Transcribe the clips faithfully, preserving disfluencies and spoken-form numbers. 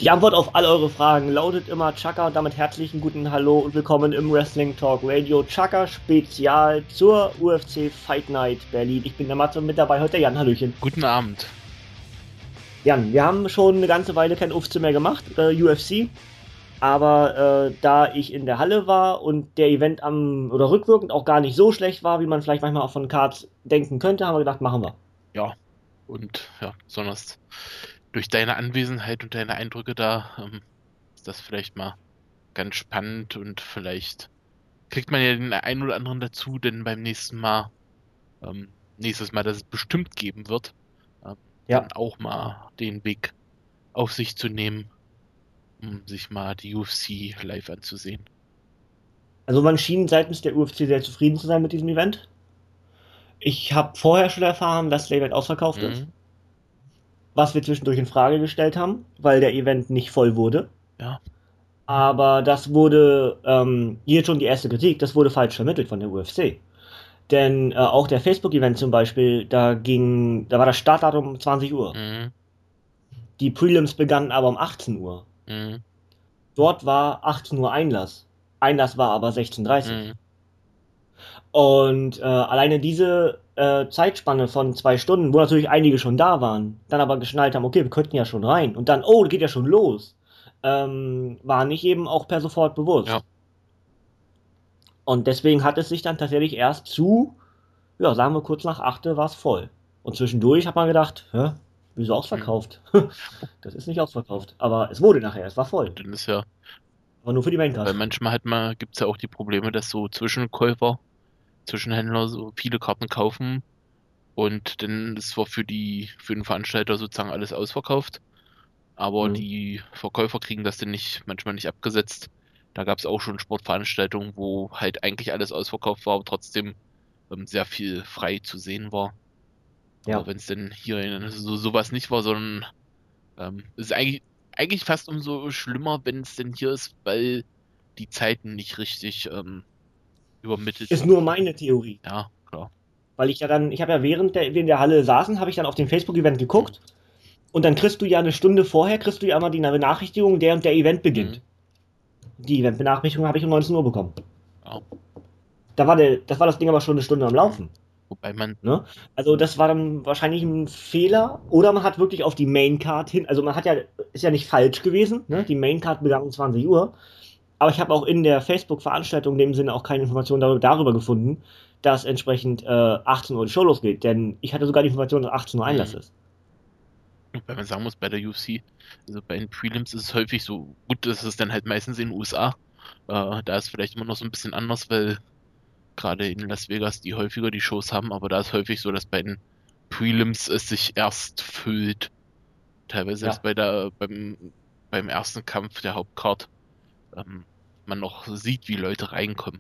Die Antwort auf all eure Fragen lautet immer Chaka und damit herzlichen guten Hallo und willkommen im Wrestling Talk Radio Chaka Spezial zur U F C Fight Night Berlin. Ich bin der Matze und mit dabei heute der Jan. Hallöchen. Guten Abend. Jan, wir haben schon eine ganze Weile kein U F C mehr gemacht, äh, U F C. Aber äh, da ich in der Halle war und der Event am oder rückwirkend auch gar nicht so schlecht war, wie man vielleicht manchmal auch von Cards denken könnte, haben wir gedacht, machen wir. Ja, und ja, besonders durch deine Anwesenheit und deine Eindrücke da ähm, ist das vielleicht mal ganz spannend und vielleicht kriegt man ja den einen oder anderen dazu, denn beim nächsten Mal, ähm, nächstes Mal, das es bestimmt geben wird, ähm, Ja. dann auch mal den Weg auf sich zu nehmen, um sich mal die U F C live anzusehen. Also man schien seitens der U F C sehr zufrieden zu sein mit diesem Event. Ich habe vorher schon erfahren, dass der Event ausverkauft Mhm. ist. Was wir zwischendurch in Frage gestellt haben, weil der Event nicht voll wurde. Ja. Aber das wurde, ähm, hier schon die erste Kritik, das wurde falsch vermittelt von der U F C. Denn äh, auch der Facebook-Event zum Beispiel, da ging, da war das Startdatum um zwanzig Uhr. Mhm. Die Prelims begannen aber um achtzehn Uhr. Mhm. Dort war achtzehn Uhr Einlass. Einlass war aber sechzehn Uhr dreißig. Mhm. Und äh, alleine diese äh, Zeitspanne von zwei Stunden, wo natürlich einige schon da waren, dann aber geschnallt haben, okay, wir könnten ja schon rein. Und dann, oh, geht ja schon los. Ähm, war nicht eben auch per sofort bewusst. Ja. Und deswegen hat es sich dann tatsächlich erst zu, ja, sagen wir kurz nach acht war es voll. Und zwischendurch hat man gedacht, hä, wieso ausverkauft? Das ist nicht ausverkauft. Aber es wurde nachher, es war voll. Dann ist ja, Aber nur für die Maincard. weil manchmal hat man, gibt es ja auch die Probleme, dass so Zwischenkäufer, Zwischenhändler so viele Karten kaufen und dann ist zwar für die, für den Veranstalter sozusagen alles ausverkauft, aber Mhm. die Verkäufer kriegen das dann nicht, manchmal nicht abgesetzt. Da gab es auch schon Sportveranstaltungen, wo halt eigentlich alles ausverkauft war, aber trotzdem ähm, sehr viel frei zu sehen war. Ja. Aber wenn es denn hier so sowas nicht war, sondern ähm, es ist eigentlich, eigentlich fast umso schlimmer, wenn es denn hier ist, weil die Zeiten nicht richtig ähm, übermittelt Ist sind. nur meine Theorie. Ja, klar. Weil ich ja dann, ich habe ja während der, wir in der Halle saßen, habe ich dann auf dem Facebook-Event geguckt. Und dann kriegst du ja eine Stunde vorher, kriegst du ja immer die Benachrichtigung, der und der Event beginnt. Mhm. Die Event-Benachrichtigung habe ich um neunzehn Uhr bekommen. Ja. Da war, der, das war das Ding aber schon eine Stunde am Laufen. Wobei man, Ne? Also das war dann wahrscheinlich ein Fehler. Oder man hat wirklich auf die Maincard hin, also man hat ja, ist ja nicht falsch gewesen, ne? Die Maincard begann um zwanzig Uhr. Aber ich habe auch in der Facebook-Veranstaltung in dem Sinne auch keine Informationen darüber, darüber gefunden, dass entsprechend äh, achtzehn Uhr die Show losgeht. Denn ich hatte sogar die Information, dass achtzehn Uhr Einlass Mhm. ist. wobei man sagen muss, bei der U F C, also bei den Prelims ist es häufig so, gut, das ist dann halt meistens in den U S A. Äh, da ist vielleicht immer noch so ein bisschen anders, weil gerade in Las Vegas die häufiger die Shows haben, aber da ist häufig so, dass bei den Prelims es sich erst füllt. Teilweise selbst Ja. bei der, beim, beim ersten Kampf der Hauptcard ähm, man noch sieht, wie Leute reinkommen.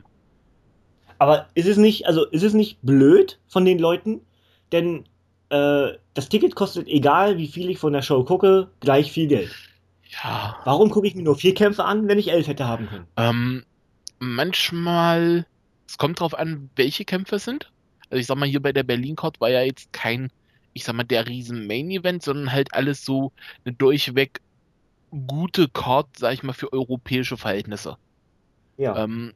Aber ist es nicht, also ist es nicht blöd von den Leuten? Denn äh, das Ticket kostet, egal wie viel ich von der Show gucke, gleich viel Geld. Ja, Warum gucke ich mir nur vier Kämpfe an, wenn ich elf hätte haben können? ähm, manchmal, es kommt drauf an, welche Kämpfe es sind. Also ich sag mal, hier bei der Berlin-Card war ja jetzt kein, ich sag mal, der riesen Main-Event, sondern halt alles so eine durchweg gute Card, sag ich mal, für europäische Verhältnisse. Ja. Ähm,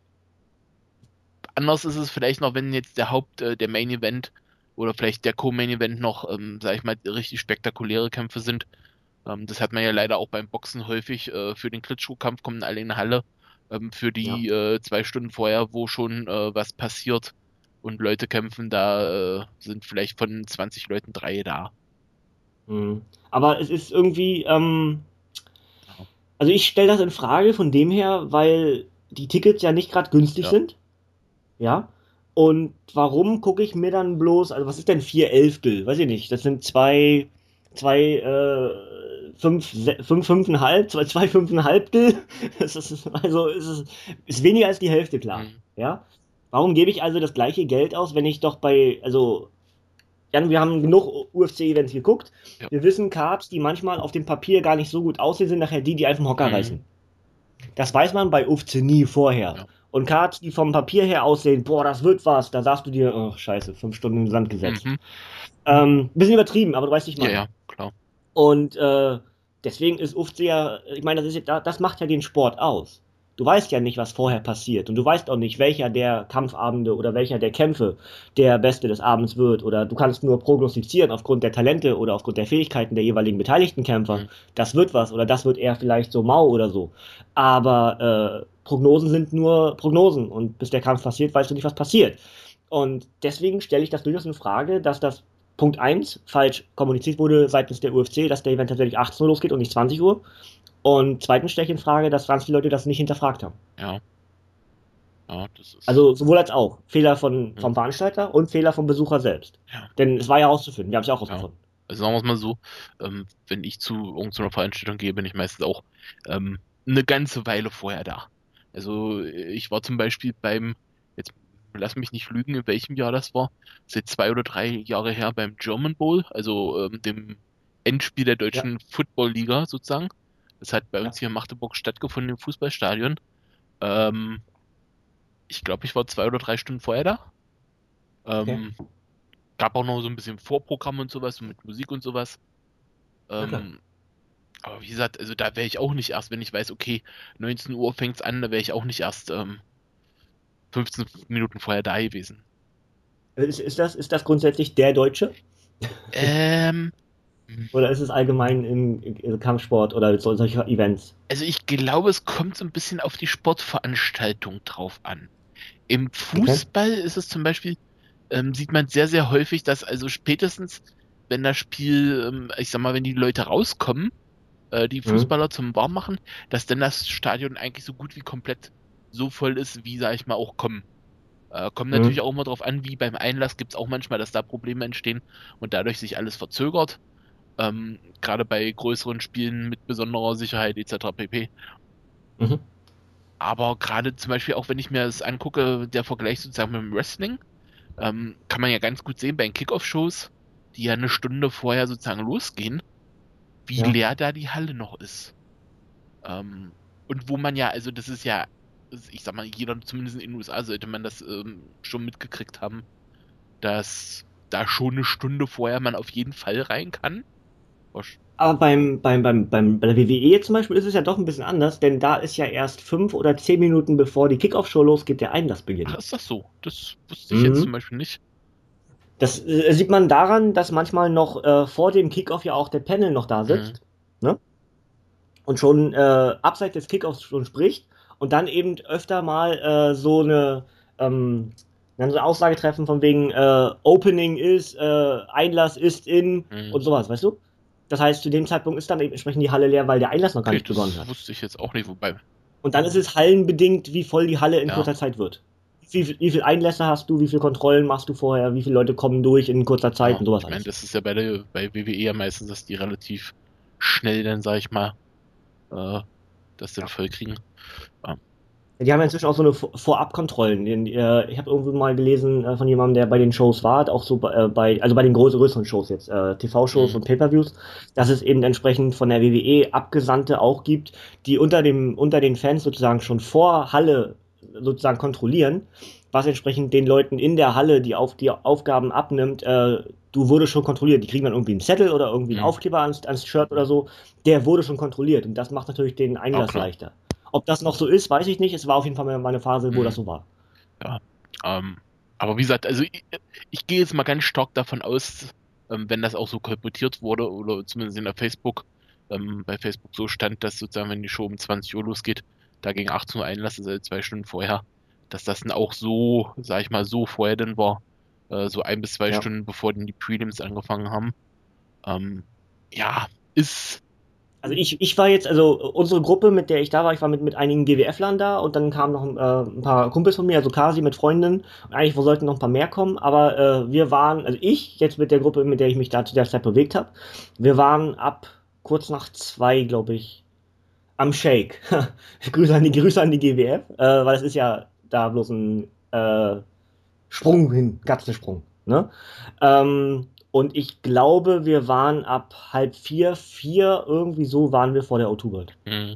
anders ist es vielleicht noch, wenn jetzt der Haupt, äh, der Main Event oder vielleicht der Co-Main Event noch, ähm, sag ich mal, richtig spektakuläre Kämpfe sind. Ähm, das hat man ja leider auch beim Boxen häufig. Äh, für den Klitschko-Kampf kommen alle in die Halle. Ähm, für die äh, zwei Stunden vorher, wo schon äh, was passiert und Leute kämpfen, da äh, sind vielleicht von zwanzig Leuten drei da. Mhm. Aber es ist irgendwie, ähm, Ja. also ich stelle das in Frage von dem her, weil die Tickets ja nicht gerade günstig Ja. sind. Ja. Und warum gucke ich mir dann bloß, also was ist denn vier Elftel? Weiß ich nicht. Das sind zwei, zwei, äh, fünf, se- fünf, fünfeinhalb, zwei, zwei, fünfeinhalbtel. Das ist, also ist es ist weniger als die Hälfte, klar. Mhm. Ja. Warum gebe ich also das gleiche Geld aus, wenn ich doch bei, also, Jan, wir haben genug U F C-Events geguckt. Ja. Wir wissen, Cards, die manchmal auf dem Papier gar nicht so gut aussehen, sind nachher die, die einfach vom Hocker Mhm. reißen. Das weiß man bei U F C nie vorher. Ja. Und Cards, die vom Papier her aussehen, boah, das wird was, da sagst du dir, oh, scheiße, fünf Stunden in den Sand gesetzt. Mhm. Ähm, bisschen übertrieben, aber du weißt, was ich Ja, meine. ja, klar. Und äh, Deswegen ist oft sehr, ich meine, das ist, das macht ja den Sport aus. Du weißt ja nicht, was vorher passiert und du weißt auch nicht, welcher der Kampfabende oder welcher der Kämpfe der beste des Abends wird oder du kannst nur prognostizieren aufgrund der Talente oder aufgrund der Fähigkeiten der jeweiligen beteiligten Kämpfer. Mhm. Das wird was oder das wird eher vielleicht so mau oder so. Aber äh, Prognosen sind nur Prognosen und bis der Kampf passiert, weißt du nicht, was passiert. Und deswegen stelle ich das durchaus in Frage, dass das Punkt eins falsch kommuniziert wurde seitens der U F C, dass der Event tatsächlich achtzehn Uhr losgeht und nicht zwanzig Uhr. Und zweitens stelle ich in Frage, dass ganz viele Leute das nicht hinterfragt haben. Ja, ja, das ist. Also sowohl als auch. Fehler von, Ja, vom Veranstalter und Fehler vom Besucher selbst. ja, Denn es war ja herauszufinden. Wir haben es ja auch ja. herausgefunden. Also sagen wir es mal so, ähm, wenn ich zu irgendeiner Veranstaltung gehe, bin ich meistens auch ähm, eine ganze Weile vorher da. Also äh, ich war zum Beispiel beim, jetzt lass mich nicht lügen, in welchem Jahr das war, seit zwei oder drei Jahre her beim German Bowl, also ähm, dem Endspiel der Ja, deutschen Football-Liga sozusagen. Das hat bei ja, uns hier in Magdeburg stattgefunden im Fußballstadion. Ähm, ich glaube, ich war zwei oder drei Stunden vorher da. okay. Ähm, Gab auch noch so ein bisschen Vorprogramm und sowas, so mit Musik und sowas. Na klar. Ähm, aber wie gesagt, also da wäre ich auch nicht erst, wenn ich weiß, okay, neunzehn Uhr fängt's an, da wäre ich auch nicht erst ähm, fünfzehn Minuten vorher da gewesen. Ist, ist, das, ist das grundsätzlich der Deutsche? Ähm, Oder ist es allgemein im, im Kampfsport oder so, solcher Events? also ich glaube, es kommt so ein bisschen auf die Sportveranstaltung drauf an. Im Okay. Fußball ist es zum Beispiel, ähm, sieht man sehr, sehr häufig, dass also spätestens, wenn das Spiel, ähm, ich sag mal, wenn die Leute rauskommen, äh, die Mhm. Fußballer zum Warmmachen, dass dann das Stadion eigentlich so gut wie komplett so voll ist, wie, sag ich mal, auch kommen. Äh, kommt natürlich Mhm. auch immer drauf an, wie beim Einlass gibt es auch manchmal, dass da Probleme entstehen und dadurch sich alles verzögert. Ähm, gerade bei größeren Spielen mit besonderer Sicherheit et cetera pp. Mhm. Aber gerade zum Beispiel auch, wenn ich mir das angucke, der Vergleich sozusagen mit dem Wrestling, ähm, kann man ja ganz gut sehen bei den Kickoff-Shows, die ja eine Stunde vorher sozusagen losgehen, wie Ja. leer da die Halle noch ist. Ähm, und wo man ja, also das ist ja, ich sag mal, jeder, zumindest in den U S A, sollte man das ähm, schon mitgekriegt haben, dass da schon eine Stunde vorher man auf jeden Fall rein kann. Wasch- Aber beim, beim, beim, beim, bei der W W E zum Beispiel ist es ja doch ein bisschen anders, denn da ist ja erst fünf oder zehn Minuten bevor die Kickoff-Show losgeht, der Einlass Ach, beginnt. ist das so? Das wusste ich jetzt zum Mhm. Beispiel nicht. Das äh, sieht man daran, dass manchmal noch äh, vor dem Kickoff ja auch der Panel noch da Mhm. sitzt, ne? Und schon äh, abseits des Kickoffs schon spricht und dann eben öfter mal äh, so eine, ähm, dann so eine Aussage treffen von wegen äh, Opening ist, äh, Einlass ist in Mhm. und sowas, weißt du? Das heißt, zu dem Zeitpunkt ist dann eben entsprechend die Halle leer, weil der Einlass noch gar Okay, nicht begonnen das hat. wusste ich jetzt auch nicht, wobei, Und dann ist es hallenbedingt, wie voll die Halle in ja, kurzer Zeit wird. Wie, viel- wie viel Einlässe hast du, wie viele Kontrollen machst du vorher, wie viele Leute kommen durch in kurzer Zeit ja. und sowas Ich meine, alles. das ist ja bei der, bei W W E ja meistens, dass die relativ schnell dann, sag ich mal, äh, das dann Ja. voll kriegen. Ja. Die haben ja inzwischen auch so eine Vor- Vorabkontrollen. Die- äh, Ich habe irgendwo mal gelesen äh, von jemandem, der bei den Shows war, auch so bei, äh, bei also bei den groß- größeren Shows jetzt, äh, T V-Shows Mhm. und Pay-per-Views, dass es eben entsprechend von der W W E Abgesandte auch gibt, die unter dem unter den Fans sozusagen schon vor Halle sozusagen kontrollieren, was entsprechend den Leuten in der Halle die auf die Aufgaben abnimmt. Äh, du wurdest schon kontrolliert. Die kriegen dann irgendwie einen Zettel oder irgendwie einen Mhm. Aufkleber ans, ans Shirt oder so. Der wurde schon kontrolliert und das macht natürlich den Ja, Einlass klar. leichter. Ob das noch so ist, weiß ich nicht. Es war auf jeden Fall mal eine Phase, wo das Mhm. so war. Ja, ähm, aber wie gesagt, also ich, ich gehe jetzt mal ganz stark davon aus, ähm, wenn das auch so kolportiert wurde oder zumindest in der Facebook, ähm, bei Facebook so stand, dass sozusagen, wenn die Show um zwanzig Uhr losgeht, da gegen achtzehn Uhr Einlass ist, also zwei Stunden vorher, dass das dann auch so, sag ich mal, so vorher dann war, äh, so ein bis zwei Ja. Stunden bevor dann die Prelims angefangen haben. Ähm, ja, ist, Also ich, ich war jetzt, also unsere Gruppe, mit der ich da war, ich war mit, mit einigen G W F-Lern da und dann kamen noch äh, ein paar Kumpels von mir, also Kasi mit Freundinnen. Und eigentlich wo sollten noch ein paar mehr kommen, aber äh, wir waren, also ich jetzt mit der Gruppe, mit der ich mich da zu der Zeit bewegt habe, wir waren ab kurz nach zwei, glaube ich, am Shake. Grüße an die, Grüße an die G W F, äh, weil es ist ja da bloß ein äh, Sprung hin, Katzensprung. Ne? Ähm, und ich glaube, wir waren ab halb vier, vier, irgendwie so waren wir vor der O zwei World. mh,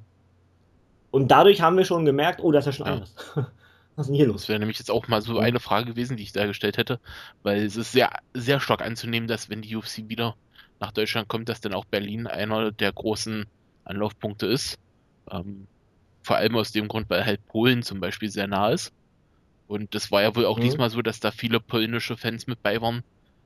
Und dadurch haben wir schon gemerkt, oh, da ist ja schon ja. Einlass. Was ist denn hier Das los? wäre nämlich jetzt auch mal so Ja. eine Frage gewesen, die ich da gestellt hätte, weil es ist sehr, sehr stark anzunehmen, dass wenn die U F C wieder nach Deutschland kommt, dass dann auch Berlin einer der großen Anlaufpunkte ist. Ähm, vor allem aus dem Grund, weil halt Polen zum Beispiel sehr nah ist. Und das war ja wohl auch Mhm. diesmal so, dass da viele polnische Fans mit bei waren.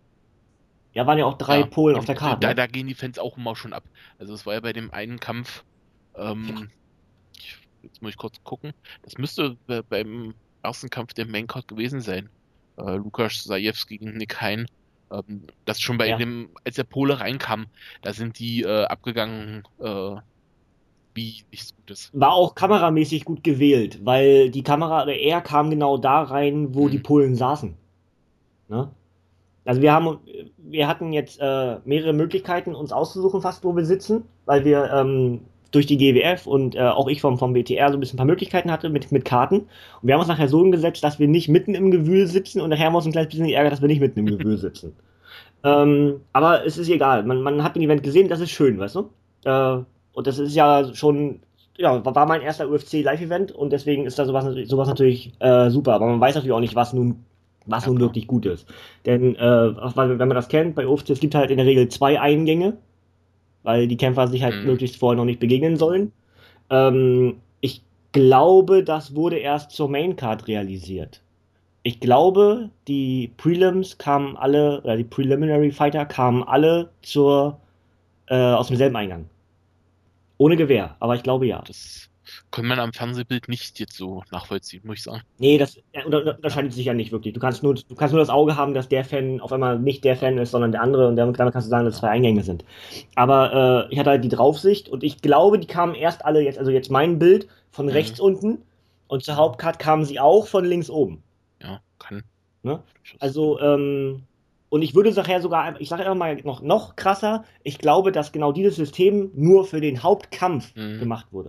Ja, waren ja auch drei Ja, Polen auf und der Karte, da, ne? da gehen die Fans auch immer schon ab. Also es war ja bei dem einen Kampf, ähm, ich, jetzt muss ich kurz gucken, das müsste bei, beim ersten Kampf der Maincard gewesen sein. Äh, Lukas Zajewski gegen Nick Hein. Ähm, das schon bei Ja. dem, als der Pole reinkam, da sind die äh, abgegangen, äh, wie nichts Gutes. War auch kameramäßig gut gewählt, weil die Kamera, oder er kam genau da rein, wo die Mhm. Polen saßen. Ne? Also wir haben, wir hatten jetzt äh, mehrere Möglichkeiten, uns auszusuchen, fast wo wir sitzen, weil wir ähm, durch die G W F und äh, auch ich vom, vom B T R so ein bisschen ein paar Möglichkeiten hatte mit, mit Karten. Und wir haben uns nachher so umgesetzt, dass wir nicht mitten im Gewühl sitzen und nachher haben wir uns ein kleines bisschen geärgert, dass wir nicht mitten im Gewühl sitzen. Ähm, aber es ist egal. Man, man hat ein Event gesehen, das ist schön, weißt du? Äh, und das ist ja schon, ja, war mein erster U F C Live-Event und deswegen ist da sowas, sowas natürlich äh, super. Aber man weiß natürlich auch nicht, was nun, was Ja, nun klar. wirklich gut ist. Denn, äh, weil, wenn man das kennt, bei U F C, es gibt halt in der Regel zwei Eingänge, weil die Kämpfer sich halt Mhm. möglichst vorher noch nicht begegnen sollen. Ähm, ich glaube, das wurde erst zur Maincard realisiert. Ich glaube, die Prelims kamen alle, oder die Preliminary Fighter kamen alle zur, äh, aus demselben Eingang. Ohne Gewehr, aber ich glaube ja. Das kann man am Fernsehbild nicht jetzt so nachvollziehen, muss ich sagen. Nee, das ja, unter- Ja, unterscheidet sich ja nicht wirklich. Du kannst nur, du kannst nur das Auge haben, dass der Fan auf einmal nicht der ja, Fan ist, sondern der andere und damit, damit kannst du sagen, dass es ja. zwei Eingänge sind. Aber äh, ich hatte halt die Draufsicht und ich glaube, die kamen erst alle jetzt, also jetzt mein Bild von Mhm. rechts unten und zur Hauptcard kamen sie auch von links oben. Ja, kann Ne? durchaus. Also, ähm, und ich würde nachher sogar, ich sage einfach mal noch, noch krasser, ich glaube, dass genau dieses System nur für den Hauptkampf Mhm. gemacht wurde.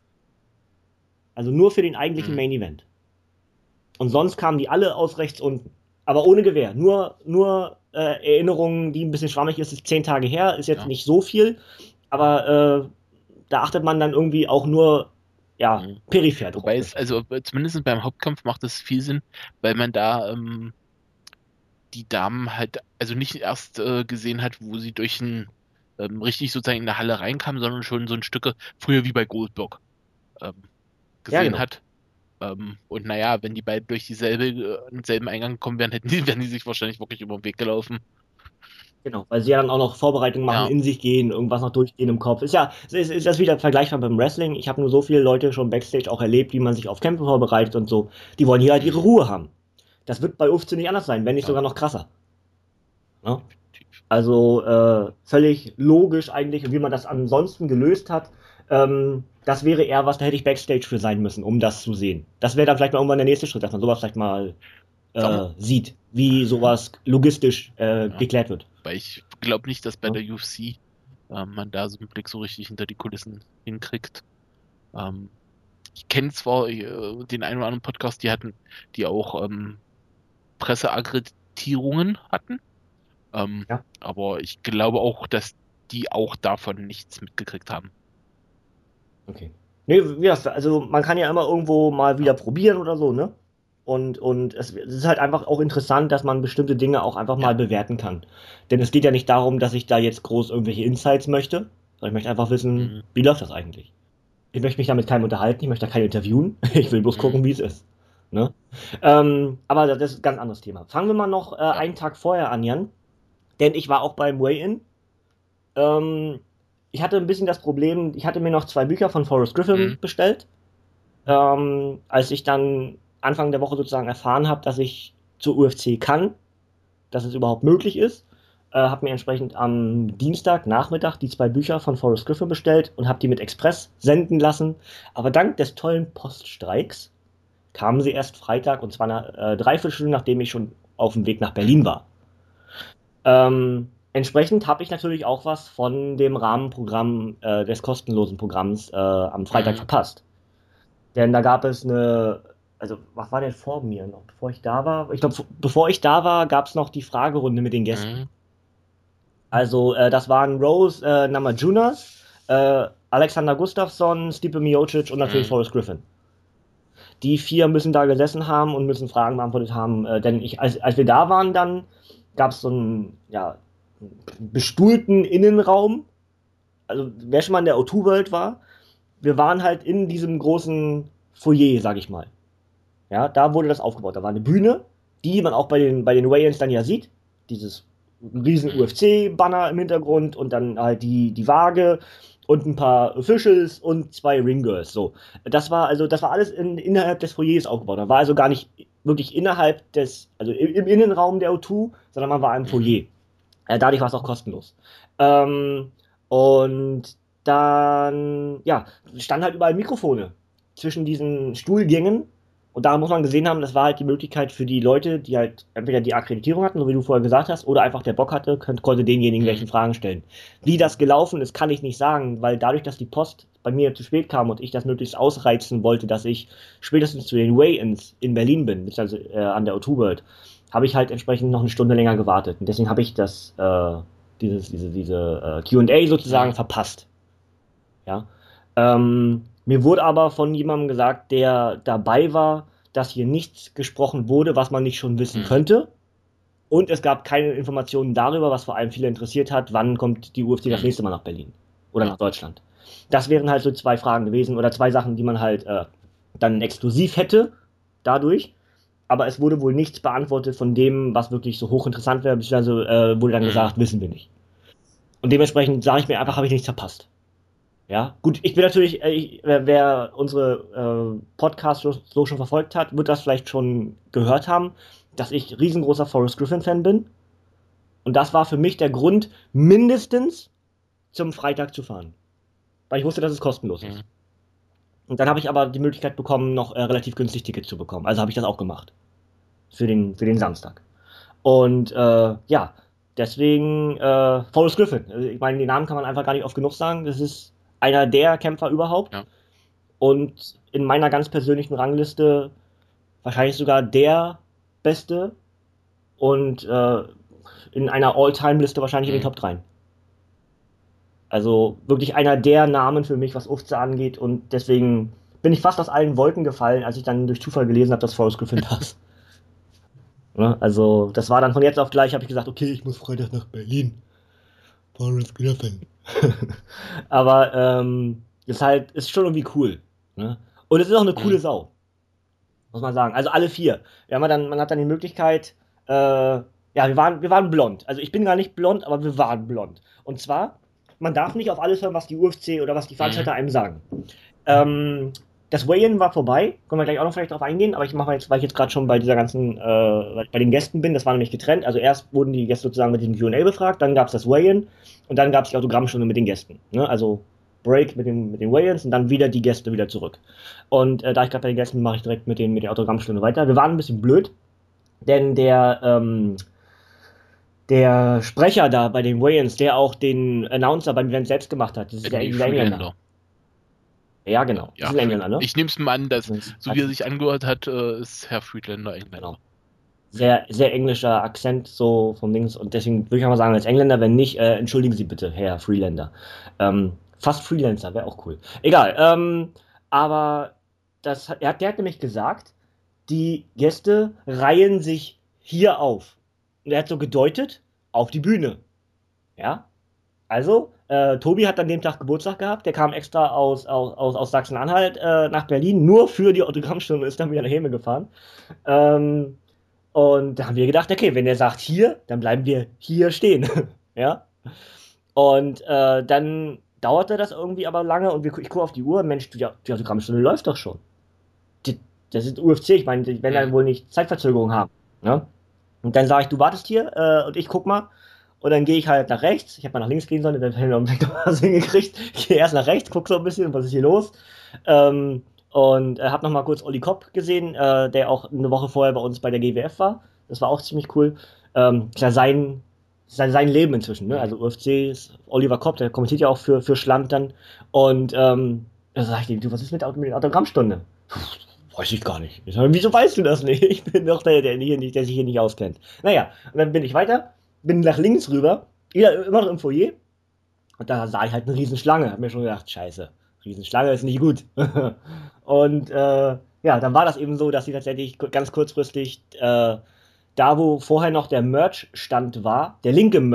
Also nur für den eigentlichen Mhm. Main Event. Und sonst kamen die alle aus rechts unten. Aber ohne Gewehr. Nur, nur äh, Erinnerungen, die ein bisschen schwammig ist, ist zehn Tage her, ist jetzt Ja. nicht so viel. Aber äh, da achtet man dann irgendwie auch nur, ja, Mhm. peripher drauf. Wobei Das es, stimmt. also äh, zumindest beim Hauptkampf macht es viel Sinn, weil man da ähm, die Damen halt, also nicht erst äh, gesehen hat, wo sie durch ein ähm, richtig sozusagen in der Halle reinkamen, sondern schon so ein Stücke früher wie bei Goldberg ähm, Ja, gesehen genau. hat. Ähm, und naja, wenn die beiden durch dieselbe, äh, denselben Eingang kommen wären, hätten die, wären die sich wahrscheinlich wirklich über den Weg gelaufen. Genau, weil sie ja dann auch noch Vorbereitungen machen, Ja. in sich gehen, irgendwas noch durchgehen im Kopf. Ist ja, ist, ist das wieder vergleichbar beim Wrestling. Ich habe nur so viele Leute schon Backstage auch erlebt, wie man sich auf Kämpfe vorbereitet und so. Die wollen hier halt ihre Mhm. Ruhe haben. Das wird bei U F C nicht anders sein, wenn nicht Ja, sogar noch krasser. Ne? definitiv. Also äh, völlig logisch eigentlich, wie man das ansonsten gelöst hat. Ähm, das wäre eher was, da hätte ich Backstage für sein müssen, um das zu sehen. Das wäre dann vielleicht mal irgendwann der nächste Schritt, dass man sowas vielleicht mal Sag mal, äh, sieht, wie sowas logistisch äh, ja. geklärt wird. Weil ich glaube nicht, dass bei Ne? der U F C ähm, man da so einen Blick so richtig hinter die Kulissen hinkriegt. Ähm, ich kenne zwar äh, den einen oder anderen Podcast, die hatten, die auch ähm, Presseakkreditierungen hatten, ähm, Ja. aber ich glaube auch, dass die auch davon nichts mitgekriegt haben. Okay. Nee, wie gesagt, also man kann ja immer irgendwo mal Ja, wieder probieren oder so, ne? Und, und es, es ist halt einfach auch interessant, dass man bestimmte Dinge auch einfach ja. mal bewerten kann. Denn es geht ja nicht darum, dass ich da jetzt groß irgendwelche Insights möchte, sondern ich möchte einfach wissen, Mhm. wie läuft das eigentlich? Ich möchte mich da mit keinem unterhalten, ich möchte da keinen interviewen, ich will bloß Mhm. gucken, wie es ist. Ne? Ähm, aber das ist ein ganz anderes Thema. Fangen wir mal noch äh, Ja. einen Tag vorher an, Jan, denn ich war auch beim Weigh-In. Ähm, ich hatte ein bisschen das Problem, ich hatte mir noch zwei Bücher von Forrest Mhm. Griffin bestellt. Ähm, als ich dann Anfang der Woche sozusagen erfahren habe, dass ich zur U F C kann, dass es überhaupt möglich ist, äh, habe mir entsprechend am Dienstagnachmittag die zwei Bücher von Forrest Griffin bestellt und habe die mit Express senden lassen. Aber dank des tollen Poststreiks kamen sie erst Freitag und zwar eine äh, Dreiviertelstunde, nachdem ich schon auf dem Weg nach Mhm. Berlin war. Ähm, entsprechend habe ich natürlich auch was von dem Rahmenprogramm äh, des kostenlosen Programms äh, am Freitag Mhm. verpasst. Denn da gab es eine, also was war denn vor mir noch, bevor ich da war? Ich glaube, bevor ich da war, gab es noch die Fragerunde mit den Gästen. Mhm. Also äh, das waren Rose äh, Namajunas, äh, Alexander Gustafsson, Stipe Miocic und natürlich Mhm. Forrest Griffin. Die vier müssen da gesessen haben und müssen Fragen beantwortet haben. Äh, denn ich, als, als wir da waren, dann gab es so ein, ja, bestuhlten Innenraum. Also wer schon mal in der O zwei World war, wir waren halt in diesem großen Foyer, sag ich mal. Ja, da wurde das aufgebaut. Da war eine Bühne, die man auch bei den, bei den Weigh-Ins dann ja sieht. Dieses riesen U F C-Banner im Hintergrund und dann halt die, die Waage und ein paar Officials und zwei Ringgirls. So. Das war also, das war alles in, innerhalb des Foyers aufgebaut. Da war also gar nicht wirklich innerhalb des, also im, im Innenraum der O zwei, sondern man war im Foyer. Äh, dadurch war es auch kostenlos. Ähm, und dann, ja, standen halt überall Mikrofone zwischen diesen Stuhlgängen. Und da muss man gesehen haben, das war halt die Möglichkeit für die Leute, die halt entweder die Akkreditierung hatten, so wie du vorher gesagt hast, oder einfach der Bock hatte, konnte, konnte denjenigen welchen Fragen stellen. Wie das gelaufen ist, kann ich nicht sagen, weil dadurch, dass die Post bei mir zu spät kam und ich das möglichst ausreizen wollte, dass ich spätestens zu den Weigh-Ins in Berlin bin, also äh, an der O zwei World, habe ich halt entsprechend noch eine Stunde länger gewartet. Und deswegen habe ich das, äh, dieses, diese, diese äh, Q and A sozusagen ja. verpasst. Ja. Ähm, mir wurde aber von jemandem gesagt, der dabei war, dass hier nichts gesprochen wurde, was man nicht schon wissen mhm. könnte. Und es gab keine Informationen darüber, was vor allem viele interessiert hat, wann kommt die U F C das nächste Mal nach Berlin oder nach Deutschland. Das wären halt so zwei Fragen gewesen oder zwei Sachen, die man halt äh, dann exklusiv hätte dadurch. Aber es wurde wohl nichts beantwortet von dem, was wirklich so hochinteressant wäre, beziehungsweise äh, wurde dann gesagt, wissen wir nicht. Und dementsprechend sage ich mir einfach, habe ich nichts verpasst. Ja, gut, ich bin natürlich, ich, wer, wer unsere äh, Podcasts so, so schon verfolgt hat, wird das vielleicht schon gehört haben, dass ich riesengroßer Forrest Griffin-Fan bin. Und das war für mich der Grund, mindestens zum Freitag zu fahren. Weil ich wusste, dass es kostenlos ist. Mhm. Und dann habe ich aber die Möglichkeit bekommen, noch äh, relativ günstig Tickets zu bekommen. Also habe ich das auch gemacht. Für den, für den Samstag. Und äh, ja, deswegen äh, Forrest Griffin. Also, ich meine, den Namen kann man einfach gar nicht oft genug sagen. Das ist einer der Kämpfer überhaupt. Ja. Und in meiner ganz persönlichen Rangliste wahrscheinlich sogar der Beste. Und äh, in einer All-Time-Liste wahrscheinlich mhm. in den Top drei. Also wirklich einer der Namen für mich, was U F C angeht. Und deswegen bin ich fast aus allen Wolken gefallen, als ich dann durch Zufall gelesen habe, dass Forrest Griffin da ist. Ja, also das war dann von jetzt auf gleich, habe ich gesagt, okay, ich muss Freitag nach Berlin. Forrest Griffin. Aber ähm, ist halt, ist schon irgendwie cool. Ne? Und es ist auch eine coole mhm. Sau. Muss man sagen. Also alle vier. Wir haben dann, man hat dann die Möglichkeit, äh, ja, wir waren, wir waren blond. Also ich bin gar nicht blond, aber wir waren blond. Und zwar, man darf nicht auf alles hören, was die U F C oder was die Veranstalter mhm. einem sagen. Ähm, das Weigh-In war vorbei, können wir gleich auch noch vielleicht drauf eingehen, aber ich mache jetzt, weil ich jetzt gerade schon bei dieser ganzen, äh, bei den Gästen bin, das war nämlich getrennt, also erst wurden die Gäste sozusagen mit diesem Q and A befragt, dann gab es das Weigh-In und dann gab es die Autogrammstunde mit den Gästen, ne? Also Break mit den, mit den Weigh-Ins und dann wieder die Gäste wieder zurück. Und äh, da ich gerade bei den Gästen bin, mache ich direkt mit, den, mit der Autogrammstunde weiter. Wir waren ein bisschen blöd, denn der, ähm, der Sprecher da bei den Weigh-Ins, der auch den Announcer beim Event selbst gemacht hat, das ist der Engländer. Ja, genau. Ja, das ist ein Engländer, ne? Ich nehme es mal an, dass, so wie er sich angehört hat, ist Herr Friedländer Engländer. Genau. Sehr, sehr englischer Akzent, so vom Dings. Und deswegen würde ich mal sagen, als Engländer, wenn nicht, äh, entschuldigen Sie bitte, Herr Friedländer. Ähm, fast Freelancer, wäre auch cool. Egal, ähm, aber das, er hat, der hat nämlich gesagt, die Gäste reihen sich hier auf. Und er hat so gedeutet, auf die Bühne. Ja? Also, äh, Tobi hat an dem Tag Geburtstag gehabt, der kam extra aus, aus, aus Sachsen-Anhalt äh, nach Berlin, nur für die Autogrammstunde, ist dann wieder nach Hause gefahren. Ähm, und da haben wir gedacht, okay, wenn er sagt hier, dann bleiben wir hier stehen. Ja? Und äh, dann dauerte das irgendwie aber lange und wir, ich gucke auf die Uhr, Mensch, die, die Autogrammstunde läuft doch schon. Die, das ist U F C, ich meine, die werden dann wohl nicht Zeitverzögerung haben. Ne? Und dann sage ich, du wartest hier äh, und ich guck mal. Und dann gehe ich halt nach rechts. Ich habe mal nach links gehen sollen, dann hätte ich noch was hingekriegt. Ich gehe erst nach rechts, guck so ein bisschen, was ist hier los. Ähm, und äh, habe noch mal kurz Olli Kopp gesehen, äh, der auch eine Woche vorher bei uns bei der G W F war. Das war auch ziemlich cool. Ähm, klar, sein, sein, sein Leben inzwischen. Ne? Also U F C ist Oliver Kopp, der kommentiert ja auch für, für Schland dann. Und ähm, da sag ich ihm, du, was ist mit der, mit der Autogrammstunde? Puh, weiß ich gar nicht. Ich sag, wieso weißt du das nicht? Ich bin doch der, der, hier nicht, der sich hier nicht auskennt. Naja, und dann bin ich weiter. Bin nach links rüber, wieder, immer noch im Foyer, und da sah ich halt eine Riesenschlange. Hab mir schon gedacht, scheiße, Riesenschlange ist nicht gut. Und äh, ja, dann war das eben so, dass sie tatsächlich ganz kurzfristig äh, da, wo vorher noch der Merch-Stand war, der linke Merch,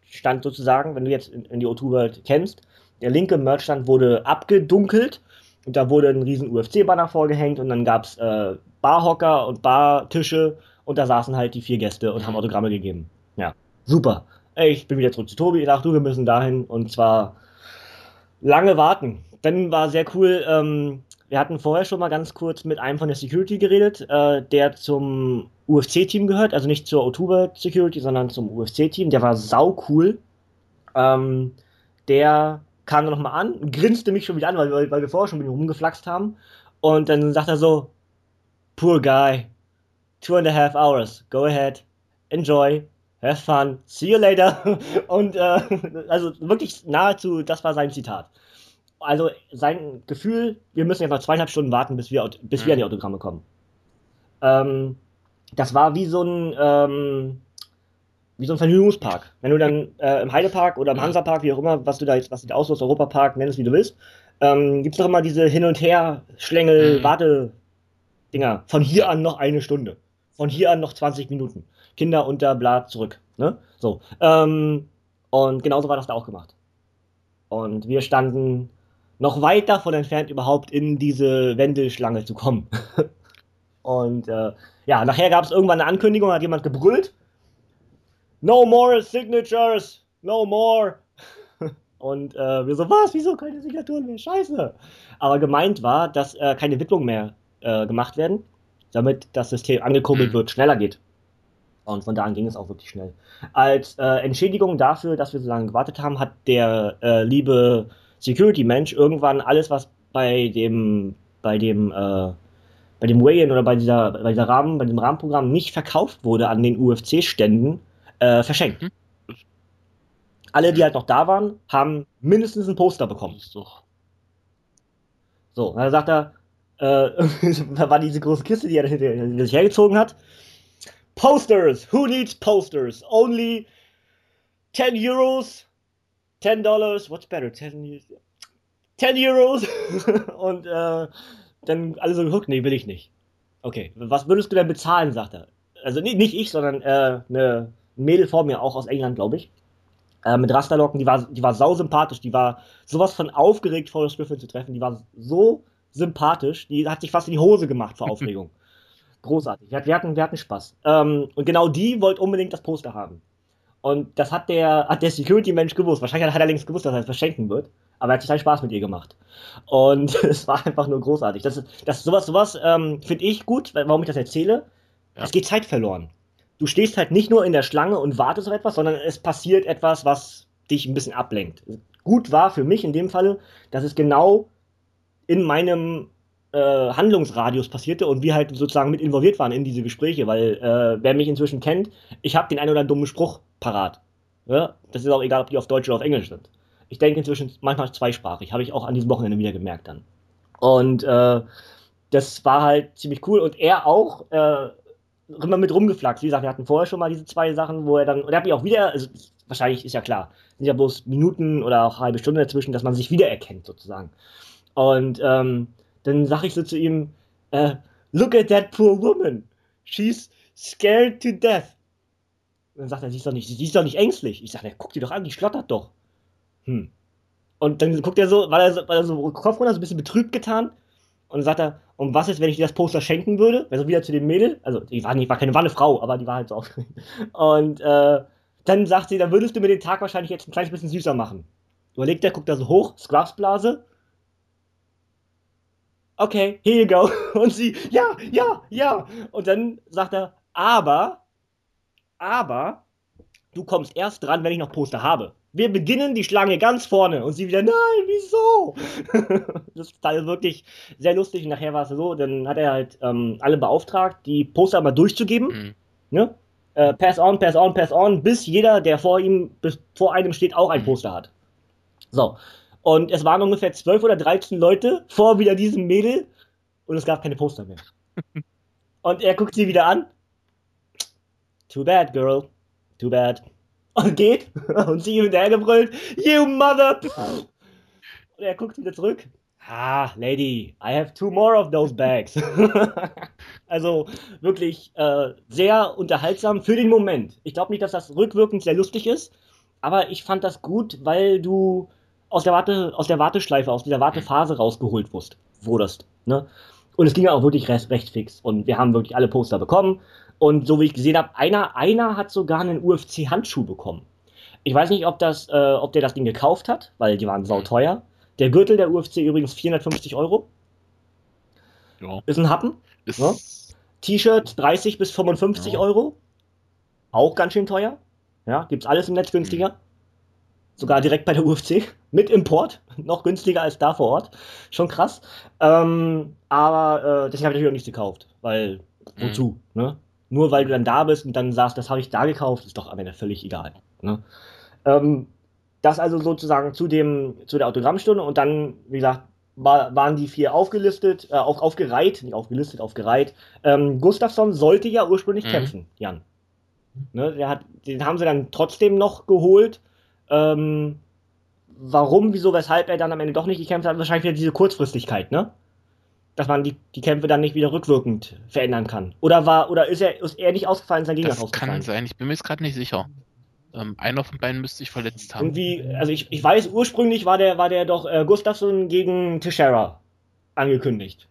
Merchstand sozusagen, wenn du jetzt in, in die O zwei World kennst, der linke Merchstand wurde abgedunkelt und da wurde ein riesen U F C-Banner vorgehängt und dann gab's äh, Barhocker und Bartische und da saßen halt die vier Gäste und haben Autogramme gegeben. Ja, super. Ich bin wieder zurück zu Tobi. Ich dachte, du, wir müssen dahin und zwar lange warten. Dann war sehr cool, ähm, wir hatten vorher schon mal ganz kurz mit einem von der Security geredet, äh, der zum U F C-Team gehört, also nicht zur O zwei World Security, sondern zum U F C-Team. Der war sau cool. Ähm, der kam dann nochmal an, grinste mich schon wieder an, weil, weil, weil wir vorher schon mit ihm rumgeflaxt haben. Und dann sagt er so, poor guy, two and a half hours, go ahead, enjoy, have fun, see you later. Und äh, also wirklich nahezu, das war sein Zitat. Also sein Gefühl, wir müssen jetzt noch zweieinhalb Stunden warten, bis wir, bis wir an die Autogramme kommen. Ähm, das war wie so ein, ähm, wie so ein Vergnügungspark. Wenn du dann äh, im Heidepark oder im Hansapark, wie auch immer, was du da jetzt, was du da aussuchst, Europapark, nenn es wie du willst, ähm, gibt's doch immer diese Hin- und Her-Schlängel-Warte-Dinger. Von hier an noch eine Stunde. Von hier an noch zwanzig Minuten. Kinder unter Bla zurück. Ne? So. Ähm, und genauso war das da auch gemacht. Und wir standen noch weit davon entfernt, überhaupt in diese Wendelschlange zu kommen. Und äh, ja, nachher gab es irgendwann eine Ankündigung, hat jemand gebrüllt. No more signatures, no more. Und äh, wir so, was, wieso keine Signaturen mehr? Scheiße. Aber gemeint war, dass äh, keine Widmungen mehr äh, gemacht werden, damit das System angekurbelt wird, schneller geht. Und von da an ging es auch wirklich schnell. Als äh, Entschädigung dafür, dass wir so lange gewartet haben, hat der äh, liebe Security-Mensch irgendwann alles, was bei dem, bei dem, äh, bei dem Weigh-In oder bei dieser, bei dieser Rahmen, bei dem Rahmenprogramm nicht verkauft wurde an den U F C-Ständen, äh, verschenkt. Mhm. Alle, die halt noch da waren, haben mindestens ein Poster bekommen. Doch. So, dann sagt er, äh, da war diese große Kiste, die er, die er sich hergezogen hat. Posters! Who needs posters? Only ten Euros, ten Dollars, what's better? ten, ten Euros. Und äh, dann alle so geguckt, nee, will ich nicht. Okay, was würdest du denn bezahlen, sagt er. Also nee, nicht ich, sondern äh, eine Mädel vor mir, auch aus England, glaube ich. Äh, mit Rasterlocken, die war, die war sau sympathisch, die war sowas von aufgeregt, Forrest Griffin zu treffen, die war so sympathisch, die hat sich fast in die Hose gemacht vor Aufregung. Großartig, wir hatten, wir hatten Spaß. Ähm, und genau die wollte unbedingt das Poster haben. Und das hat der, hat der Security-Mensch gewusst. Wahrscheinlich hat er längst gewusst, dass er es verschenken wird. Aber er hat sich halt Spaß mit ihr gemacht. Und es war einfach nur großartig. Das, das sowas, sowas ähm, finde ich gut, warum ich das erzähle. Ja. Es geht Zeit verloren. Du stehst halt nicht nur in der Schlange und wartest auf etwas, sondern es passiert etwas, was dich ein bisschen ablenkt. Gut war für mich in dem Falle, dass es genau in meinem äh, Handlungsradius passierte und wir halt sozusagen mit involviert waren in diese Gespräche, weil äh, wer mich inzwischen kennt, ich habe den einen oder anderen dummen Spruch parat. Ja? Das ist auch egal, ob die auf Deutsch oder auf Englisch sind. Ich denke inzwischen manchmal zweisprachig, habe ich auch an diesem Wochenende wieder gemerkt dann. Und äh, das war halt ziemlich cool und er auch äh, immer mit rumgeflaxt. Wie gesagt, wir hatten vorher schon mal diese zwei Sachen, wo er dann, und er hat mich auch wieder, also wahrscheinlich ist ja klar, sind ja bloß Minuten oder auch halbe Stunde dazwischen, dass man sich wiedererkennt sozusagen. Und ähm, dann sag ich so zu ihm, äh, look at that poor woman. She's scared to death. Und dann sagt er, sie ist doch nicht, sie ist doch nicht ängstlich. Ich sage, guck die doch an, die schlottert doch. Hm. Und dann guckt er so, weil er so, weil er so Kopf runter, so ein bisschen betrübt getan. Und dann sagt er, und was ist, wenn ich dir das Poster schenken würde? Also wieder zu dem Mädel. Also, die war nicht, war keine, war eine Frau, aber die war halt so aufgeregt. Und äh, dann sagt sie, dann würdest du mir den Tag wahrscheinlich jetzt ein kleines bisschen süßer machen. Überlegt er, guckt da so hoch, Scrubsblase. Okay, here you go. Und sie, ja, ja, ja. Und dann sagt er, aber, aber, du kommst erst dran, wenn ich noch Poster habe. Wir beginnen die Schlange ganz vorne. Und sie wieder, nein, wieso? Das ist halt wirklich sehr lustig. Und nachher war es so, dann hat er halt ähm, alle beauftragt, die Poster mal durchzugeben. Mhm. Ne? Äh, pass on, pass on, pass on, bis jeder, der vor ihm, bis vor einem steht, auch ein Poster hat. So. Und es waren ungefähr zwölf oder dreizehn Leute vor wieder diesem Mädel und es gab keine Poster mehr. Und er guckt sie wieder an. Too bad, girl. Too bad. Und geht und sie ihm hinterhergebrüllt. You mother... Und er guckt wieder zurück. Ah, lady, I have two more of those bags. Also wirklich äh, sehr unterhaltsam für den Moment. Ich glaube nicht, dass das rückwirkend sehr lustig ist. aber ich fand das gut, weil du aus der Warte, aus der Warteschleife, aus dieser Hm. Wartephase rausgeholt wurst, wurdest, ne? Und es ging ja auch wirklich recht, recht fix. Und wir haben wirklich alle Poster bekommen. Und so wie ich gesehen habe, einer, einer hat sogar einen U F C-Handschuh bekommen. Ich weiß nicht, ob das, äh, ob der das Ding gekauft hat, weil die waren Hm. sauteuer. Der Gürtel der U F C übrigens vierhundertfünfzig Euro. Ja. Ist ein Happen. Ne? Ist, T-Shirt dreißig bis fünfundfünfzig ja. Euro. Auch ganz schön teuer. Ja, gibt's alles im Netz Hm. günstiger. Sogar direkt bei der U F C. Mit Import. Noch günstiger als da vor Ort. Schon krass. Ähm, aber äh, deswegen habe ich natürlich auch nichts gekauft. Weil, Hm. wozu? Ne? Nur weil du dann da bist und dann sagst, das habe ich da gekauft, ist doch am Ende völlig egal. Ne? Ähm, das also sozusagen zu dem, zu der Autogrammstunde und dann, wie gesagt, war, waren die vier aufgelistet, äh, auf, aufgereiht, nicht aufgelistet, aufgereiht. Ähm, Gustafsson sollte ja ursprünglich Hm. kämpfen, Jan. Ne, der hat, den haben sie dann trotzdem noch geholt. Ähm, warum, wieso, weshalb er dann am Ende doch nicht gekämpft hat, wahrscheinlich wieder diese Kurzfristigkeit, ne? Dass man die, die Kämpfe dann nicht wieder rückwirkend verändern kann. Oder war, oder ist er, ist er nicht ausgefallen, sein Gegner ist Das kann ausgefallen? sein. Ich bin mir jetzt gerade nicht sicher. Ähm, einer von beiden müsste sich verletzt haben. Irgendwie, also ich, ich weiß, ursprünglich war der, war der doch äh, Gustafsson gegen Teixeira angekündigt.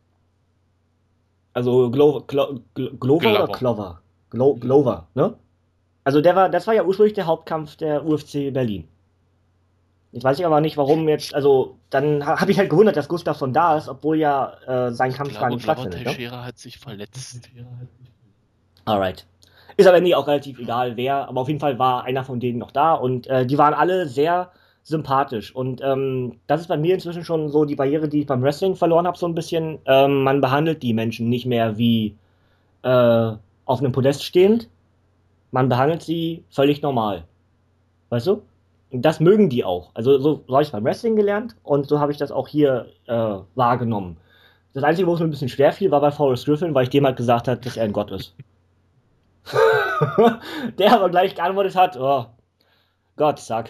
Also Glo Glo Glover oder Glover. Clover? Glo Glover, ne? Also der war, das war ja ursprünglich der Hauptkampf der U F C Berlin. Jetzt weiß ich aber nicht, warum jetzt, also dann ha habe ich halt gewundert, dass Gustafsson da ist, obwohl ja äh, sein Ich Kampf gar glaube, nicht Glover stattfindet, ne? Teixeira hat sich verletzt. Alright. Ist aber nie auch relativ egal, wer, aber auf jeden Fall war einer von denen noch da und äh, die waren alle sehr sympathisch. Und ähm, das ist bei mir inzwischen schon so die Barriere, die ich beim Wrestling verloren habe, so ein bisschen. Ähm, man behandelt die Menschen nicht mehr wie äh, auf einem Podest stehend, man behandelt sie völlig normal. Weißt du? Und das mögen die auch. Also so, so habe ich beim Wrestling gelernt und so habe ich das auch hier äh, wahrgenommen. Das Einzige, wo es mir ein bisschen schwer fiel, war bei Forrest Griffin, weil ich dem halt gesagt habe, dass er ein Gott ist. Der aber gleich geantwortet hat, oh, Gott, sag.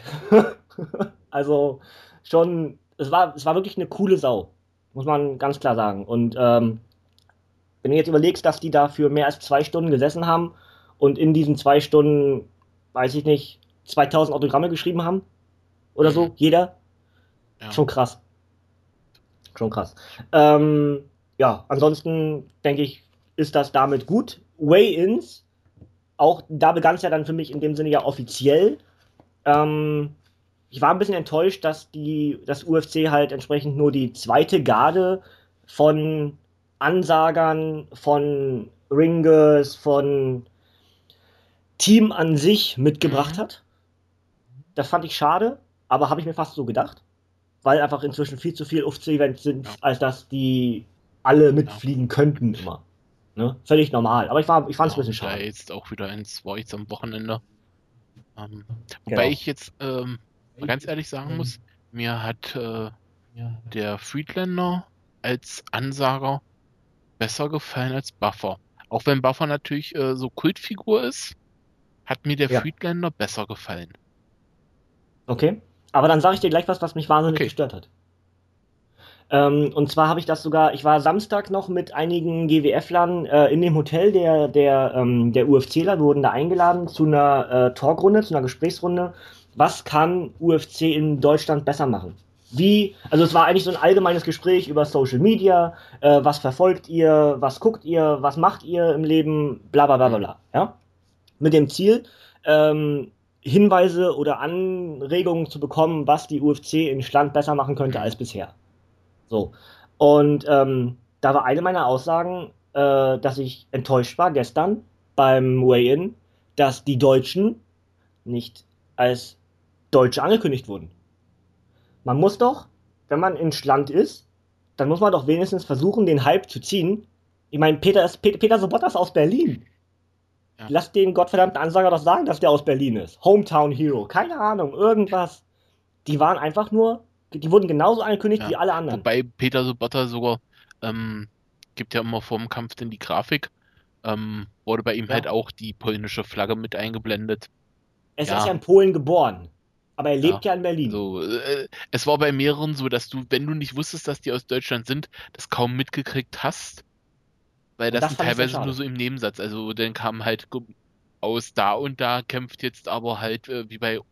Also schon, es war, es war wirklich eine coole Sau, muss man ganz klar sagen. Und ähm, wenn du jetzt überlegst, dass die da für mehr als zwei Stunden gesessen haben und in diesen zwei Stunden, weiß ich nicht, zweitausend Autogramme geschrieben haben oder Hm. so, jeder, Ja. schon krass, schon krass. Ähm, ja, ansonsten denke ich, ist das damit gut. Weigh-ins, auch da begann es ja dann für mich in dem Sinne ja offiziell. Ähm, ich war ein bisschen enttäuscht, dass die, das U F C halt entsprechend nur die zweite Garde von Ansagern, von Ringers, von Team an sich mitgebracht Hm. hat. Das fand ich schade, aber habe ich mir fast so gedacht, weil einfach inzwischen viel zu viel U F C-Events sind, Ja. als dass die alle Ja. mitfliegen könnten immer. Ne? Völlig normal. Aber ich, war, ich fand es ein Ja. bisschen Da schade. jetzt auch wieder eins war jetzt am Wochenende. Ähm, wobei Genau. ich jetzt ähm, mal ganz ehrlich sagen muss, mir hat äh, der Friedlander als Ansager besser gefallen als Buffer. Auch wenn Buffer natürlich äh, so Kultfigur ist, hat mir der Ja. Friedlander besser gefallen. Okay. Aber dann sage ich dir gleich was, was mich wahnsinnig Okay. gestört hat. Ähm, und zwar habe ich das sogar, ich war Samstag noch mit einigen GWF-Lern äh, in dem Hotel der, der, ähm, der UFCler. Wir wurden da eingeladen zu einer äh, Talkrunde, zu einer Gesprächsrunde. Was kann U F C in Deutschland besser machen? Wie, also es war eigentlich so ein allgemeines Gespräch über Social Media, äh, was verfolgt ihr, was guckt ihr, was macht ihr im Leben, bla bla bla bla Hm. bla. Ja? Mit dem Ziel, ähm, Hinweise oder Anregungen zu bekommen, was die U F C in Stand besser machen könnte Hm. als bisher. So. Und ähm, da war eine meiner Aussagen, äh, dass ich enttäuscht war gestern beim Weigh-In, dass die Deutschen nicht als Deutsche angekündigt wurden. Man muss doch, wenn man in Land ist, dann muss man doch wenigstens versuchen, den Hype zu ziehen. Ich meine, Peter, ist, Peter, Peter Sobotta ist aus Berlin. Ja. Lass den gottverdammten Ansager doch sagen, dass der aus Berlin ist. Hometown Hero. Keine Ahnung, irgendwas. Die waren einfach nur, die wurden genauso angekündigt wie Ja. alle anderen. Wobei Peter Sobotta sogar ähm, gibt ja immer vorm Kampf denn die Grafik. Ähm, wurde bei ihm halt Ja. auch die polnische Flagge mit eingeblendet. Er ist ja Ja, in Polen geboren. Aber er ja. lebt ja in Berlin. Also, äh, es war bei mehreren so, dass du, wenn du nicht wusstest, dass die aus Deutschland sind, das kaum mitgekriegt hast, weil Und das das sind fand ich sehr teilweise nur schade. so im Nebensatz. Also, dann kam halt gu- aus da und da kämpft jetzt aber halt, äh, wie bei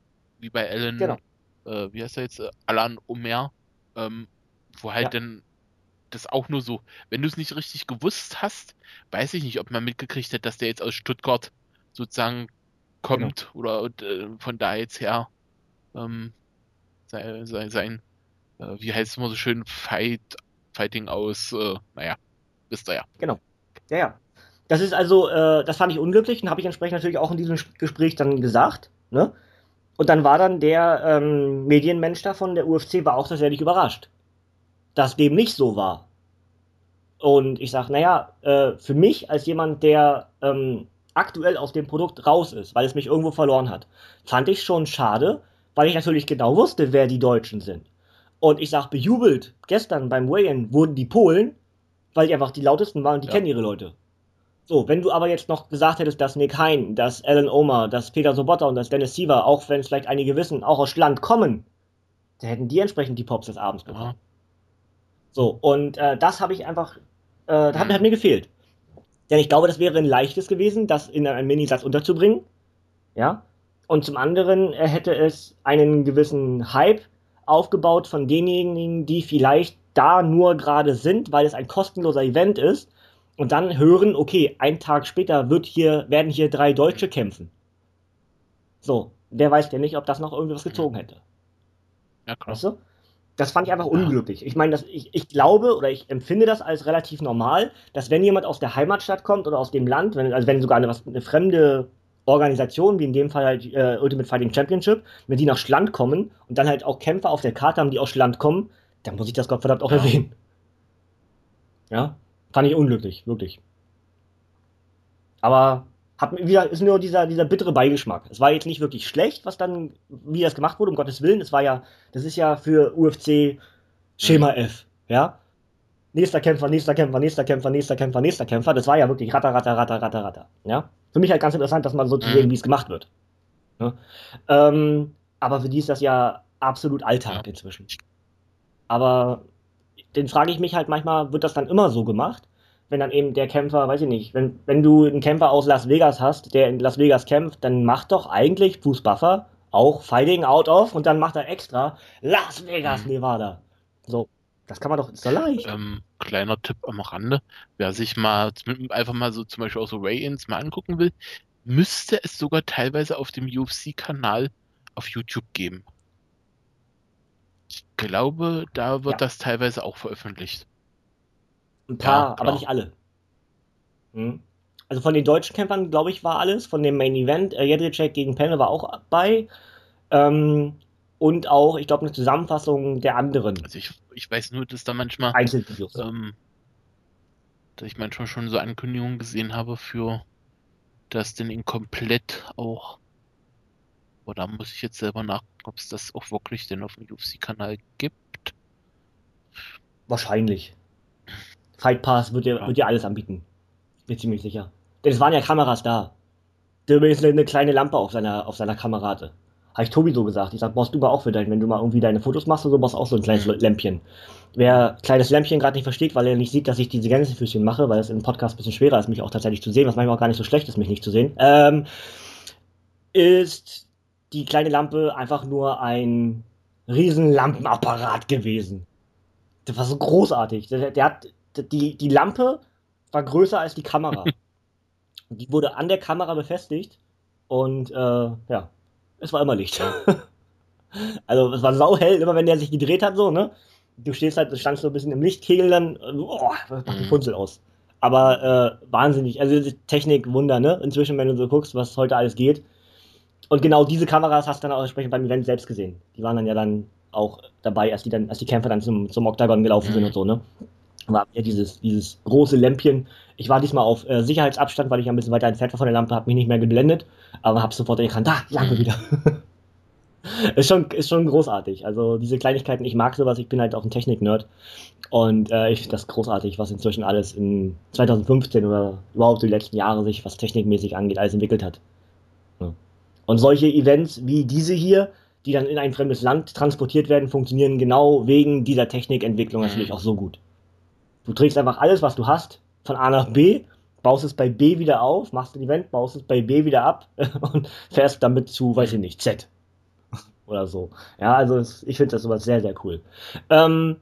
wie bei Alan, Genau. äh, wie heißt er jetzt, äh, Alan Omer, ähm, wo halt Ja. dann das auch nur so, wenn du es nicht richtig gewusst hast, weiß ich nicht, ob man mitgekriegt hat, dass der jetzt aus Stuttgart sozusagen Genau. kommt oder und, äh, von da jetzt her ähm, sein, sein, sein äh, wie heißt es immer so schön, Fight, Fighting aus, äh, naja, wisst ihr ja. Genau. Ja, ja. Das ist also, äh, das fand ich unglücklich und habe ich entsprechend natürlich auch in diesem Gespräch dann gesagt. Ne? Und dann war dann der ähm, Medienmensch da von der U F C, war auch tatsächlich überrascht, dass dem nicht so war. Und ich sage, naja, äh, für mich als jemand, der ähm, aktuell aus dem Produkt raus ist, weil es mich irgendwo verloren hat, fand ich schon schade, weil ich natürlich genau wusste, wer die Deutschen sind. Und ich sage, bejubelt, gestern beim Weigh-In wurden die Polen, weil die einfach die lautesten waren und die Ja. kennen ihre Leute. So, wenn du aber jetzt noch gesagt hättest, dass Nick Hein, dass Alan Omer, dass Peter Sobotta und dass Dennis Siever, auch wenn es vielleicht einige wissen, auch aus Land kommen, dann hätten die entsprechend die Pops des Abends bekommen. Ja. So, und äh, das habe ich einfach, äh, das hat, Mhm. hat mir gefehlt. Denn ich glaube, das wäre ein leichtes gewesen, das in einem Minisatz unterzubringen. Ja. Und zum anderen äh, hätte es einen gewissen Hype aufgebaut von denjenigen, die vielleicht da nur gerade sind, weil es ein kostenloser Event ist. Und dann hören, okay, einen Tag später wird hier, werden hier drei Deutsche kämpfen. So, der weiß ja nicht, ob das noch irgendwas gezogen hätte. Ja, klar. Weißt du? Das fand ich einfach Ja. unglücklich. Ich meine, das, ich, ich glaube oder ich empfinde das als relativ normal, dass wenn jemand aus der Heimatstadt kommt oder aus dem Land, wenn, also wenn sogar eine, was, eine fremde Organisation, wie in dem Fall halt äh, Ultimate Fighting Championship, wenn die nach Schland kommen und dann halt auch Kämpfer auf der Karte haben, die aus Schland kommen, dann muss ich das Gottverdammt auch Ja. erwähnen. Ja, fand ich unglücklich, wirklich. Aber hat, wieder, ist nur dieser, dieser bittere Beigeschmack. Es war jetzt nicht wirklich schlecht, was dann, wie das gemacht wurde, um Gottes Willen. Es war ja, das ist ja für U F C Schema Mhm. F, ja. Nächster Kämpfer, nächster Kämpfer, nächster Kämpfer, nächster Kämpfer, nächster Kämpfer. Das war ja wirklich ratter, ratter, ratter, ratter, ratter. Ja? Für mich halt ganz interessant, das mal so zu Mhm. sehen, wie es gemacht wird. Ja? Ähm, aber für die ist das ja absolut Alltag Ja. inzwischen. Aber den frage ich mich halt manchmal, wird das dann immer so gemacht? Wenn dann eben der Kämpfer, weiß ich nicht, wenn, wenn du einen Kämpfer aus Las Vegas hast, der in Las Vegas kämpft, dann macht doch eigentlich Bruce Buffer auch Fighting Out of und dann macht er extra Las Vegas, Mhm. Nevada. So, das kann man doch, ist doch leicht. Ähm, kleiner Tipp am Rande, wer sich mal zum- einfach mal so zum Beispiel auch so Weigh-ins mal angucken will, müsste es sogar teilweise auf dem U F C-Kanal auf YouTube geben. Ich glaube, da wird Ja, das teilweise auch veröffentlicht. ein Ja, paar, aber klar. nicht alle. Hm. Also von den deutschen Kämpfern, glaube ich, war alles. Von dem Main Event, äh, Jedrzejczyk gegen Penne war auch bei. Ähm, und auch, ich glaube, eine Zusammenfassung der anderen Also ich, ich weiß nur, dass da manchmal, Einzelvideos. ähm, dass ich manchmal schon so Ankündigungen gesehen habe für das denn in komplett auch, oder muss ich jetzt selber nachgucken, ob es das auch wirklich denn auf dem U F C-Kanal gibt. Wahrscheinlich. Fight Pass wird dir, Ja. wird dir alles anbieten. Bin ziemlich sicher. Denn es waren ja Kameras da. Der übrigens eine, eine kleine Lampe auf seiner, auf seiner Kamera hatte. Habe ich Tobi so gesagt. Ich sag, brauchst du mal auch für dein, wenn du mal irgendwie deine Fotos machst oder so, brauchst du auch so ein kleines Hm. Lämpchen. Wer kleines Lämpchen gerade nicht versteht, weil er nicht sieht, dass ich diese Gänsefüßchen mache, weil es im Podcast ein bisschen schwerer ist, mich auch tatsächlich zu sehen, was manchmal auch gar nicht so schlecht ist, mich nicht zu sehen, ähm, ist die kleine Lampe einfach nur ein riesen Lampenapparat gewesen. Das war so großartig. Der, der hat, die, die Lampe war größer als die Kamera. Und die wurde an der Kamera befestigt und äh, ja, es war immer Licht. Also es war sauhell, immer wenn der sich gedreht hat, so, ne? Du stehst halt, du standst so ein bisschen im Lichtkegel, dann, äh, oh, das macht die Hm. Funzel aus. Aber äh, wahnsinnig, also die Technik, Wunder, ne? Inzwischen, wenn du so guckst, was heute alles geht. Und genau diese Kameras hast du dann auch entsprechend beim Event selbst gesehen. Die waren dann ja dann auch dabei, als die dann, als die Kämpfer dann zum, zum Octagon gelaufen sind Hm. und so, ne? War ja dieses, dieses große Lämpchen. Ich war diesmal auf äh, Sicherheitsabstand, weil ich ein bisschen weiter entfernt war von der Lampe, habe mich nicht mehr geblendet, aber habe sofort erkannt, da, die Lampe Hm. wieder. ist, schon, ist schon großartig. Also diese Kleinigkeiten, ich mag sowas, ich bin halt auch ein Technik-Nerd. Und äh, ich finde das großartig, was inzwischen alles in zwanzig fünfzehn oder überhaupt die letzten Jahre sich, was technikmäßig angeht, alles entwickelt hat. Ja. Und solche Events wie diese hier, die dann in ein fremdes Land transportiert werden, funktionieren genau wegen dieser Technikentwicklung natürlich Hm. auch so gut. Du trägst einfach alles, was du hast, von A nach B, baust es bei B wieder auf, machst ein Event, baust es bei B wieder ab und fährst damit zu, weiß ich Hm. nicht, Z. oder so. Ja, also es, ich finde das sowas sehr, sehr cool. Ähm,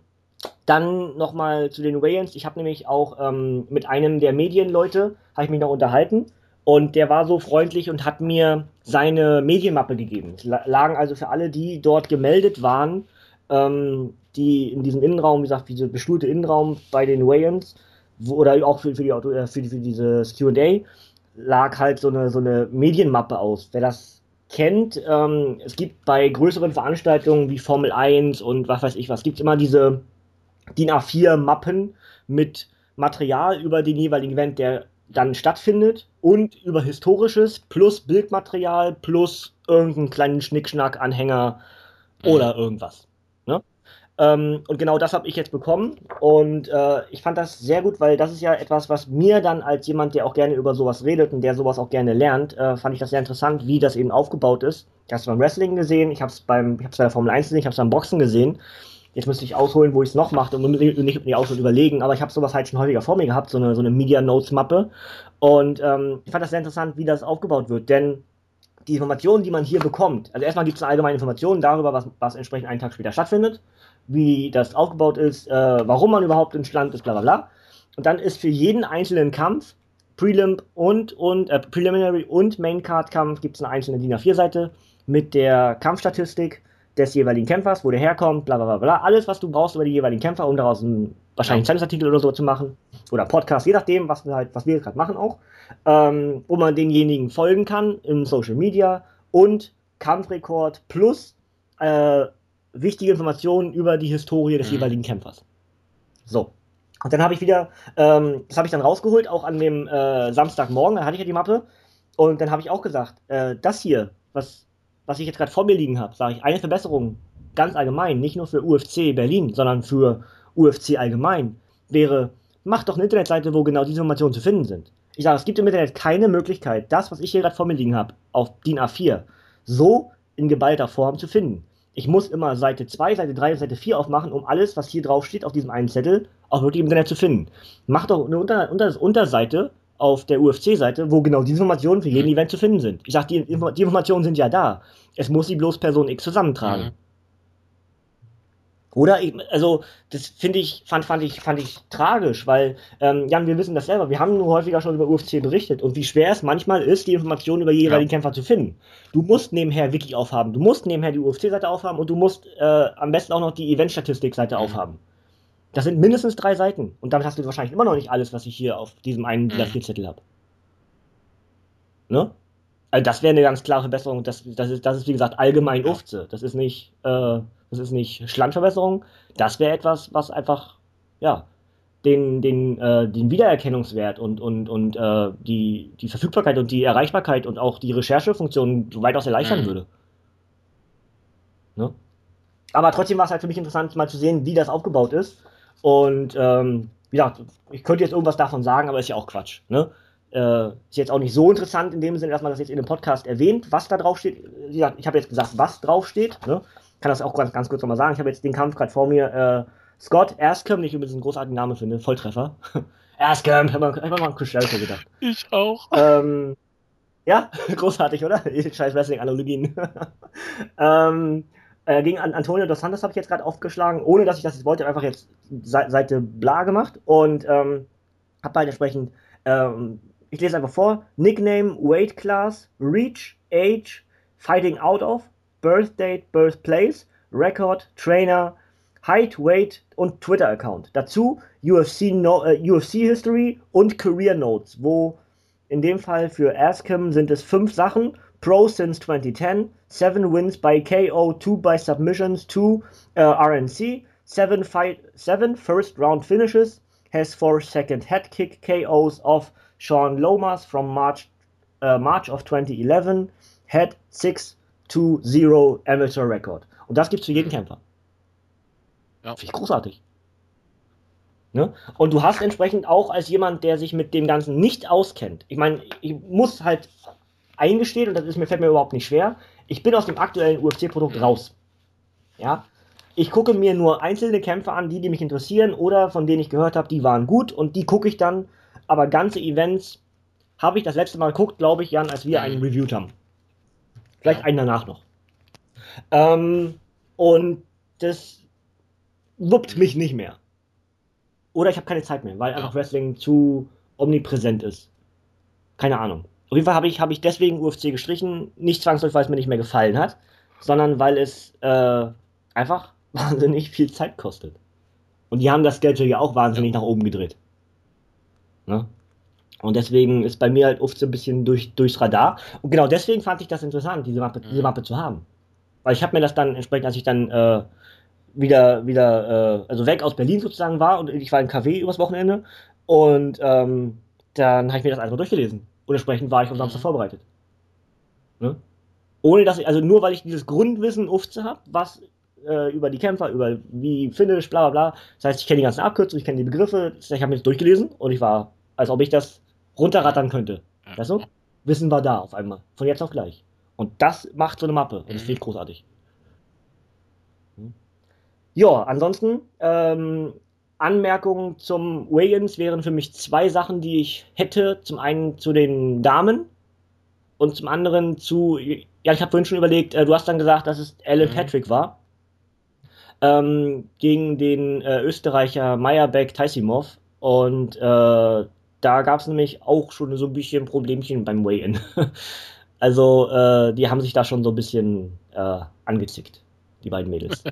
Dann nochmal zu den Wayans. Ich habe nämlich auch ähm, mit einem der Medienleute, habe ich mich noch unterhalten und der war so freundlich und hat mir seine Medienmappe gegeben. Es lagen also für alle, die dort gemeldet waren, ähm, die in diesem Innenraum, wie gesagt, diese bestuhlte Innenraum bei den Wayans, wo, oder auch für, für, die Auto, äh, für, die, für dieses Q und A, lag halt so eine, so eine Medienmappe aus. Wer das kennt, ähm, es gibt bei größeren Veranstaltungen wie Formel eins und was weiß ich was, gibt es immer diese D I N A vier Mappen mit Material über den jeweiligen Event, der dann stattfindet und über Historisches plus Bildmaterial plus irgendeinen kleinen Schnickschnack, Anhänger Mhm. oder irgendwas. Ne? Ähm, und genau das habe ich jetzt bekommen und äh, ich fand das sehr gut, weil das ist ja etwas, was mir dann als jemand, der auch gerne über sowas redet und der sowas auch gerne lernt, äh, fand ich das sehr interessant, wie das eben aufgebaut ist. Ich habe es beim Wrestling gesehen, ich habe es beim, ich habe es bei der Formel eins gesehen, ich habe es beim Boxen gesehen. Jetzt müsste ich ausholen, wo ich es noch mache und nicht, nicht, nicht ausholen überlegen, aber ich habe sowas halt schon häufiger vor mir gehabt, so eine, so eine Media Notes Mappe. Und ähm, ich fand das sehr interessant, wie das aufgebaut wird, denn die Informationen, die man hier bekommt, also erstmal gibt es eine allgemeine Information darüber, was, was entsprechend einen Tag später stattfindet, wie das aufgebaut ist, äh, warum man überhaupt in Stand ist, bla bla bla. Und dann ist für jeden einzelnen Kampf, Prelim und, und äh, Preliminary und Main Card Kampf, gibt es eine einzelne D I N A vier Seite mit der Kampfstatistik des jeweiligen Kämpfers, wo der herkommt, bla bla bla bla. Alles, was du brauchst über die jeweiligen Kämpfer, um daraus einen wahrscheinlich einen Ja. Zeitungsartikel oder so zu machen. Oder Podcast, je nachdem, was wir halt, was wir gerade machen auch. Ähm, wo man denjenigen folgen kann im Social Media und Kampfrekord plus äh, wichtige Informationen über die Historie des Mhm. jeweiligen Kämpfers. So. Und dann habe ich wieder, ähm, das habe ich dann rausgeholt, auch an dem äh, Samstagmorgen, da hatte ich ja die Mappe. Und dann habe ich auch gesagt, äh, das hier, was, was ich jetzt gerade vor mir liegen habe, sage ich, eine Verbesserung ganz allgemein, nicht nur für U F C Berlin, sondern für U F C allgemein, wäre, mach doch eine Internetseite, wo genau diese Informationen zu finden sind. Ich sage, es gibt im Internet keine Möglichkeit, das, was ich hier gerade vor mir liegen habe, auf D I N A vier, so in geballter Form zu finden. Ich muss immer Seite zwei, Seite drei, Seite vier aufmachen, um alles, was hier drauf steht, auf diesem einen Zettel, auch wirklich im Internet zu finden. Mach doch eine Unter Unter Unterseite auf der U F C-Seite, wo genau diese Informationen für jeden Mhm. Event zu finden sind. Ich sag, die, Info die Informationen sind ja da. Es muss sie bloß Person X zusammentragen. Mhm. Oder, ich, also, das finde ich, fand, fand ich, fand ich tragisch, weil, ähm, Jan, wir wissen das selber, wir haben nur häufiger schon über U F C berichtet und wie schwer es manchmal ist, die Informationen über die Ja. jeweiligen Kämpfer zu finden. Du musst nebenher Wiki aufhaben, du musst nebenher die U F C-Seite aufhaben und du musst äh, am besten auch noch die Event-Statistik-Seite Mhm. aufhaben. Das sind mindestens drei Seiten und damit hast du wahrscheinlich immer noch nicht alles, was ich hier auf diesem einen D I N A Mhm. vier Zettel habe. Ne? Also das wäre eine ganz klare Verbesserung. Das, das, ist, das ist, wie gesagt, allgemein Ja. Ufze. Das ist nicht, äh, das ist nicht Schlandverbesserung. Das wäre etwas, was einfach, ja, den, den, äh, den Wiedererkennungswert und, und, und äh, die, die Verfügbarkeit und die Erreichbarkeit und auch die Recherchefunktion weitaus erleichtern Mhm. würde. Ne? Aber trotzdem war es halt für mich interessant, mal zu sehen, wie das aufgebaut ist. Und ähm, wie gesagt, ich könnte jetzt irgendwas davon sagen, aber ist ja auch Quatsch. Ne? Äh, ist jetzt auch nicht so interessant in dem Sinne, dass man das jetzt in dem Podcast erwähnt, was da drauf steht. Wie gesagt, ich habe jetzt gesagt, was drauf steht. Ne? Kann das auch ganz, ganz kurz nochmal sagen. Ich habe jetzt den Kampf gerade vor mir. Äh, Scott Erscombe, den ich übrigens einen großartigen Namen finde, Volltreffer. Erscombe, ich habe mal, hab mal an Chris Jericho gedacht. Ich auch. Ähm, ja, großartig, oder? Scheiß Wrestling-Analogien. ähm, äh, gegen An Antonio dos Santos habe ich jetzt gerade aufgeschlagen, ohne dass ich das jetzt wollte, einfach jetzt Se Seite bla gemacht und ähm, habe halt entsprechend, ähm, ich lese einfach vor, Nickname, Weight Class, Reach, Age, Fighting Out of, Birth Date, Birthplace, Record, Trainer, Height, Weight und Twitter-Account. Dazu U F C, no äh, U F C History und Career Notes, wo in dem Fall für Ascom sind es fünf Sachen. Pro since twenty ten, seven wins by K O, two by submissions, two uh, R N C, seven, fight, seven first round finishes, has four second head kick K Os of Sean Lomas from March, uh, March of twenty eleven, had six to zero amateur record. Und das gibt's für jeden Mhm. Kämpfer. Ja. Finde ich großartig. Ne? Und du hast entsprechend auch als jemand, der sich mit dem Ganzen nicht auskennt, ich meine, ich muss halt eingestehen, und das ist mir, fällt mir überhaupt nicht schwer, ich bin aus dem aktuellen U F C-Produkt Mhm. raus. Ja? Ich gucke mir nur einzelne Kämpfe an, die, die mich interessieren oder von denen ich gehört habe, die waren gut und die gucke ich dann, aber ganze Events habe ich das letzte Mal geguckt, glaube ich, Jan, als wir einen Mhm. reviewed haben. Vielleicht Ja. einen danach noch. Ähm, und das wuppt mich nicht mehr. Oder ich habe keine Zeit mehr, weil einfach Ja. Wrestling zu omnipräsent ist. Keine Ahnung. Auf jeden Fall habe ich, hab ich deswegen U F C gestrichen, nicht zwangsläufig, weil es mir nicht mehr gefallen hat, sondern weil es äh, einfach wahnsinnig viel Zeit kostet. Und die haben das Schedule ja auch Ja. wahnsinnig nach oben gedreht. Ne? Und deswegen ist bei mir halt oft so ein bisschen durch, durchs Radar. Und genau deswegen fand ich das interessant, diese Mappe, diese Mhm. Mappe zu haben. Weil ich habe mir das dann entsprechend, als ich dann äh, wieder, wieder, äh, also weg aus Berlin sozusagen war und ich war in K W übers Wochenende und ähm, dann habe ich mir das einfach durchgelesen. Und entsprechend war ich am Samstag Mhm. vorbereitet. Ne? Ohne dass ich, also nur weil ich dieses Grundwissen Ufze habe, was äh, über die Kämpfer, über wie Finish, bla bla bla. Das heißt, ich kenne die ganzen Abkürzungen, ich kenne die Begriffe, ich habe mir das durchgelesen und ich war, als ob ich das Mhm. runterrattern könnte. Ja. Weißt du? Wissen war da auf einmal. Von jetzt auf gleich. Und das macht so eine Mappe. Und das finde Mhm. ich großartig. Hm. Ja, ansonsten, ähm, Anmerkungen zum Weigh-ins wären für mich zwei Sachen, die ich hätte. Zum einen zu den Damen und zum anderen zu, ja, ich habe vorhin schon überlegt, äh, du hast dann gesagt, dass es Alan Mhm. Patrick war, ähm, gegen den äh, Österreicher Meyerbeck Taisimov. Und äh, da gab es nämlich auch schon so ein bisschen Problemchen beim Weigh-in. Also, äh, die haben sich da schon so ein bisschen äh, angezickt, die beiden Mädels.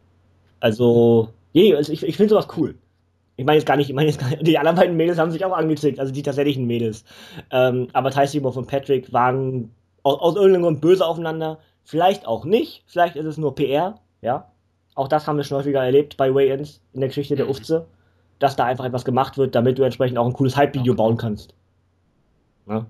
Also, nee, also ich, ich finde sowas Ja. cool. Ich meine jetzt gar nicht, ich meine jetzt gar nicht, die anderen beiden Mädels haben sich auch angezickt, also die tatsächlichen Mädels. Ähm, aber Taisimov und Patrick waren aus, aus irgendeinem Grund böse aufeinander. Vielleicht auch nicht, vielleicht ist es nur P R, ja. Auch das haben wir schon häufiger erlebt bei Weigh-Ins in der Geschichte der Mhm. U F C, dass da einfach etwas gemacht wird, damit du entsprechend auch ein cooles Ja, Hype-Video bauen genau. kannst. Ne?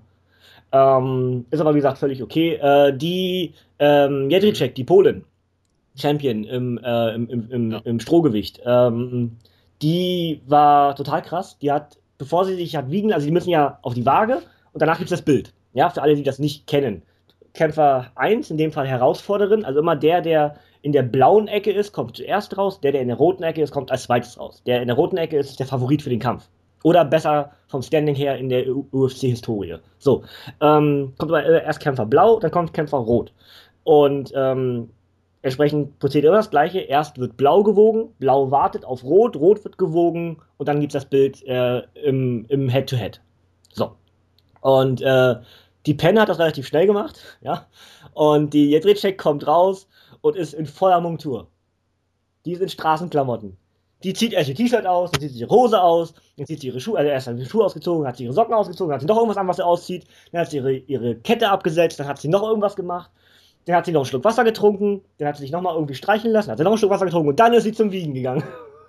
Ähm, ist aber wie gesagt völlig okay. Äh, die ähm, Mhm. Jedrzejczyk, die Polin, Champion im, äh, im, im, im, Ja. im Strohgewicht. Ähm, die war total krass. Die hat, bevor sie sich hat wiegen, also die müssen ja auf die Waage und danach gibt es das Bild. Ja, für alle, die das nicht kennen. Kämpfer eins, in dem Fall Herausforderin, also immer der, der in der blauen Ecke ist, kommt zuerst raus, der, der in der roten Ecke ist, kommt als zweites raus. Der in der roten Ecke ist, ist der Favorit für den Kampf. Oder besser vom Standing her in der U F C-Historie. So, ähm, kommt aber erst Kämpfer blau, dann kommt Kämpfer rot. Und ähm, entsprechend passiert immer das Gleiche. Erst wird blau gewogen, blau wartet auf rot, rot wird gewogen und dann gibt es das Bild äh, im, im Head-to-Head. So. Und äh, die Penn hat das relativ schnell gemacht, ja. Und die Jedrzejczyk kommt raus und ist in voller Montur. Die ist in Straßenklamotten. Die zieht erst ihr T-Shirt aus, dann zieht sie ihre Hose aus, dann zieht sie ihre Schuhe, also erst hat sie die Schuhe ausgezogen, hat sie ihre Socken ausgezogen, dann hat sie noch irgendwas an, was sie auszieht, dann hat sie ihre, ihre Kette abgesetzt, dann hat sie noch irgendwas gemacht, dann hat sie noch einen Schluck Wasser getrunken, dann hat sie sich nochmal irgendwie streicheln lassen, dann hat sie noch einen Schluck Wasser getrunken und dann ist sie zum Wiegen gegangen.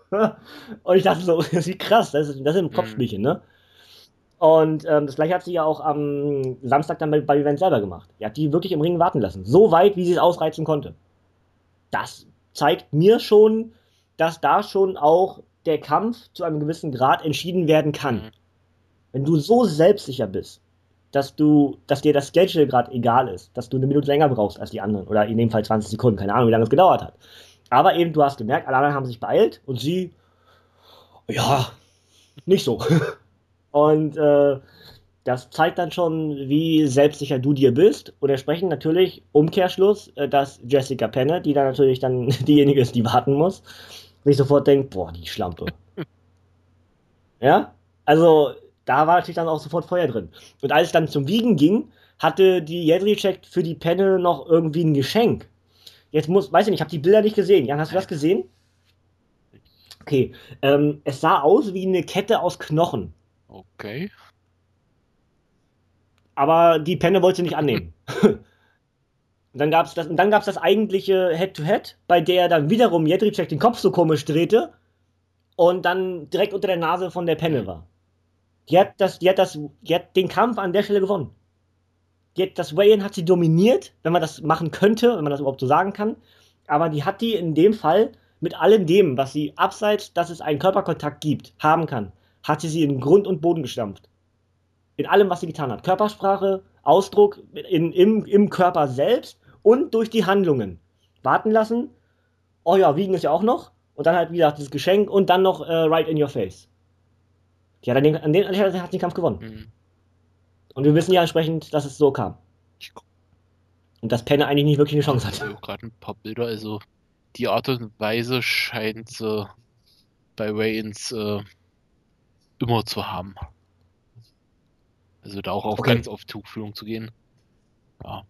Und ich dachte so, das ist krass, das ist, das ist ein Mhm. Kopfspielchen, ne? Und ähm, das gleiche hat sie ja auch am Samstag dann bei, bei Event selber gemacht. Die hat die wirklich im Ring warten lassen. So weit, wie sie es ausreizen konnte. Das zeigt mir schon, dass da schon auch der Kampf zu einem gewissen Grad entschieden werden kann. Mhm. Wenn du so selbstsicher bist, dass du, dass dir das Schedule gerade egal ist, dass du eine Minute länger brauchst als die anderen oder in dem Fall zwanzig Sekunden, keine Ahnung, wie lange es gedauert hat. Aber eben, du hast gemerkt, alle anderen haben sich beeilt und sie, ja, nicht so. Und äh, das zeigt dann schon, wie selbstsicher du dir bist. Und entsprechend natürlich Umkehrschluss, äh, dass Jessica Penne, die dann natürlich dann diejenige ist, die warten muss, sich sofort denkt, boah, die Schlampe. Ja? Also, da war natürlich dann auch sofort Feuer drin. Und als es dann zum Wiegen ging, hatte die Jedrzejczyk für die Penne noch irgendwie ein Geschenk. Jetzt muss, weiß ich nicht, ich habe die Bilder nicht gesehen. Jan, hast du Nein. das gesehen? Okay. Ähm, es sah aus wie eine Kette aus Knochen. Okay. Aber die Penne wollte sie nicht annehmen. Und dann gab es das, und dann gab's das eigentliche Head-to-Head, bei der dann wiederum Jedrzejczyk den Kopf so komisch drehte und dann direkt unter der Nase von der Penne Mhm. war. Die hat, das, die, hat das, die hat den Kampf an der Stelle gewonnen. Die hat, das Weigh-In hat sie dominiert, wenn man das machen könnte, wenn man das überhaupt so sagen kann. Aber die hat die in dem Fall mit allem dem, was sie abseits, dass es einen Körperkontakt gibt, haben kann, hat sie sie in Grund und Boden gestampft. In allem, was sie getan hat. Körpersprache, Ausdruck in, im, im Körper selbst und durch die Handlungen. Warten lassen, oh ja, wiegen ist ja auch noch. Und dann halt wieder dieses Geschenk und dann noch äh, right in your face. Die hat an den, an den, an den, hat den Kampf gewonnen. Mhm. Und wir wissen ja entsprechend, dass es so kam. Ich guck. Und dass Penne eigentlich nicht wirklich eine Chance Ich sehe hat. auch gerade ein paar Bilder, also die Art und Weise scheint sie bei Wayans äh, immer zu haben. Also da auch auf Okay. ganz auf Tuchfühlung zu gehen. Ja,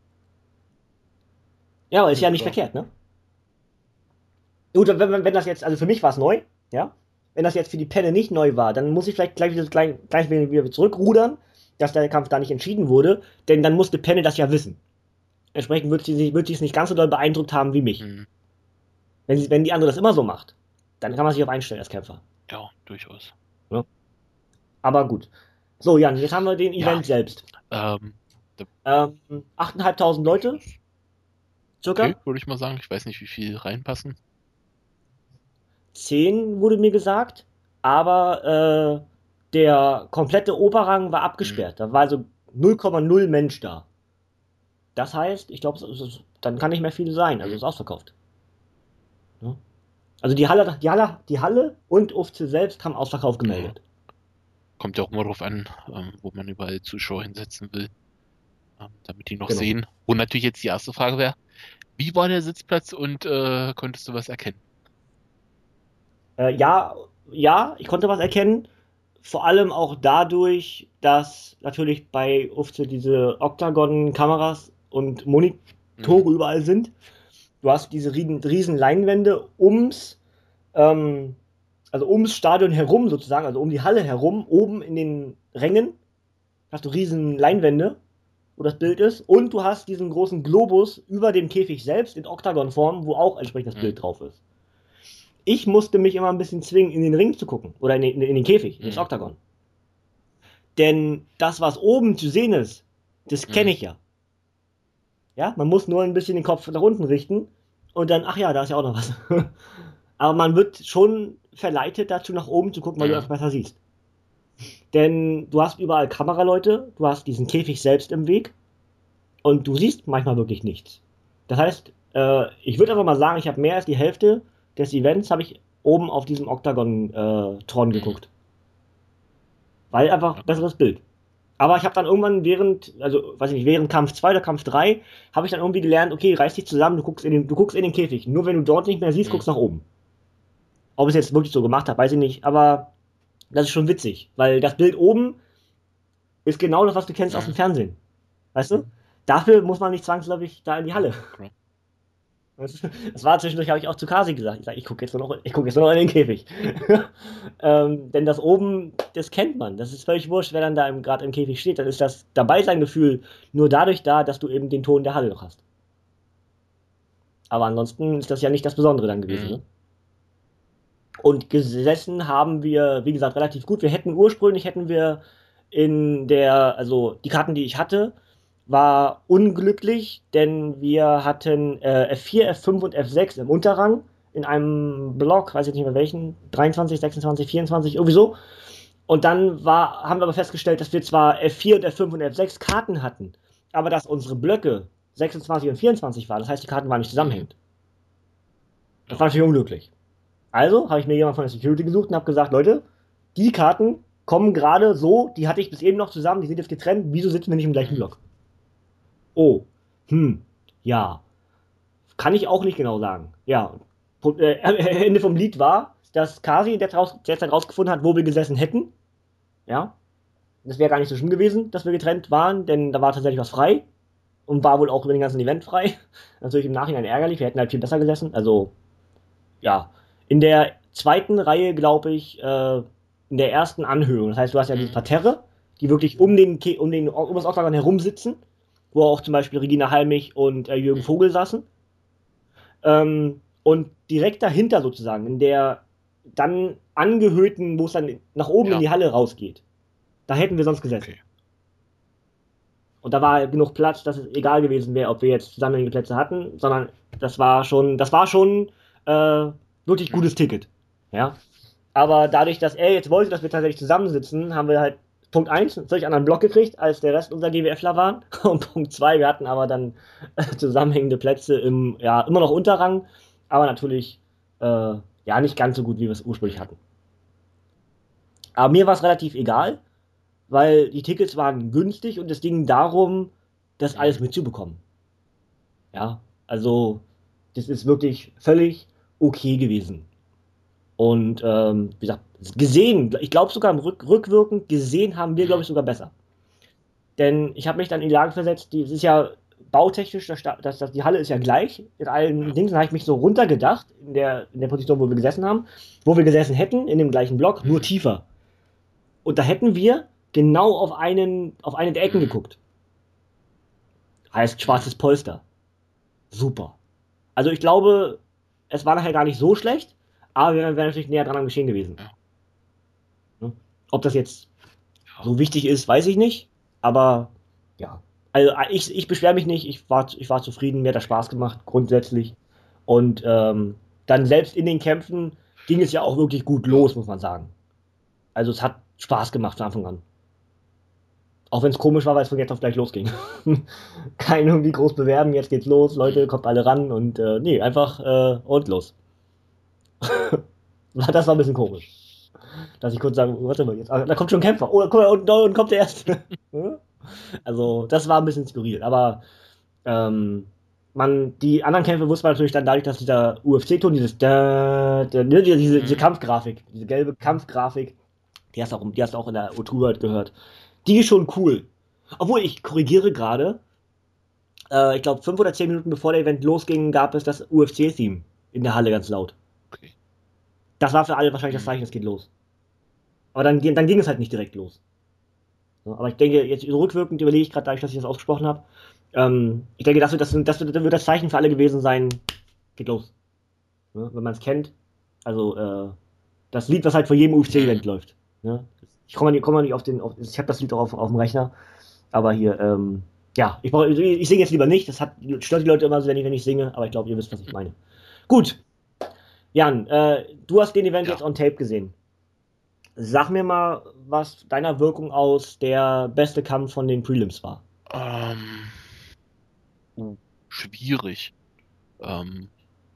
Ja, aber ist ja ja nicht klar. verkehrt, ne? Gut, wenn, wenn, wenn das jetzt, also für mich war es neu, ja? Wenn das jetzt für die Penne nicht neu war, dann muss ich vielleicht gleich wieder, gleich, gleich wieder zurückrudern, dass der Kampf da nicht entschieden wurde, denn dann musste Penne das ja wissen. Entsprechend wird sie, sich- wird sie es nicht ganz so doll beeindruckt haben wie mich. Hm, Wenn, sie, wenn die andere das immer so macht, dann kann man sich auf einstellen als Kämpfer. ja, durchaus. Ne? Aber gut. So, Jan, jetzt haben wir den Ja, Event selbst. ähm, da- Ähm, achttausendfünfhundert das Leute, ist okay, circa. würde ich mal sagen. Ich weiß nicht, wie viel reinpassen. Zehn wurde mir gesagt, aber äh, der komplette Oberrang war Hm, abgesperrt. Da war also null Komma null Mensch da. Das heißt, ich glaube, dann kann nicht mehr viel sein. Also hm, ist ausverkauft. Ne? Also die Halle, die Halle, die Halle und U F C selbst haben Ausverkauf ja. gemeldet. Kommt ja auch immer darauf an, ähm, wo man überall Zuschauer hinsetzen will, ähm, damit die noch Genau. sehen. Und natürlich jetzt die erste Frage wäre, wie war der Sitzplatz und äh, konntest du was erkennen? Äh, ja, ja, ich konnte was erkennen. Vor allem auch dadurch, dass natürlich bei U F C diese Octagon-Kameras und Hm, Monitore überall sind. Du hast diese riesen, riesen Leinwände ums, ähm, also ums Stadion herum sozusagen, also um die Halle herum, oben in den Rängen hast du riesen Leinwände, wo das Bild ist. Und du hast diesen großen Globus über dem Käfig selbst in Octagon-Form, wo auch entsprechend das hm, Bild drauf ist. Ich musste mich immer ein bisschen zwingen, in den Ring zu gucken. Oder in den, in den Käfig, in das hm, Octagon. Denn das, was oben zu sehen ist, das hm, kenne ich ja. Ja, man muss nur ein bisschen den Kopf nach unten richten und dann, ach ja, da ist ja auch noch was. Aber man wird schon verleitet dazu, nach oben zu gucken, weil du hm, einfach besser siehst. Denn du hast überall Kameraleute, du hast diesen Käfig selbst im Weg und du siehst manchmal wirklich nichts. Das heißt, äh, ich würde einfach mal sagen, ich habe mehr als die Hälfte des Events habe ich oben auf diesem Octagon-Thron hm. geguckt. Weil einfach Ja, krass. besseres Bild. Aber ich habe dann irgendwann während, also weiß ich nicht, während Kampf zwei oder Kampf drei habe ich dann irgendwie gelernt, okay, reiß dich zusammen, du guckst in den, du guckst in den Käfig. Nur wenn du dort nicht mehr siehst, Hm, guckst nach oben. Ob ich es jetzt wirklich so gemacht habe, weiß ich nicht, aber das ist schon witzig, weil das Bild oben ist genau das, was du kennst aus hm, dem Fernsehen. Weißt du? Dafür muss man nicht zwangsläufig da in die Halle. klar. Weißt du? Das war zwischendurch, habe ich auch zu Kasi gesagt. Ich sage, ich gucke jetzt nur noch, ich gucke jetzt nur noch in den Käfig. ähm, denn das oben, das kennt man. Das ist völlig wurscht, wer dann da gerade im Käfig steht. Dann ist das Dabeisein-Gefühl nur dadurch da, dass du eben den Ton der Halle noch hast. Aber ansonsten ist das ja nicht das Besondere dann gewesen. Hm, Ne? Und gesessen haben wir, wie gesagt, relativ gut. Wir hätten ursprünglich, hätten wir in der, also die Karten, die ich hatte, war unglücklich, denn wir hatten äh, F vier, F fünf und F sechs im Unterrang in einem Block, weiß ich nicht mehr welchen, dreiundzwanzig, sechsundzwanzig, vierundzwanzig, irgendwie so. Und dann war, haben wir aber festgestellt, dass wir zwar F vier und F fünf und F sechs Karten hatten, aber dass unsere Blöcke sechsundzwanzig und vierundzwanzig waren. Das heißt, die Karten waren nicht hm, zusammenhängend. Das ja, war natürlich unglücklich. Also habe ich mir jemand von der Security gesucht und habe gesagt, Leute, die Karten kommen gerade so, die hatte ich bis eben noch zusammen, die sind jetzt getrennt, wieso sitzen wir nicht im gleichen hm, Block? Oh, hm, ja, kann ich auch nicht genau sagen. Ja, äh, Ende vom Lied war, dass Kasi derzeit rausgefunden hat, wo wir gesessen hätten. Ja, das wäre gar nicht so schlimm gewesen, dass wir getrennt waren, denn da war tatsächlich was frei und war wohl auch über den ganzen Event frei. Natürlich im Nachhinein ärgerlich, wir hätten halt viel besser gesessen. Also ja, in der zweiten Reihe, glaube ich, äh, in der ersten Anhöhung. Das heißt, du hast ja diese hm, Parterre, die wirklich um, den, um, den, um das Octagon herum sitzen, wo auch zum Beispiel Regina Halmich und äh, Jürgen hm, Vogel saßen. Ähm, und direkt dahinter sozusagen, in der dann angehöhten, wo es dann nach oben in ja, die Halle rausgeht, da hätten wir sonst gesessen. okay. Und da war genug Platz, dass es egal gewesen wäre, ob wir jetzt zusammenhängende Plätze hatten, sondern das war schon, das war schon äh, wirklich Hm, gutes Ticket. Ja. Aber dadurch, dass er jetzt wollte, dass wir tatsächlich zusammensitzen, haben wir halt Punkt eins einen völlig anderen Block gekriegt, als der Rest unserer GWFler waren. Und Punkt zwei wir hatten aber dann äh, zusammenhängende Plätze im, ja, immer noch Unterrang, aber natürlich äh, ja nicht ganz so gut, wie wir es ursprünglich hm, hatten. Aber mir war es relativ egal, weil die Tickets waren günstig und es ging darum, das hm, alles mitzubekommen. Ja, also das ist wirklich völlig okay gewesen. Und ähm, wie gesagt, gesehen, ich glaube sogar im Rück rückwirkend gesehen haben wir, glaube Mhm. ich, sogar besser. Denn ich habe mich dann in die Lage versetzt, die, es ist ja bautechnisch, das, Sta- das, das, die Halle ist ja gleich in allen Ja. Dingen. Dann habe ich mich so runtergedacht in der, in der Position, wo wir gesessen haben, wo wir gesessen hätten, in dem gleichen Block, nur Mhm. tiefer. Und da hätten wir genau auf einen, auf eine der Ecken Mhm. geguckt. Heißt Mhm. schwarzes Polster. Super. Also ich glaube, es war nachher gar nicht so schlecht, aber wir wären natürlich näher dran am Geschehen gewesen. Ja. Ne? Ob das jetzt Ja. so wichtig ist, weiß ich nicht. Aber ja. Also ich, ich beschwere mich nicht. Ich war, ich war zufrieden. Mir hat das Spaß gemacht, grundsätzlich. Und ähm, dann selbst in den Kämpfen ging es ja auch wirklich gut Ja. los, muss man sagen. Also es hat Spaß gemacht von Anfang an. Auch wenn es komisch war, weil es von jetzt auf gleich losging. Kein irgendwie groß bewerben, jetzt geht's los, Leute, Mhm. kommt alle ran und äh, nee, einfach äh, und los. Das war ein bisschen komisch. Dass ich kurz sage, warte mal, jetzt, ah, da kommt schon ein Kämpfer. Oh, guck mal, und, und kommt der erste. Also, das war ein bisschen skurril. Aber ähm, man, die anderen Kämpfe wusste man natürlich dann dadurch, dass dieser U F C-Ton, dieses da, da, ne, diese, diese Mhm. Kampfgrafik, diese gelbe Kampfgrafik, die hast du auch, die hast du auch in der O zwei World gehört. Die ist schon cool. Obwohl, ich korrigiere gerade, äh, ich glaube, fünf oder zehn Minuten bevor der Event losging, gab es das U F C-Theme in der Halle ganz laut. Okay. Das war für alle wahrscheinlich das Mhm. Zeichen, es geht los. Aber dann, dann ging es halt nicht direkt los. Ja, aber ich denke, jetzt rückwirkend überlege ich gerade, dadurch, dass ich das ausgesprochen habe, ähm, ich denke, das wird das, das, wird, das wird das Zeichen für alle gewesen sein, geht los. Ne? Wenn man es kennt. Also, äh, das Lied, was halt vor jedem U F C-Event Mhm. läuft. Ne? Ich komme nicht, komm mal nicht auf den, auf, ich habe das Lied auch auf, auf dem Rechner, aber hier, ähm, ja, ich, brauch, ich singe jetzt lieber nicht, das hat, stört die Leute immer so, wenn ich, wenn ich singe, aber ich glaube, ihr wisst, was ich meine. Gut, Jan, äh, du hast den Event jetzt Ja. on Tape gesehen. Sag mir mal, was deiner Wirkung aus der beste Kampf von den Prelims war. Ähm, uh, schwierig. Ähm,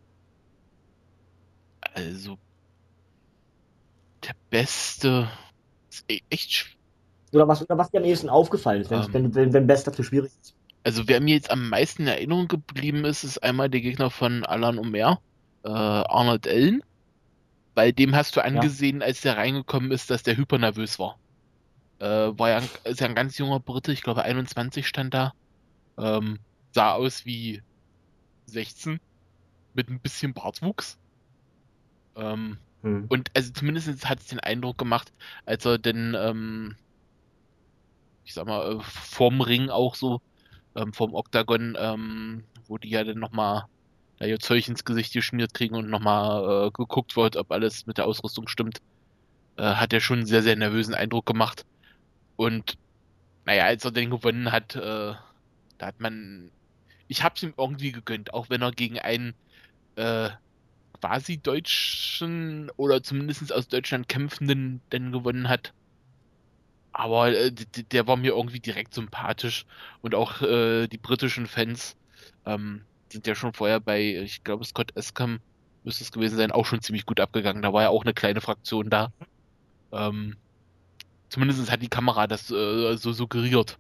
also der beste ist e- echt schw- Oder was, oder was dir am ehesten aufgefallen ist, wenn, ähm, wenn, wenn, wenn bester zu schwierig ist. also wer mir jetzt am meisten in Erinnerung geblieben ist, ist einmal der Gegner von Alan Omer, äh, Arnold Allen. Bei dem hast du Ja. angesehen, als der reingekommen ist, dass der hypernervös war. Äh, war ja ein, ist ja ein ganz junger Brite, ich glaube einundzwanzig stand da. Ähm, sah aus wie sechzehn mit ein bisschen Bartwuchs. Ähm, Hm. und also zumindest hat es den Eindruck gemacht, als er denn, ähm, ich sag mal, äh, vorm Ring auch so, ähm, vorm Oktagon, ähm, wo die ja dann nochmal da ihr Zeug ins Gesicht geschmiert kriegen und nochmal äh, geguckt wird, ob alles mit der Ausrüstung stimmt, äh, hat er schon einen sehr, sehr nervösen Eindruck gemacht. Und naja, als er den gewonnen hat, äh, da hat man, ich hab's ihm irgendwie gegönnt, auch wenn er gegen einen äh, quasi Deutschen oder zumindest aus Deutschland kämpfenden denn gewonnen hat. Aber äh, d- d- der war mir irgendwie direkt sympathisch. Und auch äh, die britischen Fans ähm, sind ja schon vorher bei, ich glaube, Scott Escam müsste es gewesen sein, auch schon ziemlich gut abgegangen. Da war ja auch eine kleine Fraktion da. Ähm, zumindest hat die Kamera das äh, so suggeriert.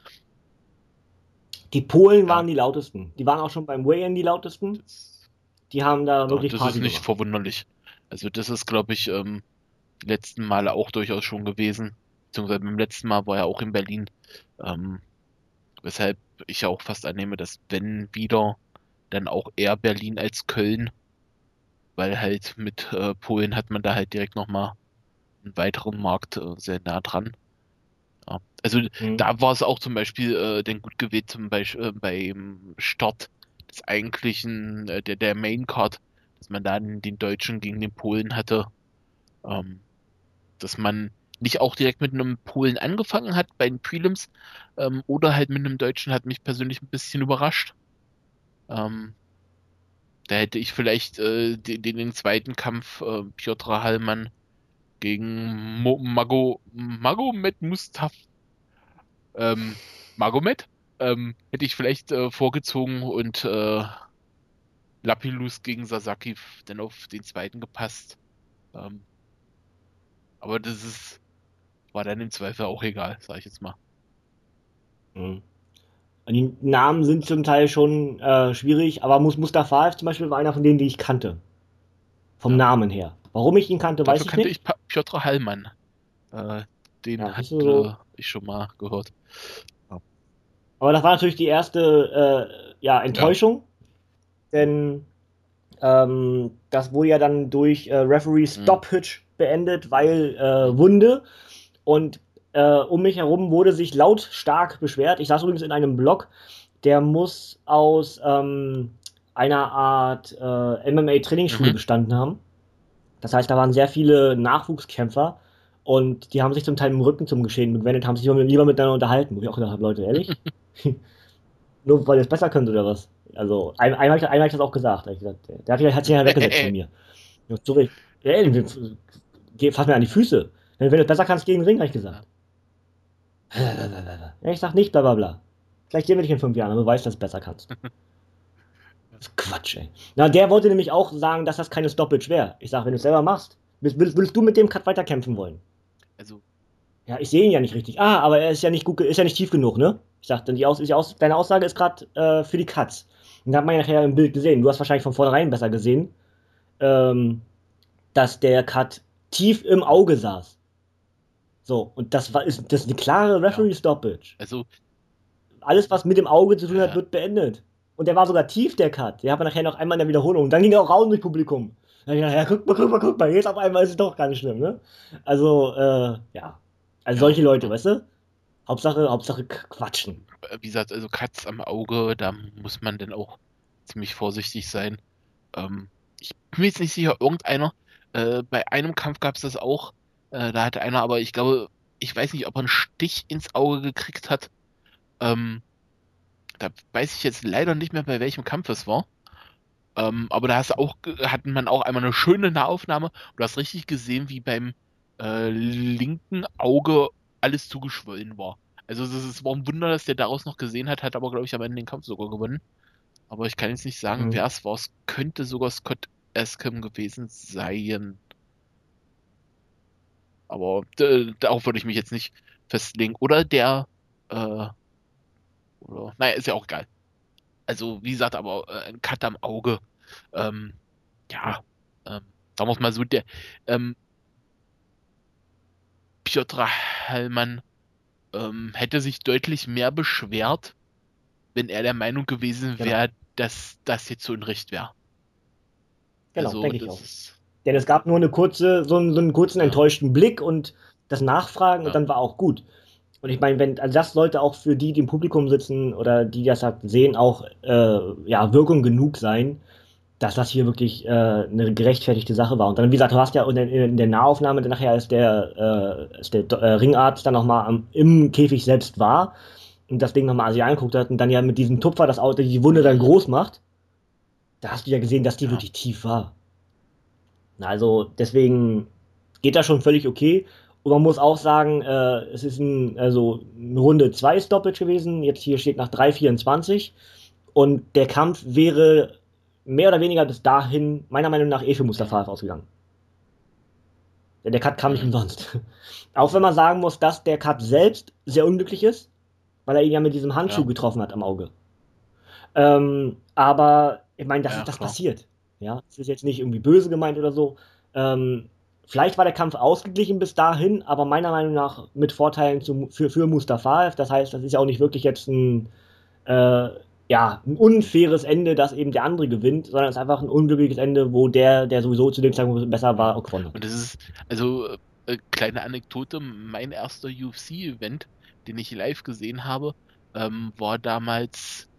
Die Polen Ja, waren die lautesten. Die waren auch schon beim Weigh-In die lautesten. das, Die haben da ja, wirklich das ist Party nicht gemacht. verwunderlich. Also das ist, glaube ich, ähm, die letzten Male auch durchaus schon gewesen. Beziehungsweise beim letzten Mal war er auch in Berlin. Ähm, weshalb ich ja auch fast annehme, dass wenn wieder, dann auch eher Berlin als Köln, weil halt mit äh, Polen hat man da halt direkt nochmal einen weiteren Markt äh, sehr nah dran. Ja. Also Hm. da war es auch zum Beispiel äh, dann gut gewählt, zum Beispiel äh, beim Start des eigentlichen, äh, der, der Main Card, dass man dann den Deutschen gegen den Polen hatte. Ähm, dass man nicht auch direkt mit einem Polen angefangen hat bei den Prelims ähm, oder halt mit einem Deutschen, hat mich persönlich ein bisschen überrascht. Ähm, da hätte ich vielleicht äh, den, den, den zweiten Kampf äh, Piotr Hallmann gegen Mo Mago Magomed Mustaf ähm, Magomed ähm, hätte ich vielleicht äh, vorgezogen und äh, Lapilus gegen Sasaki dann auf den zweiten gepasst. Ähm, aber das ist war dann im Zweifel auch egal, sag ich jetzt mal. Hm. Die Namen sind zum Teil schon äh, schwierig, aber Mus Mustafa zum Beispiel war einer von denen, die ich kannte. Vom Ja. Namen her. Warum ich ihn kannte, weiß Dafür ich kannte nicht. ich Pa- Piotr Hallmann. Äh, Ja, den siehst du so. hatte ich schon mal gehört. Aber das war natürlich die erste äh, ja, Ja. Enttäuschung, denn ähm, das wurde ja dann durch äh, Referee Mhm. Stoppage beendet, weil Mhm. äh, Wunde. Und äh, um mich herum wurde sich lautstark beschwert. Ich saß übrigens in einem Blog, der muss aus ähm, einer Art äh, M M A-Trainingsschule Mhm. bestanden haben. Das heißt, da waren sehr viele Nachwuchskämpfer und die haben sich zum Teil im Rücken zum Geschehen gewendet, haben sich lieber, lieber miteinander unterhalten. Wo ich auch gedacht habe, Leute, ehrlich? Nur weil ihr es besser könnt oder was? Also, ein- einmal habe ich, einmal hab ich das auch gesagt. Da hab ich gesagt, der, der hat, sich- hat sich ja weggesetzt von mir. Ja, zurück. Ey, geh, fass mir an die Füße. Wenn, wenn du es besser kannst, geh in den Ring, habe ich Ja. gesagt. Ja, ich sag nicht, bla bla bla. Vielleicht sehen wir dich in fünf Jahren, aber du weißt, dass du es besser kannst. Das ist Quatsch, ey. Na, der wollte nämlich auch sagen, dass das keine Stoppage wäre. Ich sag, wenn du es selber machst, willst, willst, willst du mit dem Cut weiterkämpfen wollen? Also, Ja, ich sehe ihn ja nicht richtig. Ah, aber er ist ja nicht gut, ist ja nicht tief genug, ne? Ich sag, dann die Aus, die Aus, deine Aussage ist gerade äh, für die Cuts. Und da hat man ja nachher im Bild gesehen. Du hast wahrscheinlich von vornherein besser gesehen, ähm, dass der Cut tief im Auge saß. So, und das war ist das ist eine klare ja. Referee Stoppage. Also, Alles, was mit dem Auge zu tun hat, äh, wird beendet. Und der war sogar tief, der Cut. Der hat man nachher noch einmal in der Wiederholung. Und dann ging er auch raus durchs Publikum. Dann hab ich gedacht, ja, guck mal, guck mal, guck mal, jetzt auf einmal ist es doch gar nicht schlimm, ne? Also, äh, ja. Also ja. solche Leute, Ja. weißt du? Hauptsache, Hauptsache quatschen. Äh, Wie gesagt, also Katz am Auge, da muss man dann auch ziemlich vorsichtig sein. Ähm, ich bin mir jetzt nicht sicher, irgendeiner, äh, bei einem Kampf gab es das auch, äh, da hatte einer, aber ich glaube, ich weiß nicht, ob er einen Stich ins Auge gekriegt hat. Ähm, Da weiß ich jetzt leider nicht mehr, bei welchem Kampf es war. Ähm, aber da hast du auch, ge- hatten man auch einmal eine schöne Nahaufnahme. Du hast richtig gesehen, wie beim äh, linken Auge alles zugeschwollen war. Also es, ist- es war ein Wunder, dass der daraus noch gesehen hat, hat aber, glaube ich, am Ende den Kampf sogar gewonnen. Aber ich kann jetzt nicht sagen, Mhm. wer es war. Es könnte sogar Scott Escom gewesen sein. Aber äh, darauf würde ich mich jetzt nicht festlegen. Oder der, äh, oder, naja, ist ja auch egal. Also, wie gesagt, aber äh, ein Cut am Auge. Ähm, Ja. ja, ähm, sagen wir es mal so, der ähm, Piotr Hallmann ähm, hätte sich deutlich mehr beschwert, wenn er der Meinung gewesen Genau. wäre, dass das jetzt so Unrecht wäre. Genau, Also, denke ich das auch. ist, Denn es gab nur eine kurze, so einen, so einen kurzen ja, enttäuschten Blick und das Nachfragen und ja, dann war auch gut. Und ich meine, wenn, also das sollte auch für die, die im Publikum sitzen oder die das halt sehen, auch äh, ja, Wirkung genug sein, dass das hier wirklich äh, eine gerechtfertigte Sache war. Und dann, wie gesagt, du hast ja in der, in der Nahaufnahme dann nachher, als der, äh, als der äh, Ringarzt dann nochmal im Käfig selbst war und das Ding nochmal sich angeguckt hat und dann ja mit diesem Tupfer das Auto, die Wunde dann mhm, groß macht, da hast du ja gesehen, dass die ja, wirklich tief war. Na, also deswegen geht das schon völlig okay. Und man muss auch sagen, äh, es ist ein, also eine Runde zwei Stoppage gewesen. Jetzt hier steht nach drei vierundzwanzig. Und der Kampf wäre mehr oder weniger bis dahin, meiner Meinung nach, eh für mhm, Mustafa ausgegangen. Denn der Cut kam nicht mhm, umsonst. Auch wenn man sagen muss, dass der Cut selbst sehr unglücklich ist, weil er ihn ja mit diesem Handschuh ja, getroffen hat am Auge. Ähm, aber ich meine, das ja, ist das klar. passiert. Ja, es ist jetzt nicht irgendwie böse gemeint oder so. Ähm, vielleicht war der Kampf ausgeglichen bis dahin, aber meiner Meinung nach mit Vorteilen zu, für, für Mustafa. Das heißt, das ist ja auch nicht wirklich jetzt ein, äh, ja, ein unfaires Ende, dass eben der andere gewinnt, sondern es ist einfach ein unglückliches Ende, wo der, der sowieso zu dem Zeitpunkt besser war, Ja. auch gewonnen hat. Und das ist, also, äh, kleine Anekdote, mein erster U F C-Event, den ich live gesehen habe, ähm, war damals,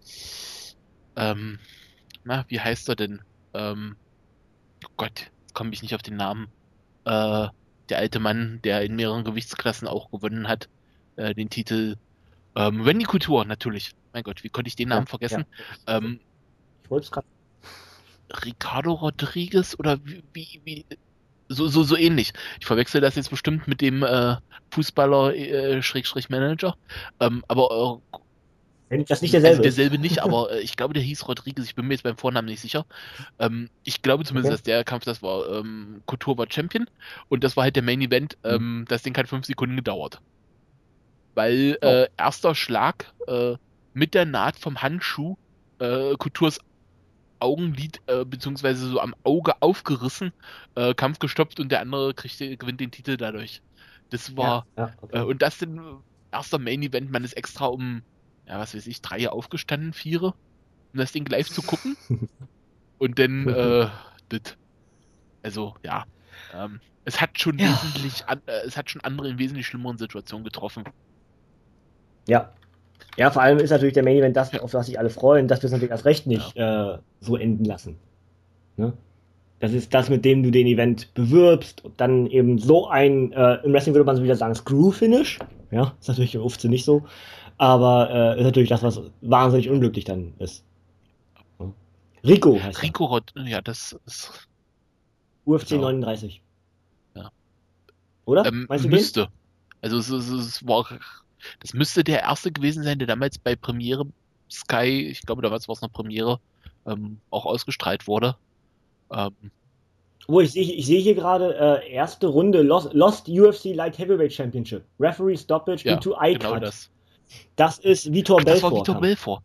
ähm, na, wie heißt er denn? Ähm, oh Gott, jetzt komme ich nicht auf den Namen. Äh, Der alte Mann, der in mehreren Gewichtsklassen auch gewonnen hat, äh, den Titel, ähm, Randy Couture, natürlich. Mein Gott, wie konnte ich den Ja, Namen vergessen? ja. Ähm, Ich wollte es gerade. Ricardo Rodriguez oder wie, wie, wie so, so, so ähnlich. Ich verwechsel das jetzt bestimmt mit dem äh, Fußballer äh, Schrägstrich Manager. Ähm, aber Wenn das nicht äh, also derselbe ist. derselbe nicht, aber äh, ich glaube, der hieß Rodriguez. Ich bin mir jetzt beim Vornamen nicht sicher. Ähm, ich glaube zumindest, Okay. dass der Kampf, das war, ähm, Couture war Champion und das war halt der Main Event. Hm. Ähm, das Ding hat fünf Sekunden gedauert. Weil Oh. äh, erster Schlag, äh, mit der Naht vom Handschuh äh, Coutures Augenlid äh, beziehungsweise so am Auge aufgerissen, äh, Kampf gestoppt und der andere kriegt, gewinnt den Titel dadurch. Das Ja, war, ja, äh, okay. und das denn erster Main Event, man ist extra um, ja, was weiß ich, drei Uhr aufgestanden, vier, um das Ding live zu gucken. Und dann, äh, das, also, ja, ähm, es hat schon Ja. wesentlich, an, äh, es hat schon andere in wesentlich schlimmeren Situationen getroffen. Ja. Ja, vor allem ist natürlich der Main Event das, auf das sich alle freuen, dass wir es natürlich erst recht nicht äh, so enden lassen. Ne? Das ist das, mit dem du den Event bewirbst und dann eben so ein, äh, im Wrestling würde man so wieder sagen, Screw-Finish. Ja, ist natürlich im U F C nicht so. Aber äh, ist natürlich das, was wahnsinnig unglücklich dann ist. Ja. Rico heißt er. Rico Rod, ja, das ist. U F C Genau. neununddreißig. Ja. Oder? Ähm, Meinst du müsste. Den? Also es, es, es war, das müsste der erste gewesen sein, der damals bei Premiere Sky, ich glaube damals war es noch Premiere, ähm, auch ausgestrahlt wurde. Ähm, Wo ich sehe ich sehe hier gerade äh, erste Runde Lost, Lost U F C Light Heavyweight Championship. Referee Stoppage ja, due to eye genau cut. das. Das ist Vitor Ach, das Belfort. war Vitor Belfort.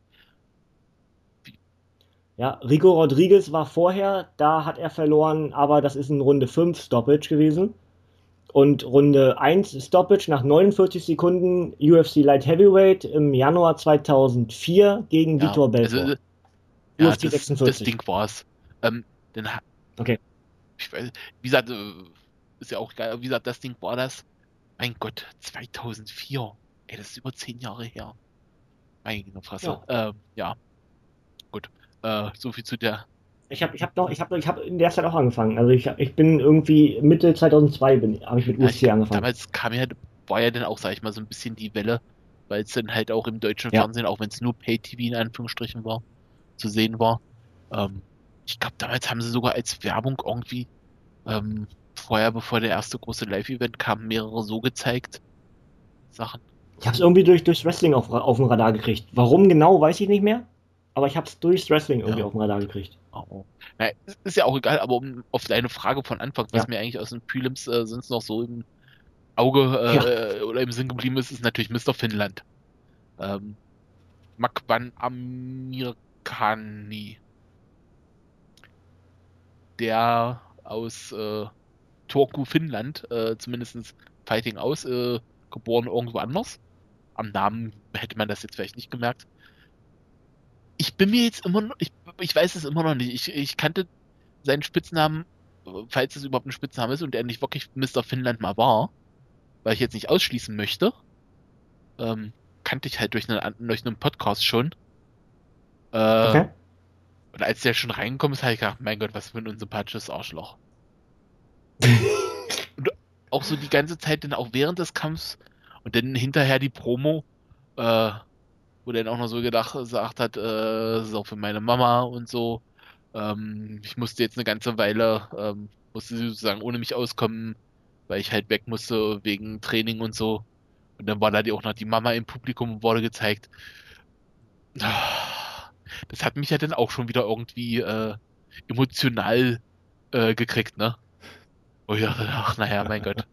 Ja, Rico Rodriguez war vorher, da hat er verloren, aber das ist in Runde fünf Stoppage gewesen. Und Runde eins Stoppage nach neunundvierzig Sekunden U F C Light Heavyweight im Januar zweitausendvier gegen Ja, Vitor Belfort. also, ja, U F C das, sechsundvierzig. das Ding war es. Ähm, dann, okay. Ich weiß, wie gesagt, ist ja auch geil, wie gesagt, das Ding war das. Mein Gott, zweitausendvier. Ey, das ist über zehn Jahre her. Meine Fresse. Ja, ähm, ja. Gut. Äh, so viel zu der. Ich habe ich hab noch, ich habe ich hab in der Zeit auch angefangen. Also ich, ich bin irgendwie Mitte zweitausendzwei habe ich mit U F C ja, angefangen. Damals kam ja, war ja dann auch, sag ich mal, so ein bisschen die Welle, weil es dann halt auch im deutschen ja. Fernsehen, auch wenn es nur Pay-T V in Anführungsstrichen war, zu sehen war. Ähm, ich glaube, damals haben sie sogar als Werbung irgendwie ähm, vorher, bevor der erste große Live-Event kam, mehrere so gezeigt. Sachen. Ich habe es irgendwie durch, durchs Wrestling auf, auf dem Radar gekriegt. Warum genau, weiß ich nicht mehr. Aber ich habe es durchs Wrestling irgendwie Ja. auf dem Radar gekriegt. Oh. Na, ist ja auch egal, aber um auf deine Frage von Anfang, was Ja. mir eigentlich aus den Prelims äh, sonst noch so im Auge äh, ja. oder im Sinn geblieben ist, ist natürlich Mister Finnland. Ähm, Makwan Amirkani. Der aus äh, Turku, Finnland, äh, zumindest Fighting aus, äh, geboren irgendwo anders. Am Namen hätte man das jetzt vielleicht nicht gemerkt. Ich bin mir jetzt immer noch, ich, ich weiß es immer noch nicht. Ich, ich kannte seinen Spitznamen, falls es überhaupt ein Spitzname ist und er nicht wirklich Mister Finnland mal war, weil ich jetzt nicht ausschließen möchte, ähm, kannte ich halt durch einen, durch einen Podcast schon. Äh, okay. Und als der schon reingekommen ist, habe ich gedacht, mein Gott, was für ein unsympathisches Arschloch. Und auch so die ganze Zeit, dann auch während des Kampfs und dann hinterher die Promo, äh, wo der dann auch noch so gedacht, gesagt hat, äh, das ist auch für meine Mama und so. Ähm, ich musste jetzt eine ganze Weile, ähm, musste sie sozusagen ohne mich auskommen, weil ich halt weg musste wegen Training und so. Und dann war da die, auch noch die Mama im Publikum und wurde gezeigt. Das hat mich ja dann auch schon wieder irgendwie äh, emotional äh, gekriegt, ne? Oh ja, ach naja, mein Gott.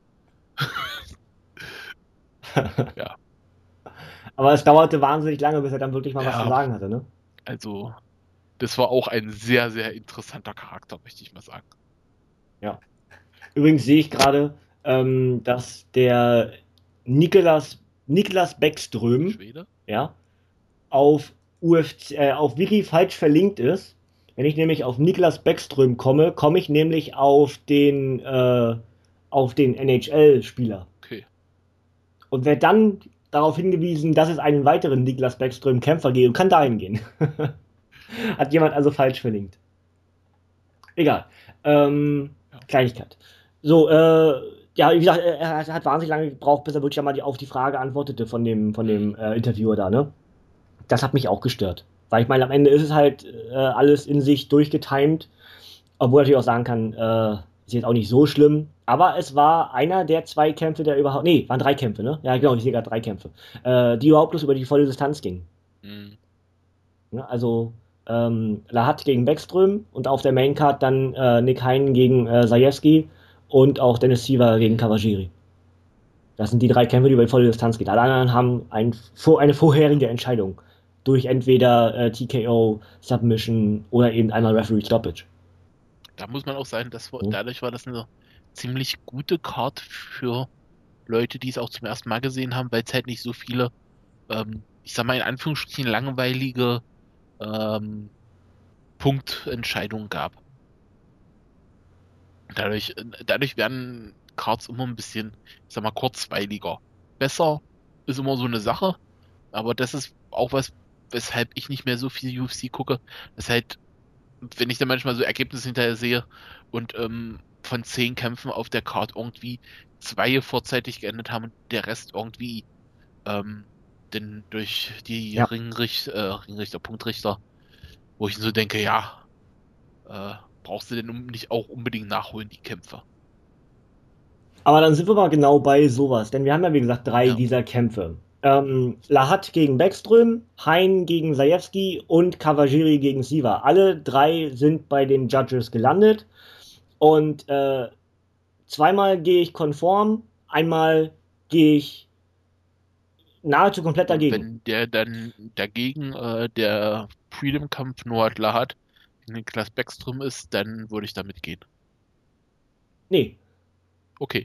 Ja. Aber es dauerte wahnsinnig lange, bis er dann wirklich mal ja, was zu sagen hatte, ne? Also, das war auch ein sehr, sehr interessanter Charakter, möchte ich mal sagen. Ja. Übrigens sehe ich gerade, ähm, dass der Niklas, Niklas Bäckström Schwede? Ja, auf, U F C, äh, auf Wiki falsch verlinkt ist. Wenn ich nämlich auf Niklas Bäckström komme, komme ich nämlich auf den, äh, auf den N H L-Spieler. Okay. Und werde dann darauf hingewiesen, dass es einen weiteren Niklas Bäckström-Kämpfer gibt und kann dahin gehen. Hat jemand also falsch verlinkt. Egal. Ähm, ja. Kleinigkeit. So, äh, ja, wie gesagt, er hat wahnsinnig lange gebraucht, bis er wirklich einmal auf die Frage antwortete von dem, von dem äh, Interviewer da, ne? Das hat mich auch gestört. Weil ich meine, am Ende ist es halt äh, alles in sich durchgetimed. Obwohl ich natürlich auch sagen kann, äh, ist jetzt auch nicht so schlimm. Aber es war einer der zwei Kämpfe, der überhaupt. Nee, waren drei Kämpfe, ne? Ja, genau, ich sehe gerade drei Kämpfe. Äh, die überhaupt bloß über die volle Distanz gingen. Mhm. Ja, also, ähm, Lahat gegen Bäckström und auf der Maincard dann äh, Nick Hein gegen äh, Zajewski und auch Dennis Siver gegen Kawajiri. Das sind die drei Kämpfe, die über die volle Distanz gehen. Alle anderen haben ein, eine vorherige Entscheidung durch entweder äh, T K O, Submission oder eben einmal Referee Stoppage. Da muss man auch sagen, dass Hm. dadurch war das eine ziemlich gute Card für Leute, die es auch zum ersten Mal gesehen haben, weil es halt nicht so viele, ähm, ich sag mal in Anführungsstrichen, langweilige ähm, Punktentscheidungen gab. Dadurch, dadurch werden Cards immer ein bisschen, ich sag mal, kurzweiliger. Besser ist immer so eine Sache, aber das ist auch was, weshalb ich nicht mehr so viel U F C gucke. Das ist halt, wenn ich dann manchmal so Ergebnisse hinterher sehe und ähm, von zehn Kämpfen auf der Card irgendwie zwei vorzeitig geendet haben und der Rest irgendwie ähm, denn durch die Ja. Ringricht, äh, Ringrichter, Punktrichter, wo ich so denke, ja, äh, brauchst du denn um- nicht auch unbedingt nachholen, die Kämpfe? Aber dann sind wir mal genau bei sowas, denn wir haben ja wie gesagt drei Ja. dieser Kämpfe. Ähm, Lahat gegen Beckström, Hein gegen Zajewski und Kawajiri gegen Siva. Alle drei sind bei den Judges gelandet und äh, zweimal gehe ich konform, einmal gehe ich nahezu komplett Und dagegen. wenn der dann dagegen äh, der Freedom-Kampf Noah Lahat gegen Niklas Bäckström ist, dann würde ich damit gehen. Nee. Okay.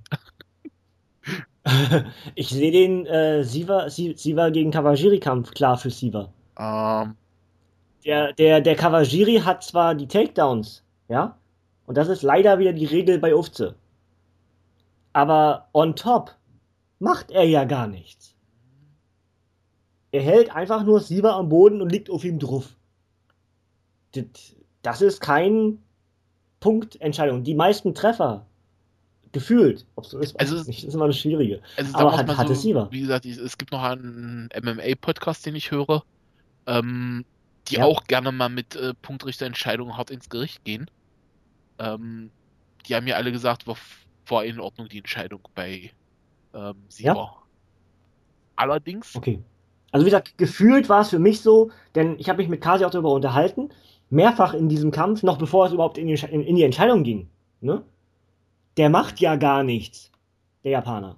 Ich sehe den äh, Siva, Si- Siva gegen Kawajiri-Kampf klar für Siva. Ähm, Der, der, der Kawajiri hat zwar die Takedowns, ja, und das ist leider wieder die Regel bei Ufze. Aber on top macht er ja gar nichts. Er hält einfach nur Siva am Boden und liegt auf ihm drauf. Das, das ist kein Punktentscheidung. Die meisten Treffer, gefühlt, ob es so ist, weiß also, ich nicht, das ist immer eine schwierige. also sagen Aber wir es hat, mal hat es so, Siva. wie gesagt, ich, es gibt noch einen M M A-Podcast, den ich höre, ähm, die Ja. auch gerne mal mit äh, Punktrichterentscheidungen hart ins Gericht gehen. Ähm, die haben ja alle gesagt, war, war in Ordnung die Entscheidung bei ähm, Ja? Siva. Allerdings, Okay. Also wie gesagt, gefühlt war es für mich so, denn ich habe mich mit Kasi auch darüber unterhalten, mehrfach in diesem Kampf, noch bevor es überhaupt in die, in, in die Entscheidung ging. Ne? Der macht ja gar nichts, der Japaner.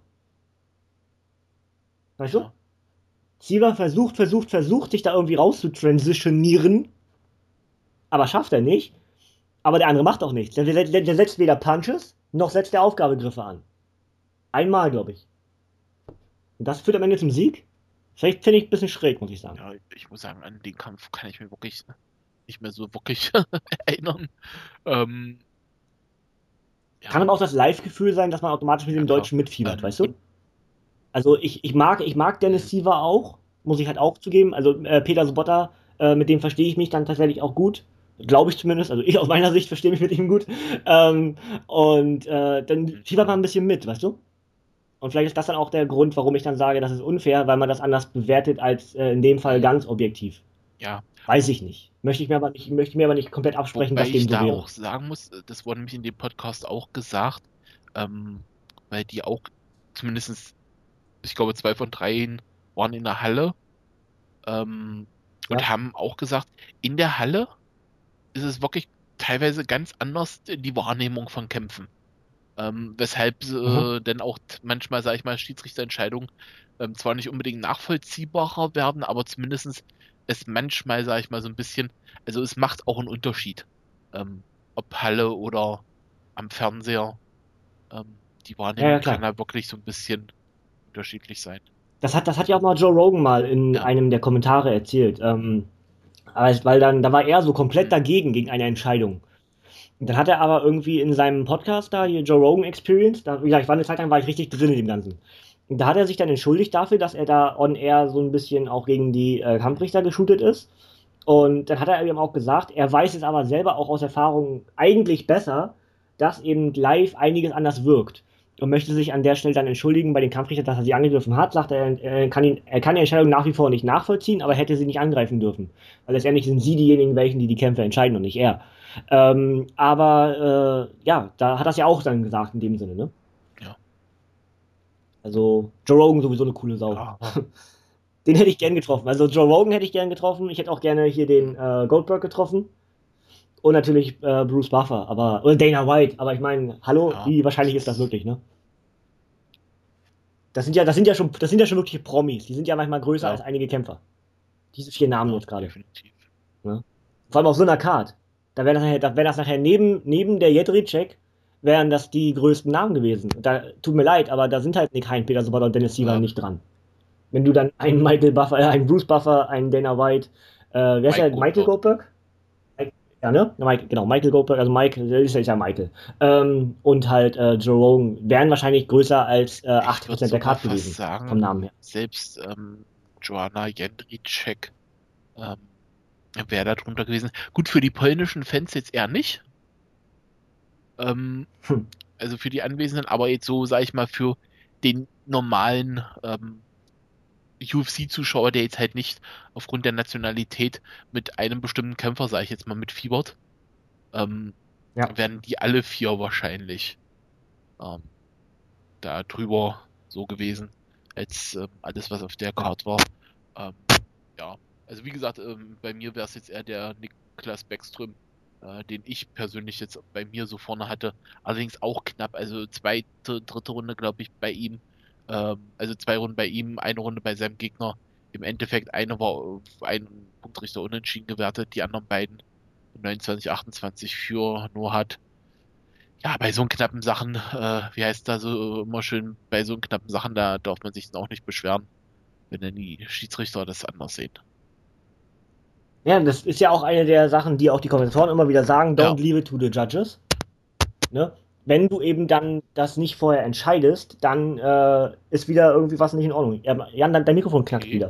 Weißt du? ja, Siva versucht, versucht, versucht, sich da irgendwie rauszutransitionieren, aber schafft er nicht. Aber der andere macht auch nichts. Der, der, der setzt weder Punches, noch setzt der Aufgabegriffe an. Einmal, glaube ich. Und das führt am Ende zum Sieg? Vielleicht finde ich ein bisschen schräg, muss ich sagen. ja, ich muss sagen, an den Kampf kann ich mir wirklich nicht mehr so wirklich erinnern. Ähm, Kann aber ja, auch das Live-Gefühl sein, dass man automatisch mit ja dem klar. Deutschen mitfiebert, Ähm, weißt du? und Also ich, ich mag, ich mag Dennis Siever auch, muss ich halt auch zugeben. Also äh, Peter Sobotta, äh, mit dem verstehe ich mich dann tatsächlich auch gut. Glaube ich zumindest. Also ich aus meiner Sicht verstehe mich mit ihm gut. Ähm, und äh, dann fiebert man ein bisschen mit, weißt du? Und vielleicht ist das dann auch der Grund, warum ich dann sage, das ist unfair, weil man das anders bewertet als äh, in dem Fall ganz objektiv. ja, Weiß ich nicht. Möchte ich mir aber nicht, möchte mir aber nicht komplett absprechen, wobei dass ich dem so da wäre. auch sagen muss, äh, das wurde nämlich in dem Podcast auch gesagt, ähm, weil die auch zumindestens, ich glaube, zwei von dreien waren in der Halle ähm, und Ja. haben auch gesagt, in der Halle ist es wirklich teilweise ganz anders äh, die Wahrnehmung von Kämpfen. Ähm, weshalb Mhm. äh, dann auch t- manchmal, sage ich mal, Schiedsrichterentscheidungen ähm, zwar nicht unbedingt nachvollziehbarer werden, aber zumindestens es manchmal, sage ich mal, so ein bisschen, also es macht auch einen Unterschied, ähm, ob Halle oder am Fernseher. Ähm, die Ja, ja, Wahrnehmung kann klar. da wirklich so ein bisschen unterschiedlich sein. Das hat, das hat ja auch mal Joe Rogan mal in Ja. einem der Kommentare erzählt. Ähm, aber weil dann, da war er so komplett Hm. dagegen, gegen eine Entscheidung. Und dann hat er aber irgendwie in seinem Podcast da, die Joe Rogan Experience, da, wie gesagt, ich war eine Zeit lang, war ich richtig drin in dem Ganzen. Und da hat er sich dann entschuldigt dafür, dass er da on air so ein bisschen auch gegen die äh, Kampfrichter geshootet ist. Und dann hat er eben auch gesagt, er weiß es aber selber auch aus Erfahrung eigentlich besser, dass eben live einiges anders wirkt. Und möchte sich an der Stelle dann entschuldigen bei den Kampfrichtern, dass er sie angegriffen hat. Sagt er, er kann, ihn, er kann die Entscheidung nach wie vor nicht nachvollziehen, aber hätte sie nicht angreifen dürfen. Weil letztendlich sind sie diejenigen, welchen die die Kämpfe entscheiden und nicht er. Ähm, aber äh, ja, da hat das ja auch dann gesagt in dem Sinne, ne? Ja. Also Joe Rogan sowieso eine coole Sau. Ja. Den hätte ich gern getroffen. Also Joe Rogan hätte ich gern getroffen. Ich hätte auch gerne hier den äh, Goldberg getroffen. Und natürlich äh, Bruce Buffer, aber oder Dana White. Aber ich meine, hallo, Ja. wie wahrscheinlich ist das wirklich, ne? Das sind ja, das sind ja schon, das sind ja schon wirklich Promis. Die sind ja manchmal größer Ja. als einige Kämpfer. Diese vier Namen Ja, jetzt gerade. definitiv. Ne? Vor allem auf so einer Card. Da wäre das nachher, da wär das nachher neben, neben der Jedrzejczyk, wären das die größten Namen gewesen. Da, tut mir leid, aber da sind halt Nick Hein, Peter Sobotta und Dennis Siever Ähm, nicht dran. Wenn du dann einen Michael Buffer, äh, einen Bruce Buffer, einen Dana White, äh, wer ist Mike der? Michael Goldberg. Goldberg? Ja, ne? Mike, genau, Michael Goldberg, also Mike, der ist ja ist ja Michael. Ähm, und halt äh, Joe Rogan wären wahrscheinlich größer als äh, Ich achtzig würde Prozent der sogar Card fast gewesen. Vom sagen, Namen her. selbst ähm, Joanna Jędrzejczyk ähm, wäre da drunter gewesen. Gut, für die polnischen Fans jetzt eher nicht. Ähm, Hm. also für die Anwesenden, aber jetzt so, sag ich mal, für den normalen ähm, U F C-Zuschauer, der jetzt halt nicht aufgrund der Nationalität mit einem bestimmten Kämpfer, sag ich jetzt mal, mitfiebert, ähm, Ja. werden die alle vier wahrscheinlich ähm, da drüber so gewesen, als ähm, alles, was auf der Ja. Card war. Ähm, ja, also wie gesagt, ähm, bei mir wäre es jetzt eher der Niklas Bäckström, äh, den ich persönlich jetzt bei mir so vorne hatte. Allerdings auch knapp, also zweite, dritte Runde, glaube ich, bei ihm. Ähm, also zwei Runden bei ihm, eine Runde bei seinem Gegner. Im Endeffekt eine war auf einen Punktrichter unentschieden gewertet, die anderen beiden neunundzwanzig, achtundzwanzig für nur hat. Ja, bei so knappen Sachen, äh, wie heißt da so immer schön, bei so knappen Sachen, da darf man sich dann auch nicht beschweren, wenn dann die Schiedsrichter das anders sehen. Ja, das ist ja auch eine der Sachen, die auch die Kommentatoren immer wieder sagen, Ja, don't leave it to the judges. Ne? Wenn du eben dann das nicht vorher entscheidest, dann äh, ist wieder irgendwie was nicht in Ordnung. Ja, Jan, dein dein Mikrofon knackt okay. wieder.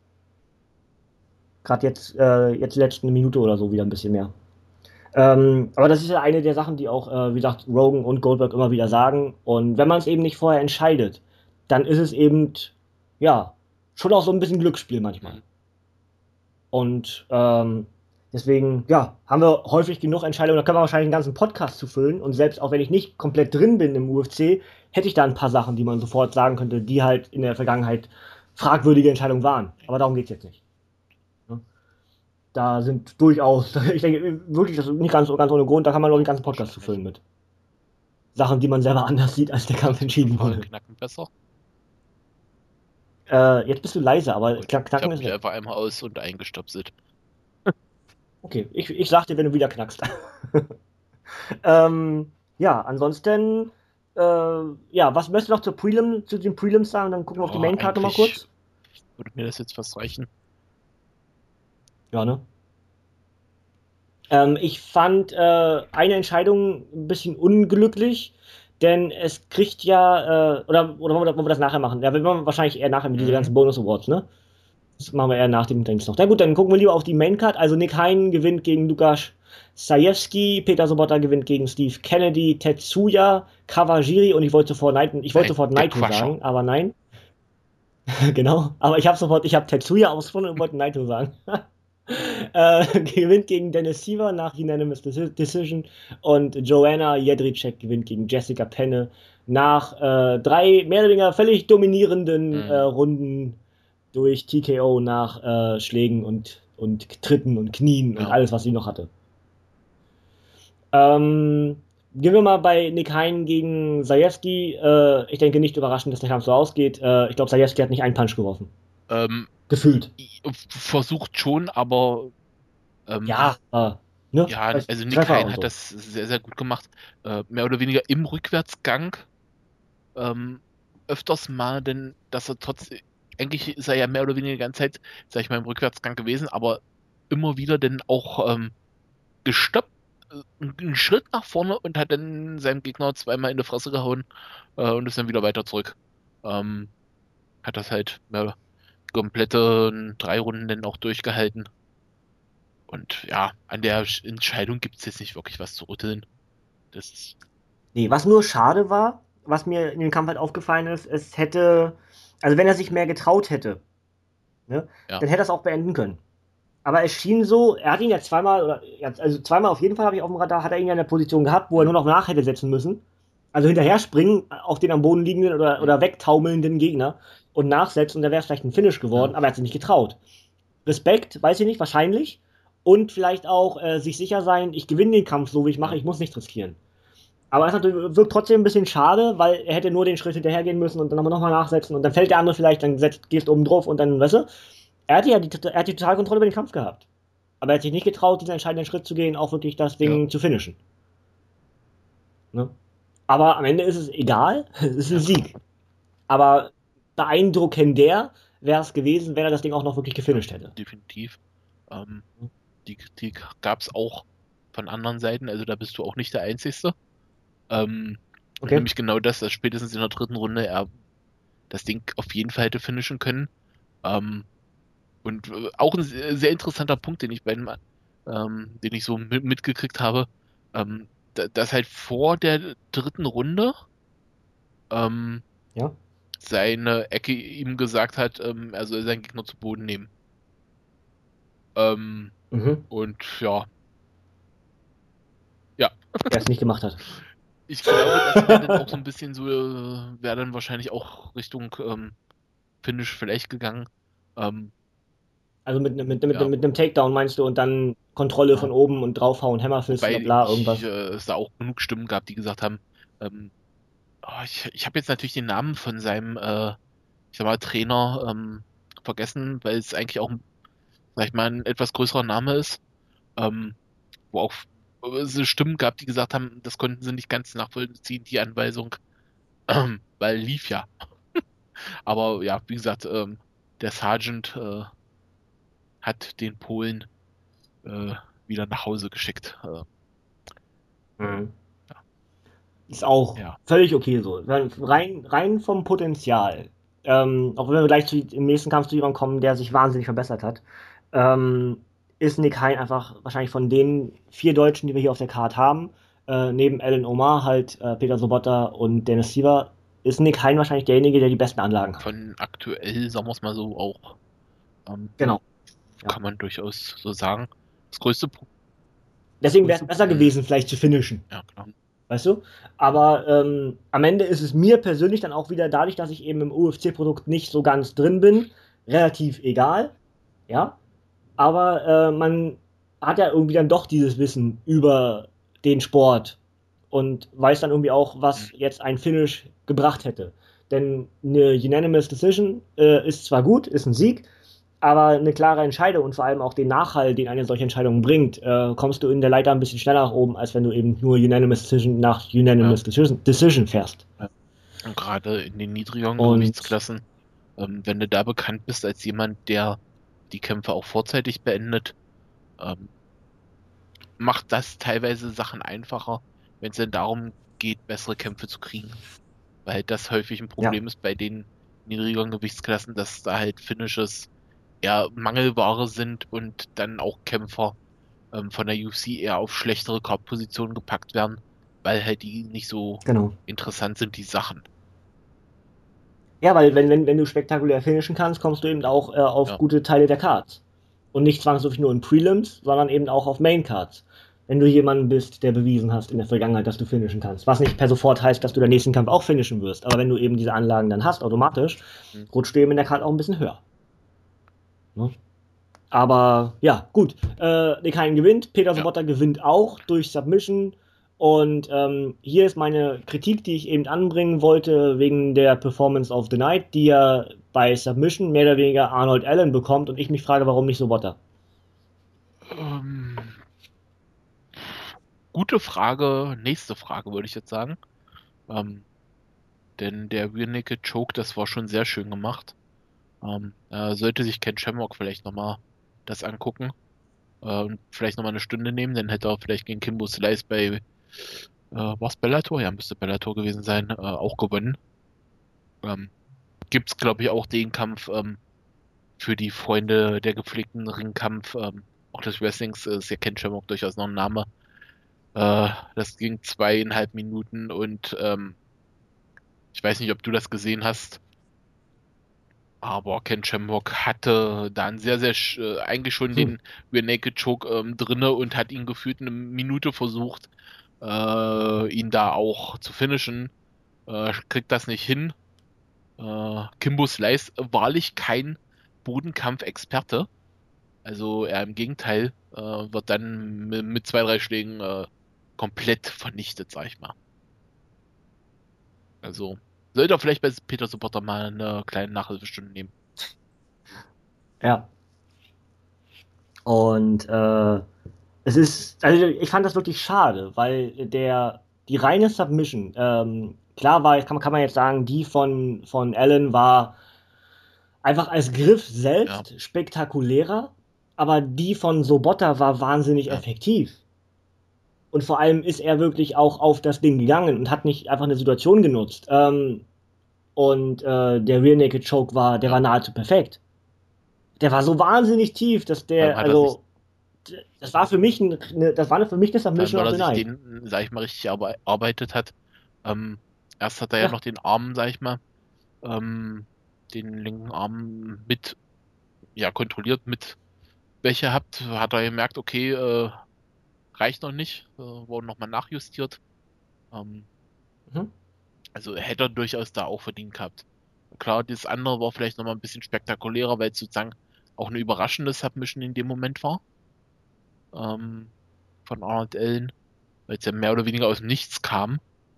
Gerade jetzt, äh, jetzt die letzte Minute oder so wieder ein bisschen mehr. Ähm, aber das ist ja eine der Sachen, die auch, äh, wie gesagt, Rogan und Goldberg immer wieder sagen. Und wenn man es eben nicht vorher entscheidet, dann ist es eben, ja, schon auch so ein bisschen Glücksspiel manchmal. Hm. Und ähm, deswegen, ja, haben wir häufig genug Entscheidungen. Da können wir wahrscheinlich einen ganzen Podcast zu füllen. Und selbst auch wenn ich nicht komplett drin bin im U F C, hätte ich da ein paar Sachen, die man sofort sagen könnte, die halt in der Vergangenheit fragwürdige Entscheidungen waren. Aber darum geht es jetzt nicht. Ne? Da sind durchaus, ich denke wirklich, das ist nicht ganz, ganz ohne Grund, da kann man noch einen ganzen Podcast zu füllen mit. Sachen, die man selber anders sieht, als der Ist Kampf das entschieden Mikrofon wurde. knacken besser? Äh, jetzt bist du leise, aber Gut. knack, Ich knacken habe ist mich weg. einfach einmal aus- und eingestöpselt. Okay, ich, ich sag dir, wenn du wieder knackst. ähm, ja, ansonsten, äh, ja, was möchtest du noch zur Prelim, zu den Prelims sagen? Dann gucken wir auf die Ja, Maincard nochmal eigentlich kurz. würde mir das jetzt fast reichen. Ja, ne? Ähm, ich fand äh, eine Entscheidung ein bisschen unglücklich, denn es kriegt ja, äh, oder, oder wollen wir, wollen wir das nachher machen? Ja, wir machen wahrscheinlich eher nachher mit diese Mhm. ganzen Bonus Awards, ne? Das machen wir eher nach dem Dings noch. Na gut, dann gucken wir lieber auf die Maincard. Also Nick Hein gewinnt gegen Lukas Sajewski, Peter Sobotta gewinnt gegen Steve Kennedy, Tetsuya Kawajiri und ich wollte sofort Naito, ich wollte Nein, sofort der Naito Crusher. sagen, aber nein. Genau, aber ich habe sofort, ich habe Tetsuya ausgesprochen und wollte Naito sagen. äh, gewinnt gegen Dennis Siever nach Unanimous Decision und Joanna Jedrzejczyk gewinnt gegen Jessica Penne nach äh, drei mehr oder weniger völlig dominierenden äh, Mhm. Runden durch T K O nach äh, Schlägen und, und Tritten und Knien und Ja. alles, was sie noch hatte. Ähm, gehen wir mal bei Nick Hein gegen Zajewski. Äh, ich denke nicht überraschend, dass der Kampf so ausgeht. Äh, ich glaube, Zajewski hat nicht einen Punch geworfen. Ähm, Gefühlt. versucht schon, aber ähm, Ja, äh, ne? ja, Als also Nick Treffer Hein und hat so. das sehr, sehr gut gemacht. Äh, mehr oder weniger im Rückwärtsgang. Ähm, öfters mal, denn dass er trotz, eigentlich ist er ja mehr oder weniger die ganze Zeit, sag ich mal, im Rückwärtsgang gewesen, aber immer wieder dann auch ähm, gestoppt, äh, einen Schritt nach vorne und hat dann seinem Gegner zweimal in die Fresse gehauen äh, und ist dann wieder weiter zurück. Ähm, hat das halt mehr komplette drei Runden dann auch durchgehalten. Und ja, an der Sch- Entscheidung gibt es jetzt nicht wirklich was zu rütteln. Das ist, Nee, was nur schade war, was mir in dem Kampf halt aufgefallen ist, es hätte, also wenn er sich mehr getraut hätte, ne, ja. dann hätte er es auch beenden können. Aber es schien so, er hat ihn ja zweimal, oder ja, also zweimal auf jeden Fall habe ich auf dem Radar, hat er ihn ja in der Position gehabt, wo er Hm, nur noch nach hätte setzen müssen. Also hinterher springen auf den am Boden liegenden oder, hm, oder wegtaumelnden Gegner und nachsetzen und da wäre es vielleicht ein Finish ja. geworden, aber er hat sich nicht getraut. Respekt, weiß ich nicht, wahrscheinlich. Und vielleicht auch äh, sich sicher sein, ich gewinne den Kampf so, wie ich mache, Ja. ich muss nicht riskieren. Aber es natürlich, wirkt trotzdem ein bisschen schade, weil er hätte nur den Schritt hinterhergehen müssen und dann nochmal nachsetzen und dann fällt der andere vielleicht, dann setzt, gehst du oben drauf und dann, weißt du, Er hatte ja die, er hat die Totalkontrolle über den Kampf gehabt. Aber er hat sich nicht getraut, diesen entscheidenden Schritt zu gehen, auch wirklich das Ding Ja. zu finishen. Ne? Aber am Ende ist es egal, es ist ein Ja, Sieg. Aber beeindruckender wäre es gewesen, wenn er das Ding auch noch wirklich gefinisht hätte. definitiv. Ähm, die Kritik gab es auch von anderen Seiten, also da bist du auch nicht der Einzige. Ähm, Okay. Nämlich genau das, dass spätestens in der dritten Runde er das Ding auf jeden Fall hätte finishen können. Ähm, und äh, auch ein sehr, sehr interessanter Punkt, den ich bei dem, ähm, den ich so mit, mitgekriegt habe, ähm, da, dass halt vor der dritten Runde ähm, Ja. seine Ecke ihm gesagt hat, ähm, er soll seinen Gegner zu Boden nehmen. Ähm, Mhm. und ja, ja, Der es nicht gemacht hat. ich glaube, das wäre dann auch so ein bisschen so, äh, wäre dann wahrscheinlich auch Richtung ähm, Finish vielleicht gegangen. Ähm, Also mit, mit, mit, mit, ja, mit einem Takedown meinst du und dann Kontrolle ja. von oben und draufhauen, Hammerfist, Wobei bla bla, ich, irgendwas. äh, es da auch genug Stimmen gab, die gesagt haben, ähm, oh, ich, ich habe jetzt natürlich den Namen von seinem, äh, ich sag mal, Trainer ähm, vergessen, weil es eigentlich auch, sag ich mal, ein etwas größerer Name ist, ähm, wo auch es Stimmen gab, die gesagt haben, das konnten sie nicht ganz nachvollziehen, die Anweisung, weil lief ja. Aber ja, wie gesagt, ähm, der Sergeant äh, hat den Polen äh, wieder nach Hause geschickt. Äh, Mhm. Ist auch ja, völlig okay so. Rein, rein vom Potenzial. Ähm, auch wenn wir gleich zu, im nächsten Kampf zu jemandem kommen, der sich wahnsinnig verbessert hat, ähm, ist Nick Hein einfach wahrscheinlich von den vier Deutschen, die wir hier auf der Card haben, äh, neben Alan Omar halt äh, Peter Sobotta und Dennis Siever, ist Nick Hein wahrscheinlich derjenige, der die besten Anlagen hat. von aktuell, sagen wir es mal so, auch ähm, Genau. Ja. kann man durchaus so sagen. Das größte, Pro- das Deswegen wäre es größte, besser hm, gewesen, vielleicht zu finishen. ja, klar. Weißt du? Aber ähm, am Ende ist es mir persönlich dann auch wieder dadurch, dass ich eben im U F C-Produkt nicht so ganz drin bin, relativ egal. Ja. Aber äh, man hat ja irgendwie dann doch dieses Wissen über den Sport und weiß dann irgendwie auch, Hm. was jetzt ein Finish gebracht hätte. Denn eine Unanimous Decision äh, ist zwar gut, ist ein Sieg, aber eine klare Entscheidung und vor allem auch den Nachhall, den eine solche Entscheidung bringt, äh, kommst du in der Leiter ein bisschen schneller nach oben, als wenn du eben nur Unanimous Decision nach Ja, Unanimous Decision, Decision fährst. ja. Und gerade in den niedrigeren Und Gewichtsklassen, ähm, wenn du da bekannt bist als jemand, der die Kämpfe auch vorzeitig beendet, ähm, macht das teilweise Sachen einfacher, wenn es dann darum geht, bessere Kämpfe zu kriegen. Weil halt das häufig ein ja, Problem ist bei den niedrigeren Gewichtsklassen, dass da halt Finishes eher Mangelware sind und dann auch Kämpfer ähm, von der U F C eher auf schlechtere Card-Positionen gepackt werden, weil halt die nicht so genau. interessant sind, die Sachen. Ja, weil wenn, wenn, wenn du spektakulär finishen kannst, kommst du eben auch äh, auf Ja, gute Teile der Cards. Und nicht zwangsläufig nur in Prelims, sondern eben auch auf Main Cards. Wenn du jemanden bist, der bewiesen hast in der Vergangenheit, dass du finishen kannst. Was nicht per sofort heißt, dass du den nächsten Kampf auch finishen wirst. Aber wenn du eben diese Anlagen dann hast, automatisch, hm, rutscht du eben in der Card auch ein bisschen höher. Ne? Aber ja, gut. Äh, Nikain gewinnt, Peter ja. Sobotta gewinnt auch durch Submission. Und ähm, hier ist meine Kritik, die ich eben anbringen wollte, wegen der Performance of the Night, die ja bei Submission mehr oder weniger Arnold Allen bekommt. Und ich mich frage, warum nicht Sobotta? Ähm, Gute Frage, nächste Frage würde ich jetzt sagen. Ähm, denn der Rear Naked Choke, das war schon sehr schön gemacht. Ähm, äh, sollte sich Ken Shamrock vielleicht nochmal das angucken äh, und vielleicht nochmal eine Stunde nehmen, dann hätte er vielleicht gegen Kimbo Slice bei, äh, was Bellator? Ja, müsste Bellator gewesen sein, äh, auch gewonnen. Ähm, Gibt's, glaube ich, auch den Kampf ähm, für die Freunde der gepflegten Ringkampf, ähm, auch des Wrestlings, äh, ist ja Ken Shamrock durchaus noch ein Name. Äh, Das ging zweieinhalb Minuten und ähm, ich weiß nicht, ob du das gesehen hast, aber Ken Shamrock hatte da einen sehr, sehr, sch- äh, eigentlich schon Hm. den Rear Naked Choke ähm, drinne und hat ihn gefühlt eine Minute versucht, äh, ihn da auch zu finishen. Äh, kriegt das nicht hin. Äh, Kimbo Slice wahrlich kein Bodenkampfexperte. Also er im Gegenteil äh, wird dann mit, mit zwei, drei Schlägen äh, komplett vernichtet, sag ich mal. Also sollte er vielleicht bei Peter Supporter mal eine kleine Nachhilfestunde nehmen. Ja. Und äh, es ist, also ich fand das wirklich schade, weil der, die reine Submission, ähm, klar war, kann, kann man jetzt sagen, die von, von Allen war einfach als Griff Ja, selbst spektakulärer, aber die von Sobotta war wahnsinnig ja. effektiv. Und vor allem ist er wirklich auch auf das Ding gegangen und hat nicht einfach eine Situation genutzt. Ähm, und äh, der Rear Naked Choke war, der Ja. war nahezu perfekt. Der war so wahnsinnig tief, dass Vor allem der, hat er sich, also, das war für mich eine, das war für mich eine vor allem, Submission weil of er the sich Night. den, sag ich mal, richtig erarbeitet hat. Ähm, erst hat er ja Ja, noch den Arm, sag ich mal, ähm, den linken Arm mit, ja, kontrolliert mit welche habt, hat er gemerkt, okay, äh, reicht noch nicht, äh, wurden nochmal nachjustiert. Ähm, mhm. also hätte er durchaus da auch verdient gehabt. Klar, das andere war vielleicht nochmal ein bisschen spektakulärer, weil es sozusagen auch eine überraschende Submission in dem Moment war, ähm, von Arnold Allen, weil es ja mehr oder weniger aus dem Nichts kam.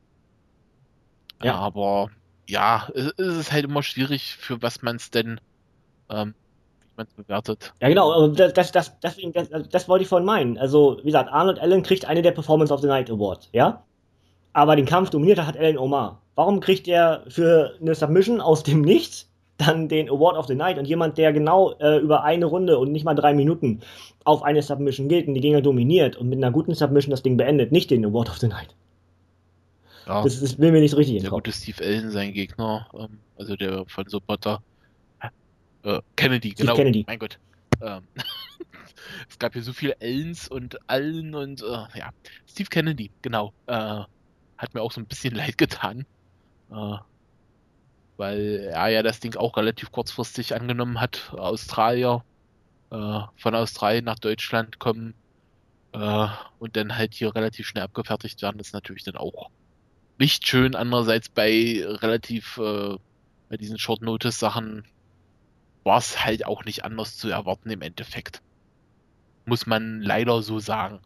Ja. Aber ja, es, es ist halt immer schwierig, für was man es denn, ähm, wie man es bewertet. Ja, genau, Ähm, aber das, das, das, deswegen, das, das wollte ich vorhin meinen. Also, wie gesagt, Arnold Allen kriegt eine der Performance of the Night Awards, ja? Aber den Kampf ja. dominiert hat Allen Omar. Warum kriegt er für eine Submission aus dem Nichts dann den Award of the Night und jemand, der genau äh, über eine Runde und nicht mal drei Minuten auf eine Submission geht und die Gegner dominiert und mit einer guten Submission das Ding beendet, nicht den Award of the Night? Ja, Das, das will mir nicht so richtig in den der Kopf. gute Steve Allen, sein Gegner, ähm, also der von Supporter, äh, Kennedy, Steve genau, Kennedy. mein Gott. Ähm, es gab hier so viele Allens und Allen und äh, ja, Steve Kennedy, genau. Äh, hat mir auch so ein bisschen leid getan, äh, weil er ja das Ding auch relativ kurzfristig angenommen hat. Australier, äh, von Australien nach Deutschland kommen äh, und dann halt hier relativ schnell abgefertigt werden, ist natürlich dann auch nicht schön. Andererseits bei relativ, äh, bei diesen Short Notice Sachen war es halt auch nicht anders zu erwarten im Endeffekt. Muss man leider so sagen.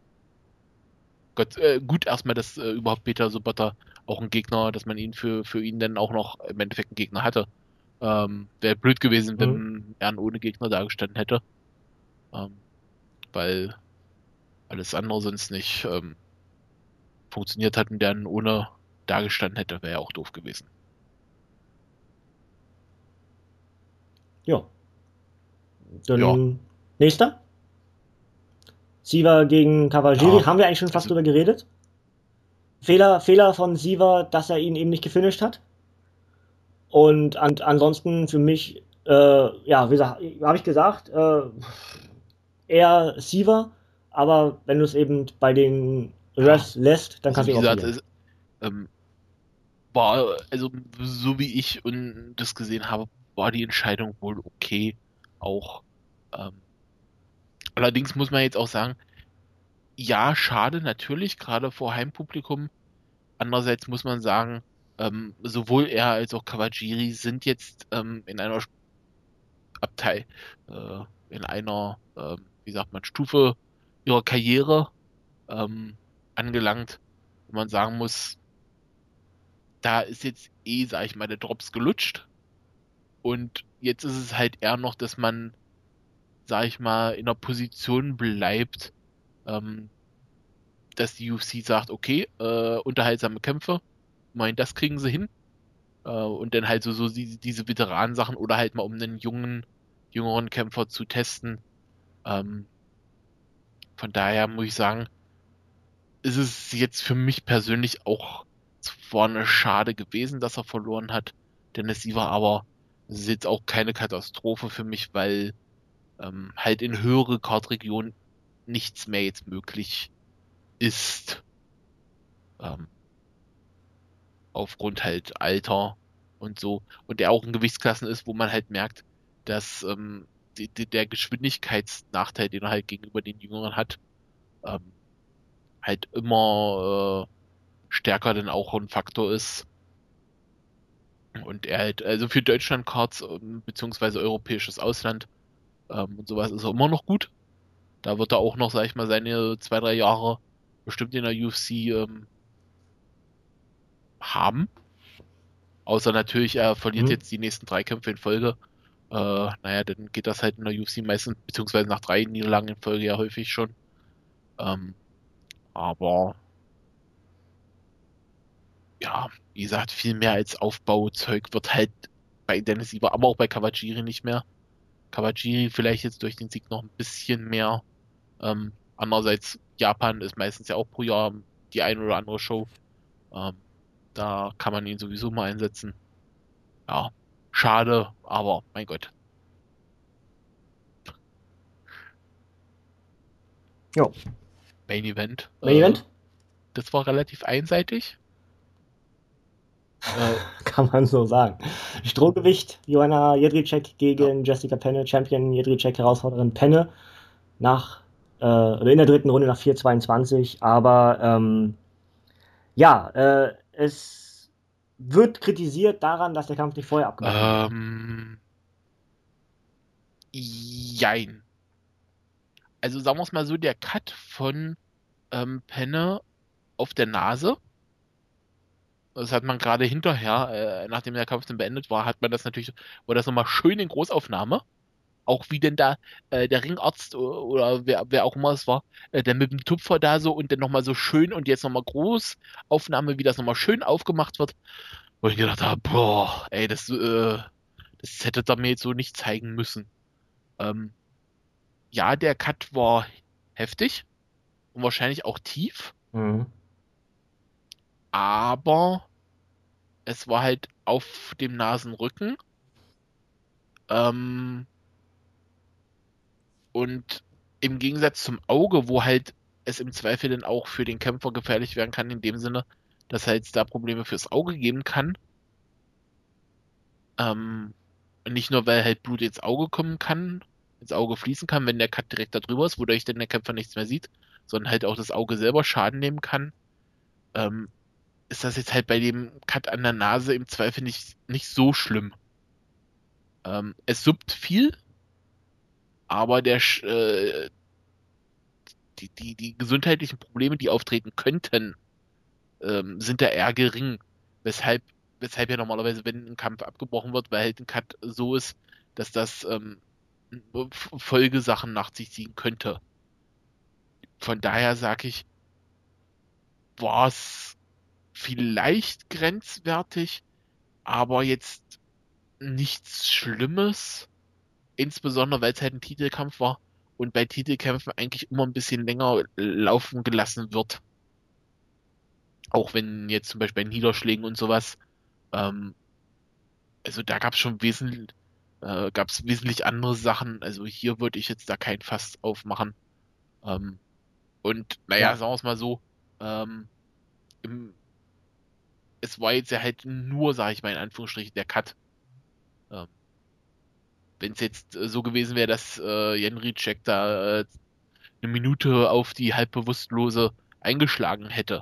Gott, äh, gut erstmal, dass äh, überhaupt Peter Sobotta auch ein Gegner, dass man ihn für, für ihn dann auch noch im Endeffekt einen Gegner hatte. Ähm, wäre blöd gewesen, Mhm. wenn er ohne Gegner dagestanden hätte. Ähm, weil alles andere sonst nicht ähm, funktioniert hat und der dann ohne dagestanden hätte, wäre ja auch doof gewesen. Ja. Ja, Dann nächster. Siva gegen Kawajiri. ja, Haben wir eigentlich schon fast also drüber geredet? Fehler, Fehler von Siva, dass er ihn eben nicht gefinisht hat. Und an, ansonsten für mich, äh, ja, wie gesagt, habe ich gesagt, äh, eher Siva, aber wenn du es eben bei den ja, Refs lässt, dann also kannst du wie ihn auch gesagt, verlieren. es ähm, war, also so wie ich und das gesehen habe, war die Entscheidung wohl okay. Auch ähm, allerdings muss man jetzt auch sagen, ja, schade natürlich, gerade vor Heimpublikum. Andererseits muss man sagen, ähm, sowohl er als auch Kawajiri sind jetzt ähm, in einer Abteil, äh, in einer, ähm, wie sagt man, Stufe ihrer Karriere ähm, angelangt, wo man sagen muss, da ist jetzt eh, sag ich mal, der Drops gelutscht. Und jetzt ist es halt eher noch, dass man, sag ich mal, in einer Position bleibt, ähm, dass die U F C sagt, okay, äh, unterhaltsame Kämpfe, mein, das kriegen sie hin. Äh, und dann halt so, so die, diese Veteranensachen oder halt mal um einen jungen, jüngeren Kämpfer zu testen. Ähm, von daher muss ich sagen, ist es jetzt für mich persönlich auch zwar eine Schade gewesen, dass er verloren hat, Dennis Siever, aber es ist jetzt auch keine Katastrophe für mich, weil ähm, halt in höhere Kartregionen nichts mehr jetzt möglich ist, ähm, aufgrund halt Alter und so. Und der auch in Gewichtsklassen ist, wo man halt merkt, dass ähm, die, die, der Geschwindigkeitsnachteil, den er halt gegenüber den Jüngeren hat, ähm, halt immer äh, stärker denn auch ein Faktor ist. Und er halt, also für Deutschland-Cards, ähm, beziehungsweise europäisches Ausland ähm, und sowas ist er immer noch gut. Da wird er auch noch, sag ich mal, seine zwei, drei Jahre bestimmt in der U F C ähm, haben. Außer natürlich, er verliert Mhm. jetzt die nächsten drei Kämpfe in Folge Äh, naja, dann geht das halt in der U F C meistens, beziehungsweise nach drei Niederlagen in Folge ja häufig schon. Ähm, aber ja, wie gesagt, viel mehr als Aufbauzeug wird halt bei Dennis Iver, aber auch bei Kawajiri nicht mehr. Kawajiri vielleicht jetzt durch den Sieg noch ein bisschen mehr. Ähm, andererseits, Japan ist meistens ja auch pro Jahr die eine oder andere Show. Ähm, Da kann man ihn sowieso mal einsetzen. Ja, schade, aber mein Gott. Jo. Main Event, Main äh, Event? das war relativ einseitig. Äh, Kann man so sagen. Strohgewicht, Joanna Jedrzejczyk ja. gegen Jessica Penne, Champion Jedrzejczyk, Herausforderin Penne nach, äh, oder in der dritten Runde nach vier zweiundzwanzig. Aber ähm, ja, äh, es wird kritisiert daran, dass der Kampf nicht vorher abgebrochen wurde. Ähm, Jein. Also sagen wir es mal so, der Cut von ähm, Penne auf der Nase, das hat man gerade hinterher, äh, nachdem der Kampf dann beendet war, hat man das natürlich, war das nochmal schön in Großaufnahme. Auch wie denn da äh, der Ringarzt o- oder wer, wer auch immer es war, äh, der mit dem Tupfer da so und dann nochmal so schön und jetzt nochmal Großaufnahme, wie das nochmal schön aufgemacht wird. Wo ich gedacht habe, boah, ey, das, äh, das hätte er mir jetzt so nicht zeigen müssen. Ähm, ja, der Cut war heftig und wahrscheinlich auch tief, Mhm. aber es war halt auf dem Nasenrücken. Ähm, und im Gegensatz zum Auge, wo halt es im Zweifel dann auch für den Kämpfer gefährlich werden kann, in dem Sinne, dass halt da Probleme fürs Auge geben kann. Ähm, und nicht nur, weil halt Blut ins Auge kommen kann, ins Auge fließen kann, wenn der Cut direkt da drüber ist, wodurch dann der Kämpfer nichts mehr sieht, sondern halt auch das Auge selber Schaden nehmen kann. Ähm, Ist das jetzt halt bei dem Cut an der Nase im Zweifel nicht, nicht so schlimm. Ähm, es suppt viel, aber der, Sch- äh, die, die, die gesundheitlichen Probleme, die auftreten könnten, ähm, sind da eher gering. Weshalb, weshalb ja normalerweise, wenn ein Kampf abgebrochen wird, weil halt ein Cut so ist, dass das ähm, F- Folgesachen nach sich ziehen könnte. Von daher sage ich, war es vielleicht grenzwertig, aber jetzt nichts Schlimmes. Insbesondere, weil es halt ein Titelkampf war und bei Titelkämpfen eigentlich immer ein bisschen länger laufen gelassen wird. Auch wenn jetzt zum Beispiel bei Niederschlägen und sowas, ähm, also da gab es schon wesentlich, äh, gab es wesentlich andere Sachen. Also hier würde ich jetzt da kein Fass aufmachen. Ähm, und naja, Ja. sagen wir es mal so, ähm, im, es war jetzt ja halt nur, sage ich mal in Anführungsstrichen, der Cut. Ähm, Wenn es jetzt äh, so gewesen wäre, dass äh, Jędrzejczyk da äh, eine Minute auf die halbbewusstlose eingeschlagen hätte.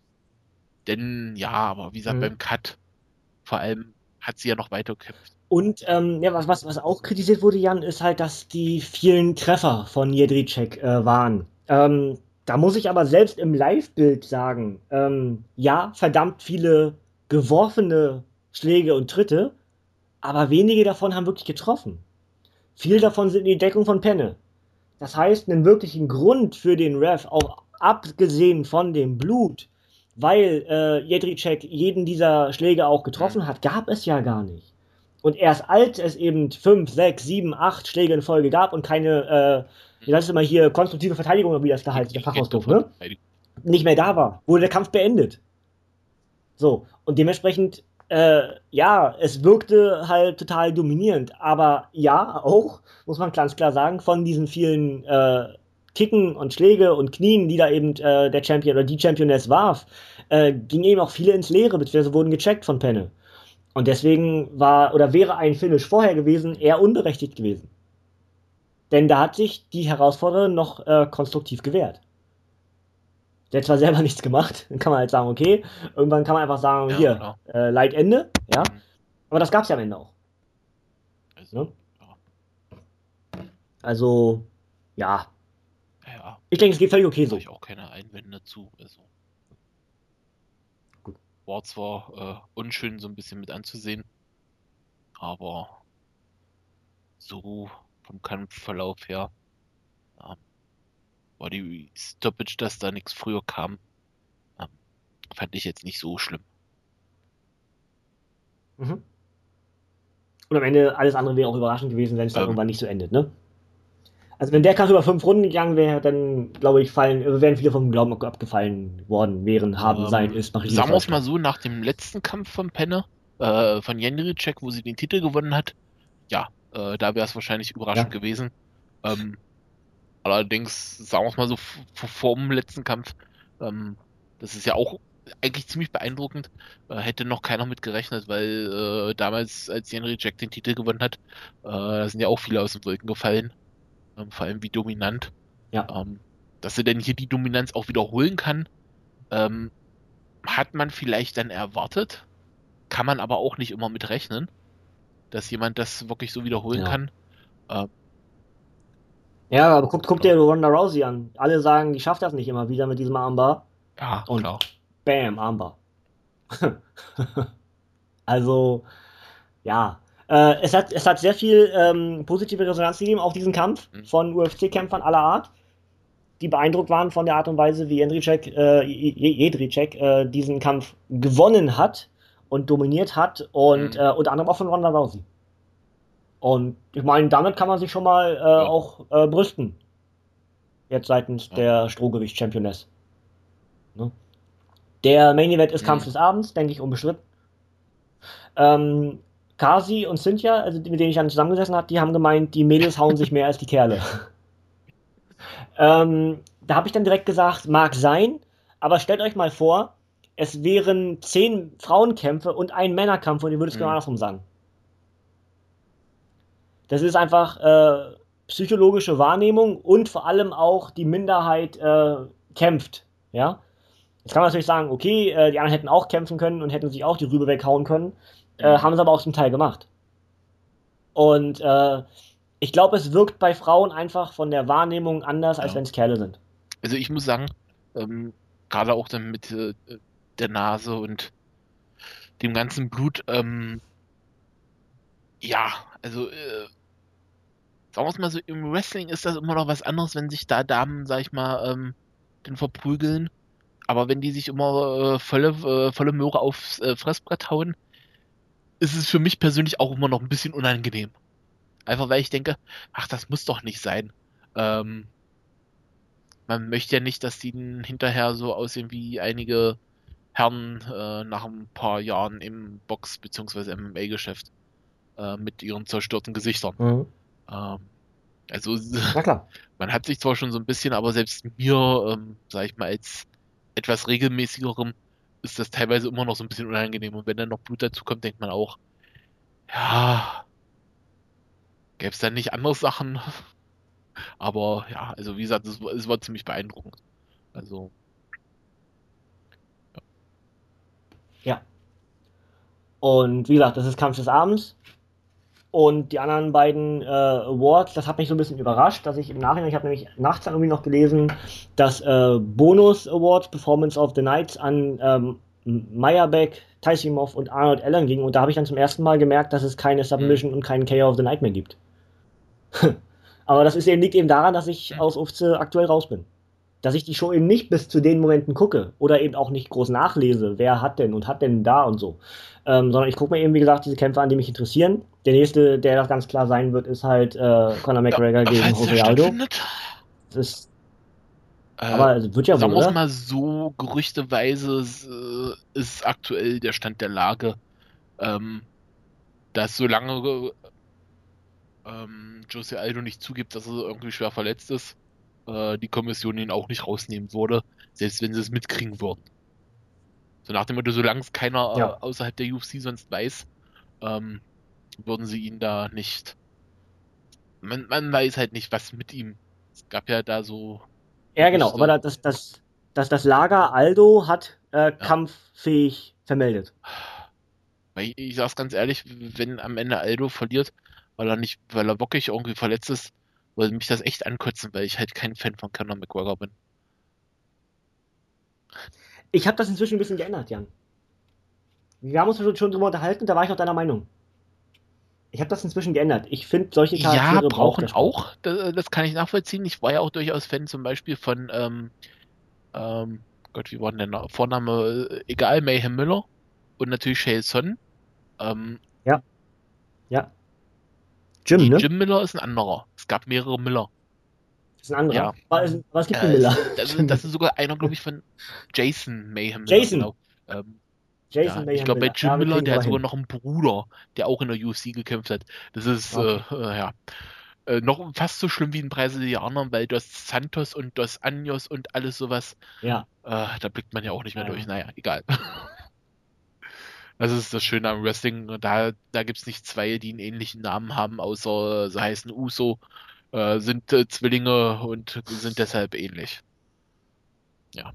Denn ja, aber wie gesagt, Mhm. beim Cut vor allem hat sie ja noch weiter gekämpft. Und ähm, ja, was, was, was auch kritisiert wurde, Jan, ist halt, dass die vielen Treffer von Jedrzejczyk äh, waren. Ähm, da muss ich aber selbst im Live-Bild sagen, ähm, ja, verdammt viele geworfene Schläge und Tritte, aber wenige davon haben wirklich getroffen. Viele Mhm. davon sind in die Deckung von Penne. Das heißt, einen wirklichen Grund für den Ref, auch abgesehen von dem Blut, weil äh, Jedrzejczyk jeden dieser Schläge auch Mhm. getroffen hat, gab es ja gar nicht. Und erst als es eben fünf, sechs, sieben, acht Schläge in Folge gab und keine, äh, wie heißt es immer hier, konstruktive Verteidigung, oder wie das da heißt, der Intelligente Fachausdruck, ne? Verteidigung. Nicht mehr da war, wurde der Kampf beendet. So, und dementsprechend, äh, ja, es wirkte halt total dominierend, aber ja, auch, muss man ganz klar sagen, von diesen vielen äh, Kicken und Schläge und Knien, die da eben äh, der Champion oder die Championess warf, äh, gingen eben auch viele ins Leere, beziehungsweise wurden gecheckt von Penne. Und deswegen war oder wäre ein Finish vorher gewesen Mhm. eher unberechtigt gewesen. Denn da hat sich die Herausforderin noch äh, konstruktiv gewehrt. Der hat zwar selber nichts gemacht, dann kann man halt sagen, okay, irgendwann kann man einfach sagen, Ja, hier, klar. äh, Leitende, ja, Mhm. aber das gab es ja am Ende auch. Ne? Also, ja. Also, ja, Ja, ich denke, es geht völlig okay habe so. ich auch keine Einwände zu. Also, Gut. war zwar äh, unschön so ein bisschen mit anzusehen, aber so vom Kampfverlauf her. Ähm, war die Stoppage, dass da nichts früher kam, ähm, fand ich jetzt nicht so schlimm. Mhm. Und am Ende alles andere wäre auch überraschend gewesen, wenn es dann Ähm, irgendwann nicht so endet, ne? Also wenn der Kampf über fünf Runden gegangen wäre, dann glaube ich, fallen, wären viele vom Glauben abgefallen worden, wären, haben, sein, ähm, ist, mache ich nicht sagen wir es falsch mal gerade. so, nach dem letzten Kampf von Penne, äh, von Jędrzejczyk, wo sie den Titel gewonnen hat, ja, äh, da wäre es wahrscheinlich überraschend Ja. gewesen. Ähm, allerdings, sagen wir es mal so, v- v- vor dem letzten Kampf, ähm, das ist ja auch eigentlich ziemlich beeindruckend, äh, hätte noch keiner mit gerechnet, weil äh, damals, als Jędrzejczyk den Titel gewonnen hat, äh, da sind ja auch viele aus den Wolken gefallen, ähm, vor allem wie dominant. Ja. Ähm, dass er denn hier die Dominanz auch wiederholen kann, ähm, hat man vielleicht dann erwartet, kann man aber auch nicht immer mit rechnen, dass jemand das wirklich so wiederholen Genau. kann. Äh, Ja, aber guck, guck ja, dir Ronda Rousey an. Alle sagen, die schafft das nicht immer wieder mit diesem Armbar. ja, Und klar. bam, Armbar. Also, ja. Äh, es hat, es hat sehr viel ähm, positive Resonanz gegeben auf diesen Kampf Hm. von U F C-Kämpfern aller Art, die beeindruckt waren von der Art und Weise, wie Jędrzejczyk, äh, Jedrzejczyk äh, diesen Kampf gewonnen hat und dominiert hat und Hm. äh, unter anderem auch von Ronda Rousey. Und ich meine, damit kann man sich schon mal äh, Ja, auch äh, brüsten, jetzt seitens ja. der Strohgewicht-Championess. Ne? Der Main Event ist Kampf Hm. des Abends, denke ich, unbestritten. Ähm, Kasi und Cynthia, also die, mit denen ich dann zusammengesessen habe, die haben gemeint, die Mädels hauen sich mehr als die Kerle. Ähm, da habe ich dann direkt gesagt, mag sein, aber stellt euch mal vor, es wären zehn Frauenkämpfe und ein Männerkampf und ihr würdet es genau Hm. andersrum sagen. Das ist einfach äh, psychologische Wahrnehmung und vor allem auch die Minderheit äh, kämpft. Ja? Jetzt kann man natürlich sagen, okay, äh, die anderen hätten auch kämpfen können und hätten sich auch die Rübe weghauen können, äh, Hm. haben sie aber auch zum Teil gemacht. Und äh, ich glaube, es wirkt bei Frauen einfach von der Wahrnehmung anders, als Ja. wenn es Kerle sind. Also ich muss sagen, ähm, gerade auch dann mit äh, der Nase und dem ganzen Blut, ähm, ja, also äh, sagen wir es mal so, im Wrestling ist das immer noch was anderes, wenn sich da Damen, sag ich mal, ähm, den verprügeln. Aber wenn die sich immer äh, volle, äh, volle Möhre aufs äh, Fressbrett hauen, ist es für mich persönlich auch immer noch ein bisschen unangenehm. Einfach weil ich denke, ach, das muss doch nicht sein. Ähm, man möchte ja nicht, dass die dann hinterher so aussehen wie einige Herren äh, nach ein paar Jahren im Box- bzw. M M A-Geschäft äh, mit ihren zerstörten Gesichtern. Mhm. Ähm, also Na klar. man hat sich zwar schon so ein bisschen, aber selbst mir, ähm, sag ich mal, als etwas regelmäßigerem ist das teilweise immer noch so ein bisschen unangenehm. Und wenn dann noch Blut dazu kommt, denkt man auch, ja, gäbe es dann nicht andere Sachen? Aber ja, also wie gesagt, es, war- es war ziemlich beeindruckend. Also, Ja. Und wie gesagt, das ist Kampf des Abends. Und die anderen beiden äh, Awards, das hat mich so ein bisschen überrascht, dass ich im Nachhinein, ich habe nämlich nachts dann irgendwie noch gelesen, dass äh, Bonus Awards Performance of the Night an ähm, Meyerbeck, Taisimov und Arnold Allen ging. Und da habe ich dann zum ersten Mal gemerkt, dass es keine hm, Submission und keinen K O of the Night mehr gibt. Aber das ist eben, liegt eben daran, dass ich hm, aus U F C aktuell raus bin. Dass ich die Show eben nicht bis zu den Momenten gucke oder eben auch nicht groß nachlese, wer hat denn und hat denn da und so. Ähm, sondern ich gucke mir eben, wie gesagt, diese Kämpfe an, die mich interessieren. Der nächste, der das ganz klar sein wird, ist halt äh, Conor ja, McGregor gegen falls der Jose Aldo. stattfindet, Das ist, äh, aber es wird ja sagen wohl, wir es oder? mal so, gerüchteweise ist, äh, ist aktuell der Stand der Lage, ähm, dass solange ähm, Jose Aldo nicht zugibt, dass er irgendwie schwer verletzt ist, äh, die Kommission ihn auch nicht rausnehmen würde, selbst wenn sie es mitkriegen würden. So nach dem Motto, solange es keiner Ja. äh, außerhalb der U F C sonst weiß, ähm, würden sie ihn da nicht. Man, man weiß halt nicht, was mit ihm. Es gab ja da so Ja, genau. Aber Gerüchte. das, das, das, das Lager Aldo hat äh, Ja. kampffähig vermeldet. Weil ich, ich sag's ganz ehrlich, wenn am Ende Aldo verliert, weil er nicht, weil er wirklich irgendwie verletzt ist, würde mich das echt ankotzen, weil ich halt kein Fan von Conor McGregor bin. Ich habe das inzwischen ein bisschen geändert, Jan. Wir haben uns schon, schon drüber unterhalten, da war ich noch deiner Meinung. Ich habe das inzwischen geändert. Ich finde, solche Ja, Charaktere braucht der brauchen Sport. auch, das, das kann ich nachvollziehen. Ich war ja auch durchaus Fan zum Beispiel von, ähm, ähm, Gott, wie war denn der Na- Vorname? Äh, Egal, Mayhem Miller und natürlich Chael Sonnen. Ähm, Ja, ja. Jim, nee, ne? Jim Miller ist ein anderer. Es gab mehrere Miller. Das ist ein anderer. Ja, Aber es, aber es gibt einen äh, es Miller. ist, das ist, das ist sogar einer, glaube ich, von Jason Mayhem Miller, Jason. genau. Ähm, Jason ja, ich Mayhem glaube, bei Miller. Jim Ja, wir Miller, kriegen es der aber hat sogar hin. noch einen Bruder, der auch in der U F C gekämpft hat. Das ist, äh, Okay. äh, ja, äh, noch fast so schlimm wie ein Brasilianer, weil Dos Santos und Dos Anjos und alles sowas, Ja. äh, da blickt man ja auch nicht mehr Ja, durch. ja. Naja, egal. Das ist das Schöne am Wrestling. Da, da gibt es nicht zwei, die einen ähnlichen Namen haben, außer sie heißen Uso, äh, sind äh, Zwillinge und sind deshalb ähnlich. Ja.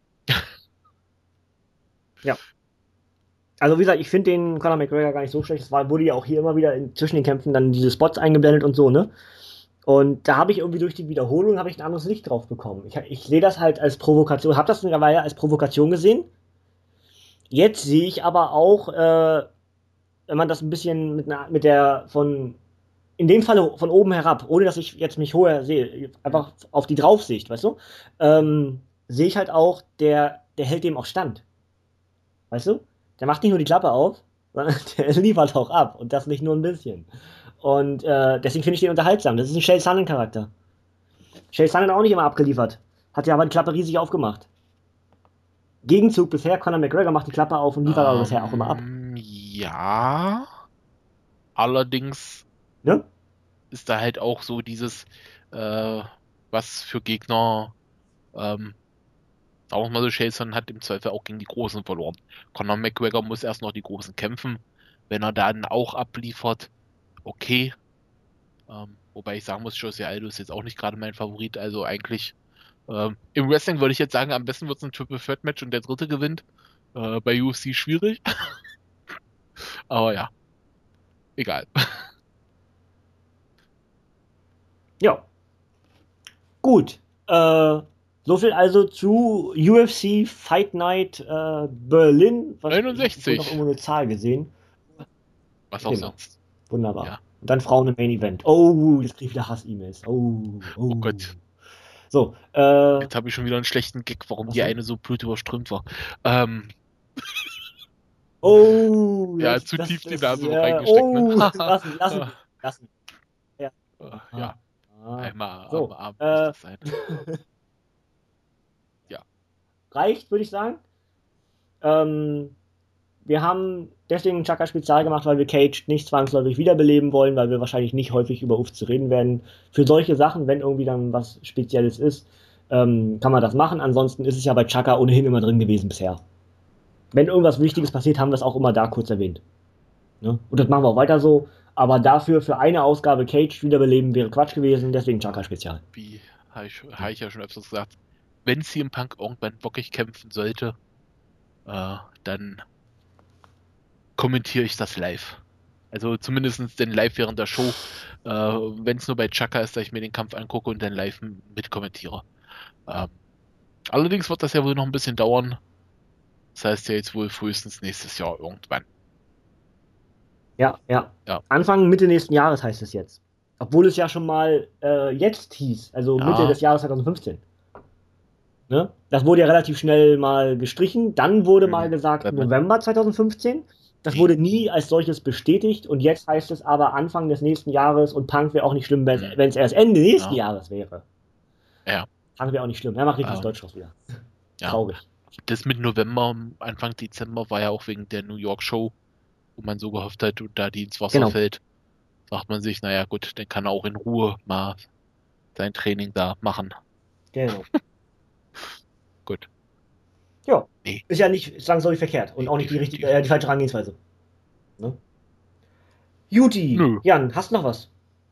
Ja. Also wie gesagt, ich finde den Conor McGregor gar nicht so schlecht. Es war, wurde ja auch hier immer wieder in, zwischen den Kämpfen dann diese Spots eingeblendet und so, ne? Und da habe ich irgendwie durch die Wiederholung habe ich ein anderes Licht drauf bekommen. Ich, ich sehe das halt als Provokation, habe das mittlerweile als Provokation gesehen. Jetzt sehe ich aber auch, äh, wenn man das ein bisschen mit, einer, mit der von, in dem Falle von oben herab, ohne dass ich jetzt mich hoher sehe, einfach auf die Draufsicht, weißt du, ähm, sehe ich halt auch, der, der hält dem auch stand. Weißt du? Der macht nicht nur die Klappe auf, sondern der liefert auch ab. Und das nicht nur ein bisschen. Und äh, deswegen finde ich den unterhaltsam. Das ist ein Chael Sonnen-Charakter. Chael Sonnen auch nicht immer abgeliefert. Hat ja aber die Klappe riesig aufgemacht. Gegenzug bisher, Conor McGregor macht die Klappe auf und liefert aber bisher auch immer ab. Ähm, ja. Allerdings Ne? ist da halt auch so dieses, äh, was für Gegner, ähm, auch mal so Jason hat im Zweifel auch gegen die Großen verloren. Conor McGregor muss erst noch die Großen kämpfen. Wenn er dann auch abliefert, okay. Ähm, wobei ich sagen muss, Jose Aldo ist jetzt auch nicht gerade mein Favorit. Also eigentlich, ähm, im Wrestling würde ich jetzt sagen, am besten wird es ein Triple Threat Match und der Dritte gewinnt. Äh, bei U F C schwierig. Aber ja, egal. Ja. Gut. Äh, so viel also zu U F C Fight Night äh, Berlin. Was, ich habe vorhin noch neunundsechzig. irgendwo eine Zahl gesehen. Was auch Genau. sonst. Wunderbar. Ja. Und dann Frauen im Main Event. Oh, jetzt krieg ich wieder Hass-E-Mails. Oh, Oh oh. Gott. So, äh, Jetzt habe ich schon wieder einen schlechten Gag, warum was die denn? eine so blöd überströmt war. Ähm, Oh, ja, das, zu das, tief die das, Nase äh, reingesteckt, ne? oh, lassen, lassen wir, lassen wir. Ja. Äh, Ah, ja, ah. einmal am So, Abend muss äh, das sein. Ja. reicht, würde ich sagen. Ähm, wir haben deswegen ein Chaka-Spezial gemacht, weil wir Cage nicht zwangsläufig wiederbeleben wollen, weil wir wahrscheinlich nicht häufig über U F zu reden werden. Für solche Sachen, wenn irgendwie dann was Spezielles ist, ähm, kann man das machen. Ansonsten ist es ja bei Chaka ohnehin immer drin gewesen bisher. Wenn irgendwas Wichtiges passiert, haben wir es auch immer da kurz erwähnt. Ne? Und das machen wir auch weiter so. Aber dafür für eine Ausgabe Cage wiederbeleben wäre Quatsch gewesen, deswegen Chaka-Spezial. Wie habe ich, hab ich ja schon öfters gesagt, wenn C M Punk irgendwann bockig kämpfen sollte, äh, dann kommentiere ich das live. Also zumindest den live während der Show. Äh, wenn es nur bei Chaka ist, dass ich mir den Kampf angucke und dann live mitkommentiere. Ähm, allerdings wird das ja wohl noch ein bisschen dauern. Das heißt ja jetzt wohl frühestens nächstes Jahr irgendwann. Ja, ja. Ja. Anfang, Mitte nächsten Jahres heißt es jetzt. Obwohl es ja schon mal äh, jetzt hieß, also Mitte Ja. des Jahres zwanzig fünfzehn. Ne? Das wurde ja relativ schnell mal gestrichen. Dann wurde mal Mhm. gesagt Warte mal. November zwanzig fünfzehn. Das Nee. wurde nie als solches bestätigt und jetzt heißt es aber Anfang des nächsten Jahres und Punk wäre auch nicht schlimm, wenn Mhm. es erst Ende nächsten Ja. Jahres wäre. Ja. Punk wäre auch nicht schlimm. Er macht richtig Ähm, Deutsch raus wieder. ja. Traurig. Das mit November, Anfang Dezember war ja auch wegen der New York Show, wo man so gehofft hat, und da die ins Wasser Genau. fällt, sagt man sich, naja gut, dann kann er auch in Ruhe mal sein Training da machen. Genau. Gut. Ja. Nee. Ist ja nicht zwangsläufig verkehrt und Nee, auch nicht die, definitiv. richtige, äh, die falsche Herangehensweise. Ne? Juti, Nö. Jan, hast noch was?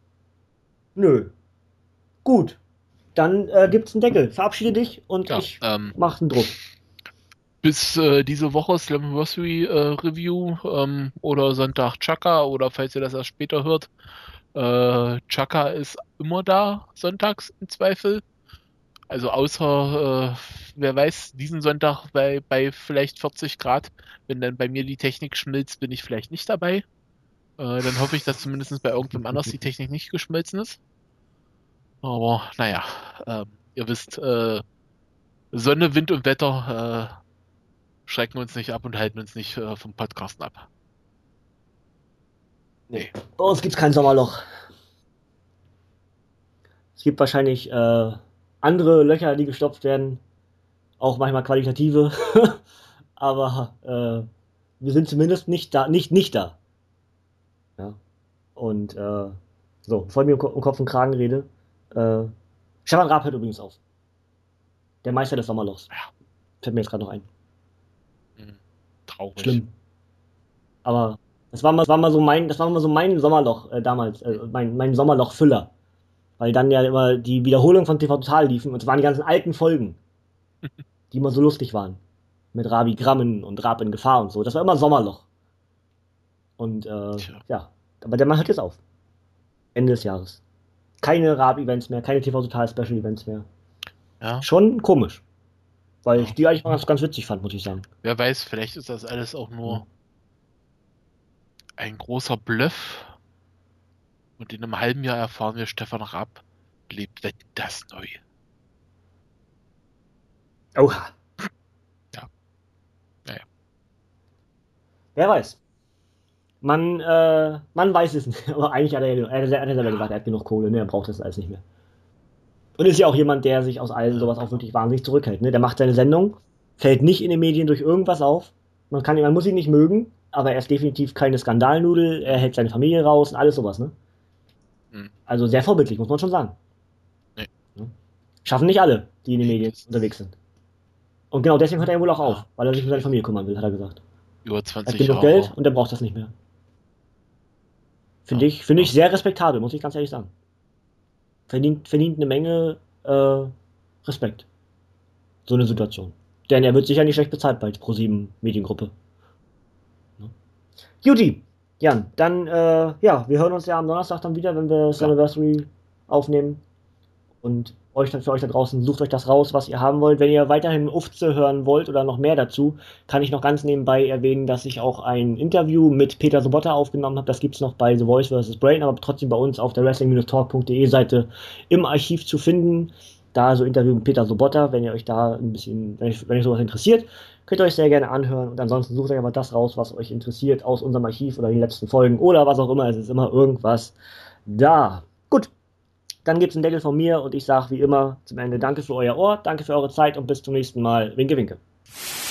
Nö. Gut. Dann äh, gibt's einen Deckel. Verabschiede dich und Ja, ich ähm, mach einen Druck. bis äh, diese Woche Slammiversary äh, Review ähm, oder Sonntag Chaka oder falls ihr das erst später hört, äh, Chaka ist immer da, sonntags im Zweifel. Also außer, äh, wer weiß, diesen Sonntag bei, bei vielleicht vierzig Grad, wenn dann bei mir die Technik schmilzt, bin ich vielleicht nicht dabei. Äh, dann hoffe ich, dass zumindest bei irgendwem anders die Technik nicht geschmolzen ist. Aber naja, äh, ihr wisst, äh, Sonne, Wind und Wetter äh, schrecken uns nicht ab und halten uns nicht äh, vom Podcasten ab. Nee. Bei uns gibt es kein Sommerloch. Es gibt wahrscheinlich äh, andere Löcher, die gestopft werden. Auch manchmal qualitative. Aber äh, wir sind zumindest nicht da, nicht, nicht da. Ja. Und äh, so, bevor ich mir um, Ko- um Kopf und Kragen rede, äh, Stefan Raab hört übrigens auf. Der Meister des Sommerlochs. Ja. Fällt mir jetzt gerade noch ein. Hm, traurig. Schlimm. Aber das war mal, das war mal so mein, das war mal so mein Sommerloch äh, damals, äh, mein, mein Sommerloch-Füller. Weil dann ja immer die Wiederholung von T V Total liefen und es waren die ganzen alten Folgen, die immer so lustig waren. Mit Rabi Grammen und Raab in Gefahr und so. Das war immer Sommerloch. Und äh, Tja. ja, aber der Mann hört jetzt auf. Ende des Jahres. Keine Raab-Events mehr, keine T V Total Special Events mehr. Ja. Schon komisch. Weil Ja. ich die eigentlich mal ganz, ganz witzig fand, muss ich sagen. Wer weiß, vielleicht ist das alles auch nur Ja. ein großer Bluff. Und in einem halben Jahr erfahren wir, Stefan Raab lebt Wetten, das neu. Oha. Ja. Naja. Wer weiß. Man, äh, man weiß es nicht. Aber eigentlich hat er ja, er hat er selber gesagt, er hat genug Kohle, ne? Er braucht das alles nicht mehr. Und ist ja auch jemand, der sich aus allem sowas auch wirklich wahnsinnig zurückhält. Ne? Der macht seine Sendung, fällt nicht in den Medien durch irgendwas auf. Man kann ihn, man muss ihn nicht mögen, aber er ist definitiv keine Skandalnudel. Er hält seine Familie raus und alles sowas. Ne? Hm. Also sehr vorbildlich, muss man schon sagen. Nee. Ne? Schaffen nicht alle, die in den Nee, Medien das- unterwegs sind. Und genau deswegen hört er wohl auch auf, Ja. weil er sich um seine Familie kümmern will, hat er gesagt. Über Er hat zwanzig genug Jahre. Geld und er braucht das nicht mehr. Finde Ja. ich, finde ich sehr respektabel, muss ich ganz ehrlich sagen. Verdient, verdient eine Menge äh, Respekt. So eine Situation. Denn er wird sicher nicht schlecht bezahlt bei ProSieben Mediengruppe. Ne? Juti, Jan, dann, äh, ja, wir hören uns ja am Donnerstag dann wieder, wenn wir das Ja. Anniversary aufnehmen. Und euch dann für euch da draußen, sucht euch das raus, was ihr haben wollt. Wenn ihr weiterhin Ufze hören wollt oder noch mehr dazu, kann ich noch ganz nebenbei erwähnen, dass ich auch ein Interview mit Peter Sobotta aufgenommen habe. Das gibt es noch bei The Voice versus. Brain, aber trotzdem bei uns auf der wrestling talk punkt de Seite im Archiv zu finden. Da so Interview mit Peter Sobotta, wenn ihr euch da ein bisschen, wenn euch, wenn euch sowas interessiert, könnt ihr euch sehr gerne anhören. Und ansonsten sucht euch aber das raus, was euch interessiert aus unserem Archiv oder den letzten Folgen oder was auch immer. Es ist immer irgendwas da. Gut. Dann gibt es einen Deckel von mir und ich sage wie immer zum Ende danke für euer Ohr, danke für eure Zeit und bis zum nächsten Mal. Winke, winke.